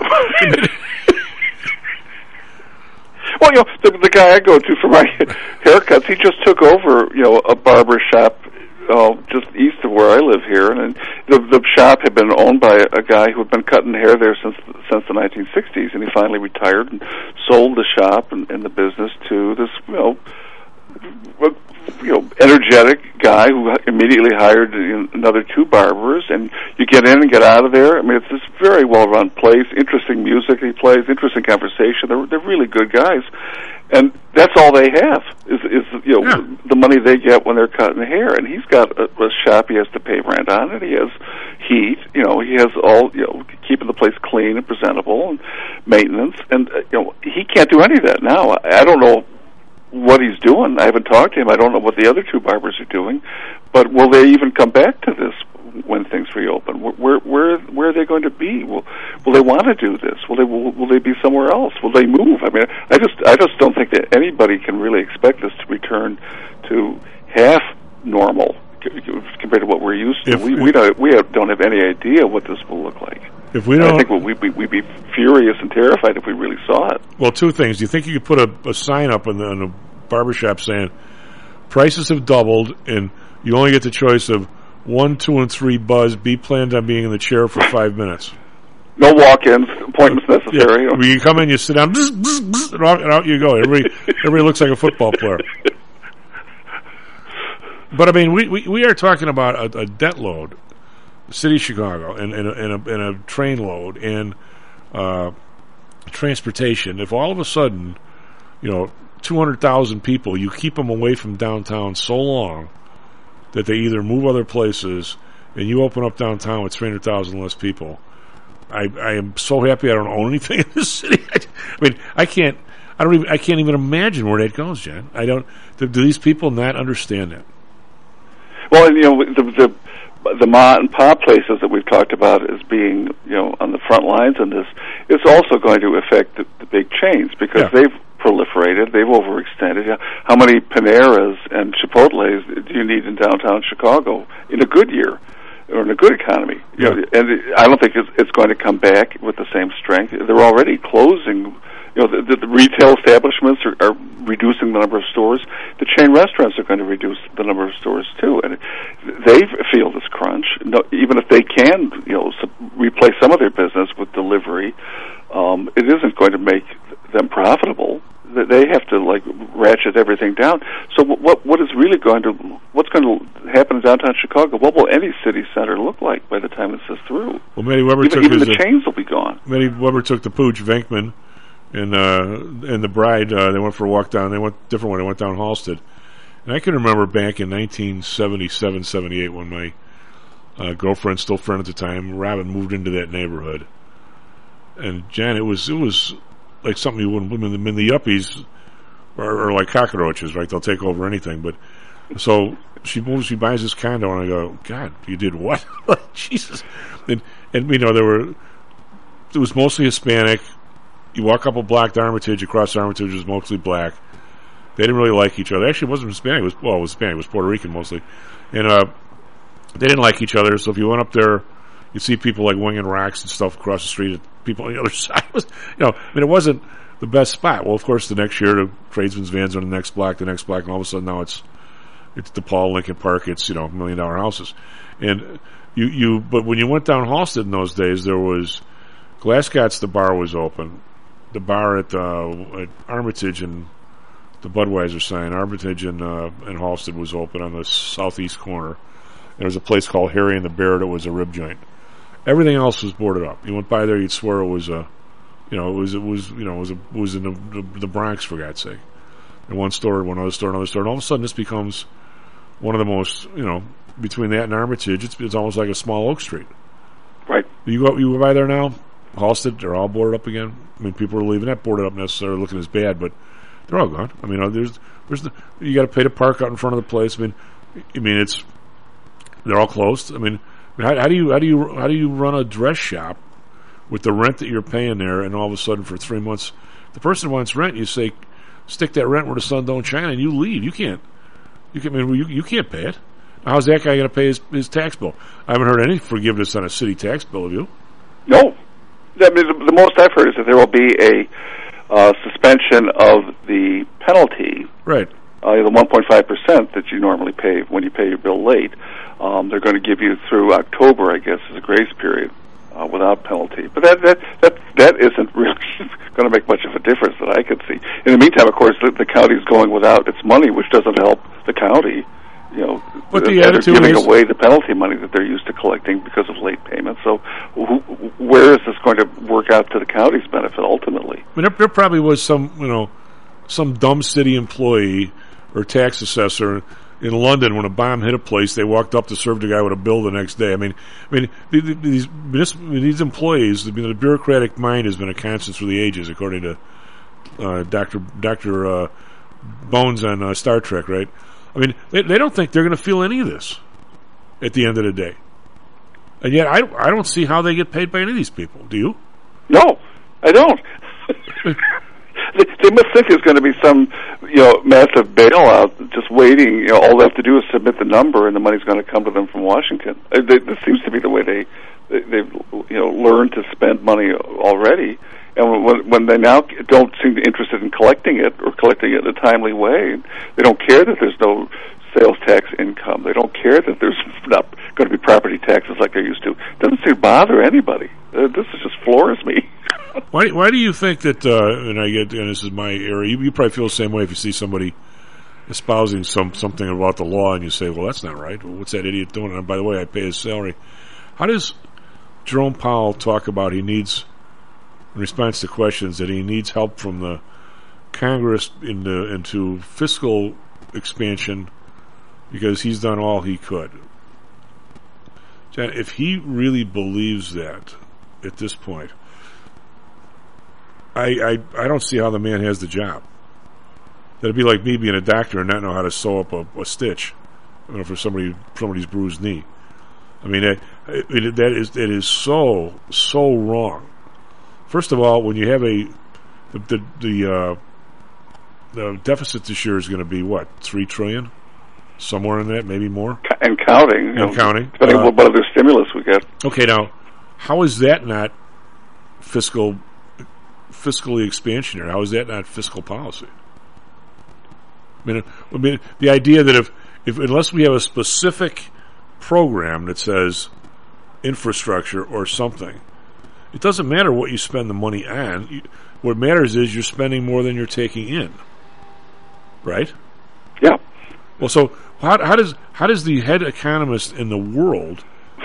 Well, you know, the, the guy I go to for my haircuts, he just took over, you know, a barber shop uh, just east of where I live here, and the, the shop had been owned by a guy who had been cutting hair there since since the nineteen sixties, and he finally retired and sold the shop and, and the business to this, you know, you know, energetic guy who immediately hired another two barbers, and you get in and get out of there. I mean, it's this very well-run place, interesting music he plays, interesting conversation. They're, they're really good guys, and that's all they have is, is you know, yeah. the money they get when they're cutting hair. And he's got a, a shop he has to pay rent on, and he has heat. You know, he has all, you know, keeping the place clean and presentable and maintenance, and uh, you know, he can't do any of that now. I, I don't know what he's doing. I haven't talked to him. I don't know what the other two barbers are doing, but will they even come back to this when things reopen? Where where where are they going to be? Will will they want to do this? Will they will, will they be somewhere else? Will they move? I mean, I just I just don't think that anybody can really expect us to return to half normal compared to what we're used to. If, we we don't we don't have any idea what this will look like. If we don't, I think we'd be, we'd be furious and terrified if we really saw it. Well, two things. Do you think you could put a, a sign up in the, in the barbershop saying prices have doubled and you only get the choice of one, two, and three buzz. Be planned on being in the chair for five minutes. No walk-ins, appointments necessary. Yeah. When you come in, you sit down, bzz, bzz, bzz, and, out, and out you go. Everybody, everybody looks like a football player. But I mean, we, we, we are talking about a, a debt load. City of Chicago, and, and, a, and, a, and a train load, and uh, transportation. If all of a sudden, you know, two hundred thousand people, you keep them away from downtown so long that they either move other places, and you open up downtown with three hundred thousand less people, I, I am so happy I don't own anything in this city. I, I mean, I can't, I don't even, I can't even imagine where that goes, Jen. I don't. Do, do these people not understand that? Well, you know, the the. The ma and pop places that we've talked about as being, you know, on the front lines in this, it's also going to affect the, the big chains because yeah. they've proliferated, they've overextended. How many Paneras and Chipotles do you need in downtown Chicago in a good year or in a good economy? Yeah. You know, and I don't think it's, it's going to come back with the same strength. They're already closing. You know, the, the retail establishments are, are reducing the number of stores. The chain restaurants are going to reduce the number of stores too, and they feel this crunch. No, even if they can, you know, replace some of their business with delivery, um, it isn't going to make them profitable. They have to like ratchet everything down. So what what is really going to what's going to happen in downtown Chicago? What will any city center look like by the time this is through? Well, Matty Weber even, took even his, the chains will be gone. Matty Weber took the pooch Venkman. And uh, and the bride, uh, they went for a walk down. They went different way. They went down Halsted, and I can remember back in nineteen seventy-seven, seventy-eight when my uh, girlfriend, still friend at the time, Robin, moved into that neighborhood. And Jan, it was it was like something you wouldn't. I mean, the, the yuppies are, are like cockroaches, right? They'll take over anything. But so she moves, she buys this condo, and I go, God, you did what? Jesus! And and you know there were it was mostly Hispanic. You walk up a block to Armitage, across Armitage was mostly black. They didn't really like each other. Actually, it wasn't Hispanic. It was, well, it was Hispanic. It was Puerto Rican mostly. And uh, they didn't like each other, so if you went up there, you'd see people like winging rocks and stuff across the street. People on the other side. It was, you know, I mean, it wasn't the best spot. Well, of course, the next year, the tradesmen's vans are on the next block, the next block, and all of a sudden now it's it's DePaul, Lincoln Park. It's, you know, million-dollar houses. And you, you, but when you went down Halsted in those days, there was Glasgow's, the bar was open. The bar at, uh, at Armitage and the Budweiser sign, Armitage and, uh, and Halsted was open on the southeast corner. There was a place called Harry and the Bear that was a rib joint. Everything else was boarded up. You went by there, you'd swear it was a, you know, it was, it was, you know, it was, a, it was in the, the, the Bronx, for God's sake. And one store, one other store, another store, and all of a sudden this becomes one of the most, you know, between that and Armitage, it's, it's almost like a small Oak Street. Right. You go, you go by there now, Halsted, they're all boarded up again. I mean, people are leaving, not boarded up necessarily looking as bad, but they're all gone. I mean, there's, there's the, you got to pay to park out in front of the place. I mean, I mean, it's, they're all closed. I mean, How, how do you how do you how do you run a dress shop with the rent that you're paying there, and all of a sudden for three months, the person wants rent. You say, stick that rent where the sun don't shine, and you leave. You can't. You can. I mean, you, you can't pay it. How's that guy going to pay his, his tax bill? I haven't heard any forgiveness on a city tax bill. Have you? No. I mean, the, the most I've heard is that there will be a uh, suspension of the penalty. Right. Uh, the one point five percent that you normally pay when you pay your bill late. Um, they're going to give you through October, I guess, as a grace period uh, without penalty. But that that that that isn't really going to make much of a difference that I could see. In the meantime, of course, the, the county's going without its money, which doesn't help the county. You know, but the they're attitude giving is away the penalty money that they're used to collecting because of late payments. So, who, where is this going to work out to the county's benefit ultimately? I mean, there, there probably was some, you know, some dumb city employee or tax assessor in London when a bomb hit a place. They walked up to serve the guy with a bill the next day. I mean, I mean, these these employees. I mean, the bureaucratic mind has been a constant through the ages, according to uh, Doctor Doctor Uh, Bones on uh, Star Trek, right? I mean, they, they don't think they're going to feel any of this at the end of the day. And yet, I, I don't see how they get paid by any of these people. Do you? No, I don't. they, they must think there's going to be some, you know, massive bailout just waiting. You know, all they have to do is submit the number, and the money's going to come to them from Washington. Uh, they, this seems to be the way they, they they've you know learned to spend money already. And when, when they now don't seem interested in collecting it or collecting it in a timely way, they don't care that there's no sales tax income. They don't care that there's not going to be property taxes like there used to. It doesn't seem to bother anybody. Uh, this is just floors me. why Why do you think that, uh, and I get, and this is my area, you, you probably feel the same way if you see somebody espousing some something about the law and you say, well, that's not right. Well, what's that idiot doing? And by the way, I pay his salary. How does Jerome Powell talk about he needs... in response to questions, that he needs help from the Congress in the, into fiscal expansion because he's done all he could. John, if he really believes that at this point, I, I I don't see how the man has the job. That'd be like me being a doctor and not know how to sew up a, a stitch, you know, for somebody somebody's bruised knee. I mean, that, it, that is it is so so wrong. First of all, when you have a the the the, uh, the deficit this year is going to be what, three trillion, somewhere in that, maybe more, and counting, and you know, counting. Depending uh, on what other stimulus we get. Okay, now how is that not fiscal, fiscally expansionary? How is that not fiscal policy? I mean, I mean, the idea that if if unless we have a specific program that says infrastructure or something. It doesn't matter what you spend the money on. What matters is you're spending more than you're taking in, right? Yeah. Well, so how, how does how does the head economist in the world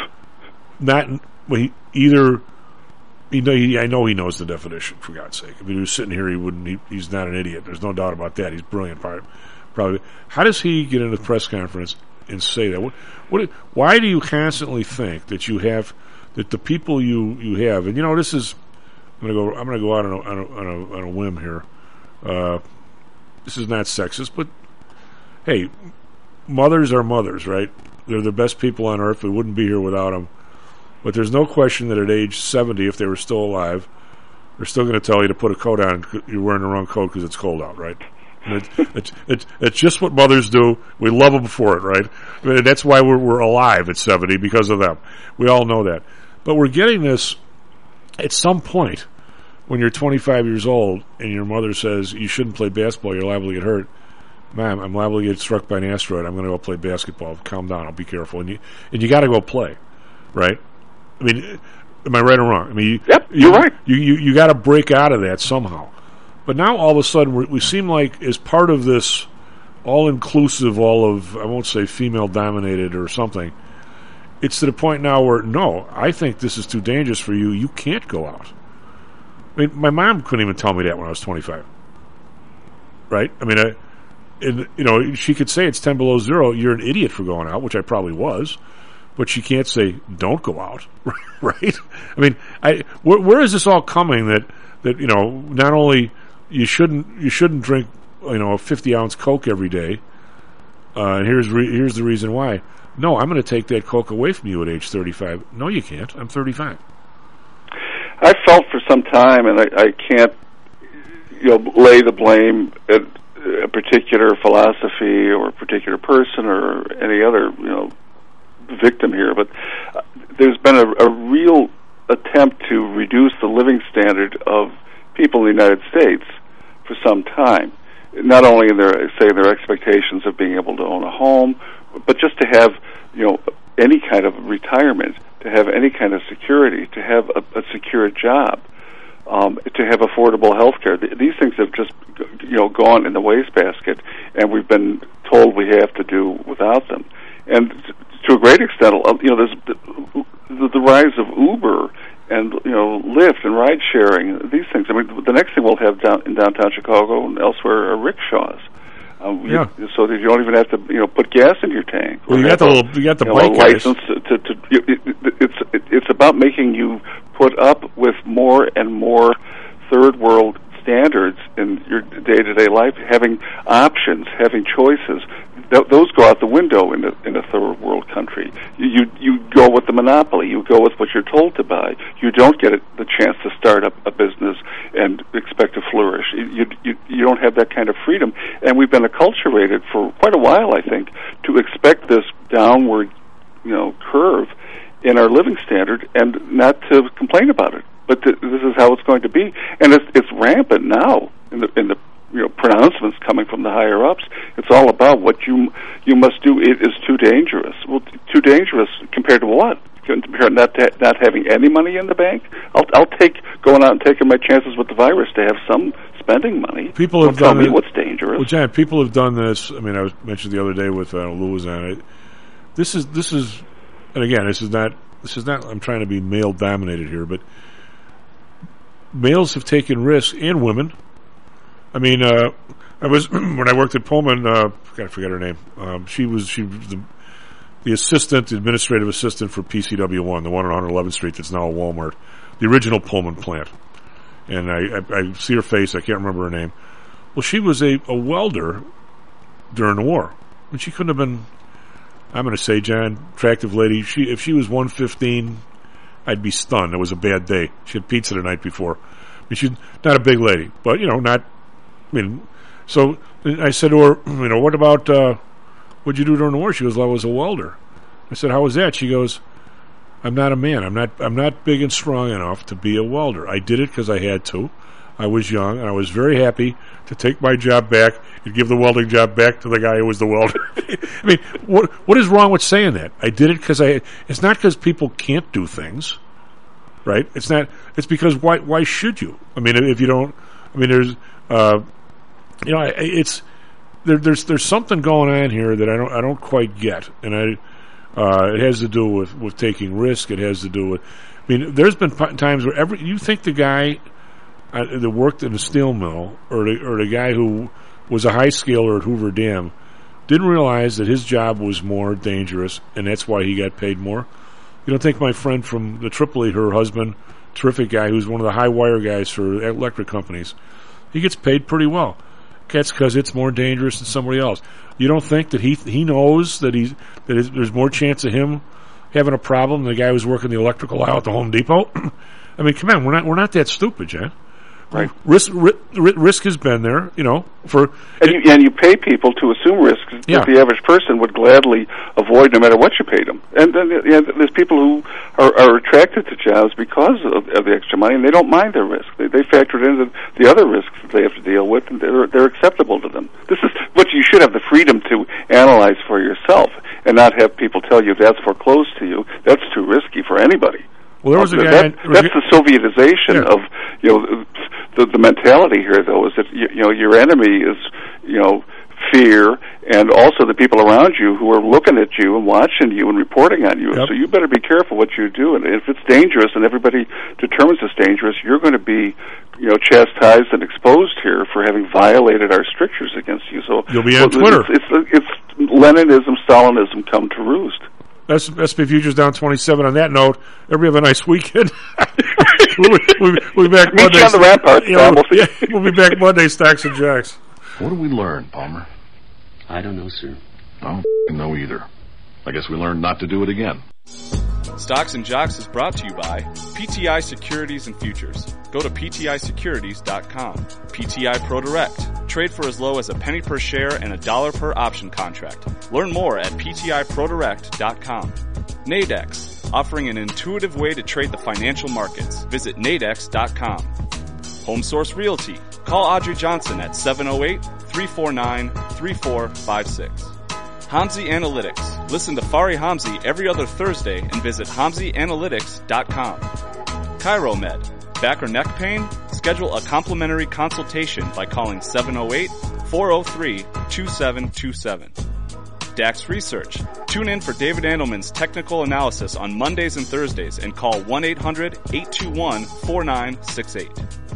not well, he, either? He know, he, I know he knows the definition. For God's sake, if he was sitting here, he wouldn't. He, he's not an idiot. There's no doubt about that. He's brilliant. Probably. probably. How does he get in a press conference and say that? What? What? Why do you constantly think that you have? That the people you, you have, and you know, this is, I'm gonna go. I'm gonna go out on a, on a, on a, on a whim here. Uh, this is not sexist, but hey, mothers are mothers, right? They're the best people on earth. We wouldn't be here without them. But there's no question that at age seventy, if they were still alive, they're still going to tell you to put a coat on. You're wearing the wrong coat because it's cold out, right? It, it's, it's, it's just what mothers do. We love them for it, right? I mean, that's why we're, we're alive at seventy, because of them. We all know that. But we're getting this at some point when you're twenty-five years old and your mother says you shouldn't play basketball, you're liable to get hurt. Ma'am, I'm liable to get struck by an asteroid. I'm going to go play basketball. Calm down. I'll be careful. And you, and you got to go play, right? I mean, am I right or wrong? I mean, you, yep, you're you, right. You you, you got to break out of that somehow. But now all of a sudden we, we seem like as part of this all-inclusive, all of, I won't say female-dominated or something, it's to the point now where, no, I think this is too dangerous for you. You can't go out. I mean, my mom couldn't even tell me that when I was twenty-five. Right? I mean, I, and, you know, she could say it's ten below zero, you're an idiot for going out, which I probably was. But she can't say, don't go out. Right? I mean, I, where, where is this all coming that, that, you know, not only you shouldn't you shouldn't drink, you know, a fifty ounce Coke every day, uh, and here's re- here's the reason why. no, I'm going to take that Coke away from you at age thirty-five. No, you can't. I'm thirty-five. I felt for some time, and I, I can't, you know, lay the blame at a particular philosophy or a particular person or any other, you know, victim here, but uh, there's been a, a real attempt to reduce the living standard of people in the United States for some time. Not only in their, say, their expectations of being able to own a home, but just to have, you know, any kind of retirement, to have any kind of security, to have a, a secure job, um, to have affordable health care. Th- these things have just, you know, gone in the wastebasket, and we've been told we have to do without them. And to a great extent, you know, there's the, the, the rise of Uber and, you know, Lyft and ride sharing, these things. I mean, the next thing we'll have down in downtown Chicago and elsewhere are rickshaws. Um, yeah. You, so that you don't even have to, you know, put gas in your tank. Well, you got the little, you got the you bike know, guys. license to, to, to it, it, it's it's about making you put up with more and more third world standards in your day-to-day life, having options, having choices. Th- those go out the window in a, in a third world country. You, you you go with the monopoly. You go with what you're told to buy. You don't get it, the chance to start up a business and expect to flourish. You, you you don't have that kind of freedom. And we've been acculturated for quite a while, I think, to expect this downward, you know, curve in our living standard and not to complain about it. But th- this is how it's going to be, and it's it's rampant now in the in the you know pronouncements coming from the higher ups. It's all about what you you must do. It is too dangerous. Well, t- too dangerous compared to what? Compared not to, not having any money in the bank. I'll I'll take going out and taking my chances with the virus to have some spending money. People Don't have tell done me it. what's dangerous. Well, John, people have done this. I mean, I was mentioned the other day with uh, Lou was on it. This is this is, and again, this is not this is not. I'm trying to be male dominated here, but males have taken risks, and women. I mean, uh, I was when I worked at Pullman. Uh, I forget her name. Um, she was she was the, the assistant, administrative assistant for P C W one, the one on one eleventh Street that's now a Walmart, the original Pullman plant. And I, I, I see her face. I can't remember her name. Well, she was a, a welder during the war, and she couldn't have been. I'm going to say, John, attractive lady. She if she was one fifteen. I'd be stunned. It was a bad day. She had pizza the night before. I mean, she's not a big lady, but, you know, not, I mean, so I said to her, you know, what about, uh, what'd you do during the war? She goes, well, I was a welder. I said, how was that? She goes, I'm not a man. I'm not, I'm not big and strong enough to be a welder. I did it because I had to. I was young, and I was very happy to take my job back and give the welding job back to the guy who was the welder. I mean, what what is wrong with saying that? I did it because I. It's not because people can't do things, right? It's not. It's because why? Why should you? I mean, if you don't, I mean, there's, uh, you know, it's there, there's there's something going on here that I don't I don't quite get, and I. Uh, it has to do with, with taking risk. It has to do with. I mean, there's been p- times where every you think the guy. Uh, that worked in a steel mill, or the, or the guy who was a high scaler at Hoover Dam, didn't realize that his job was more dangerous, and that's why he got paid more. You don't think my friend from the Tripoli, her husband, terrific guy, who's one of the high wire guys for electric companies, he gets paid pretty well. That's because it's more dangerous than somebody else. You don't think that he he knows that he's that is, there's more chance of him having a problem than the guy who's working the electrical aisle at the Home Depot? I mean, come on, we're not we're not that stupid, Jan. Right. Risk, risk, risk has been there, you know, for and you, and you pay people to assume risks yeah. that the average person would gladly avoid, no matter what you paid them. And then you know, there's people who are, are attracted to jobs because of, of the extra money, and they don't mind their risk. They, they factor it into the other risks that they have to deal with, and they're, they're acceptable to them. This is what you should have the freedom to analyze for yourself, and not have people tell you that's foreclosed to you. That's too risky for anybody. Well, there was a guy. That, that's the Sovietization yeah. of you know the, the mentality here, though, is that you, you know your enemy is you know fear, and also the people around you who are looking at you and watching you and reporting on you. Yep. So you better be careful what you do, and if it's dangerous and everybody determines it's dangerous, you're going to be you know chastised and exposed here for having violated our strictures against you. So you'll be on so Twitter. It's, it's, it's Leninism, Stalinism come to roost. S and P futures down twenty-seven. On that note, everybody have a nice weekend. we'll, we'll, we'll be back Meet Monday. You on the ramparts, you know, we'll, yeah, we'll be back Monday, Stocks and Jacks. What do we learn, Palmer? I don't know, sir. I don't know either. I guess we learned not to do it again. Stocks and Jocks is brought to you by P T I Securities and Futures. Go to P T I securities dot com. P T I Pro Direct. Trade for as low as a penny per share and a dollar per option contract. Learn more at P T I pro direct dot com. Nadex. Offering an intuitive way to trade the financial markets. Visit nadex dot com. Home Source Realty. Call Audrey Johnson at seven oh eight, three four nine, three four five six. Hamzy Analytics. Listen to Fari Hamzy every other Thursday and visit hamzy analytics dot com. ChiroMed. Back or neck pain? Schedule a complimentary consultation by calling seven oh eight, four oh three, two seven two seven. Dax Research. Tune in for David Andelman's technical analysis on Mondays and Thursdays and call one eight hundred, eight two one, four nine six eight.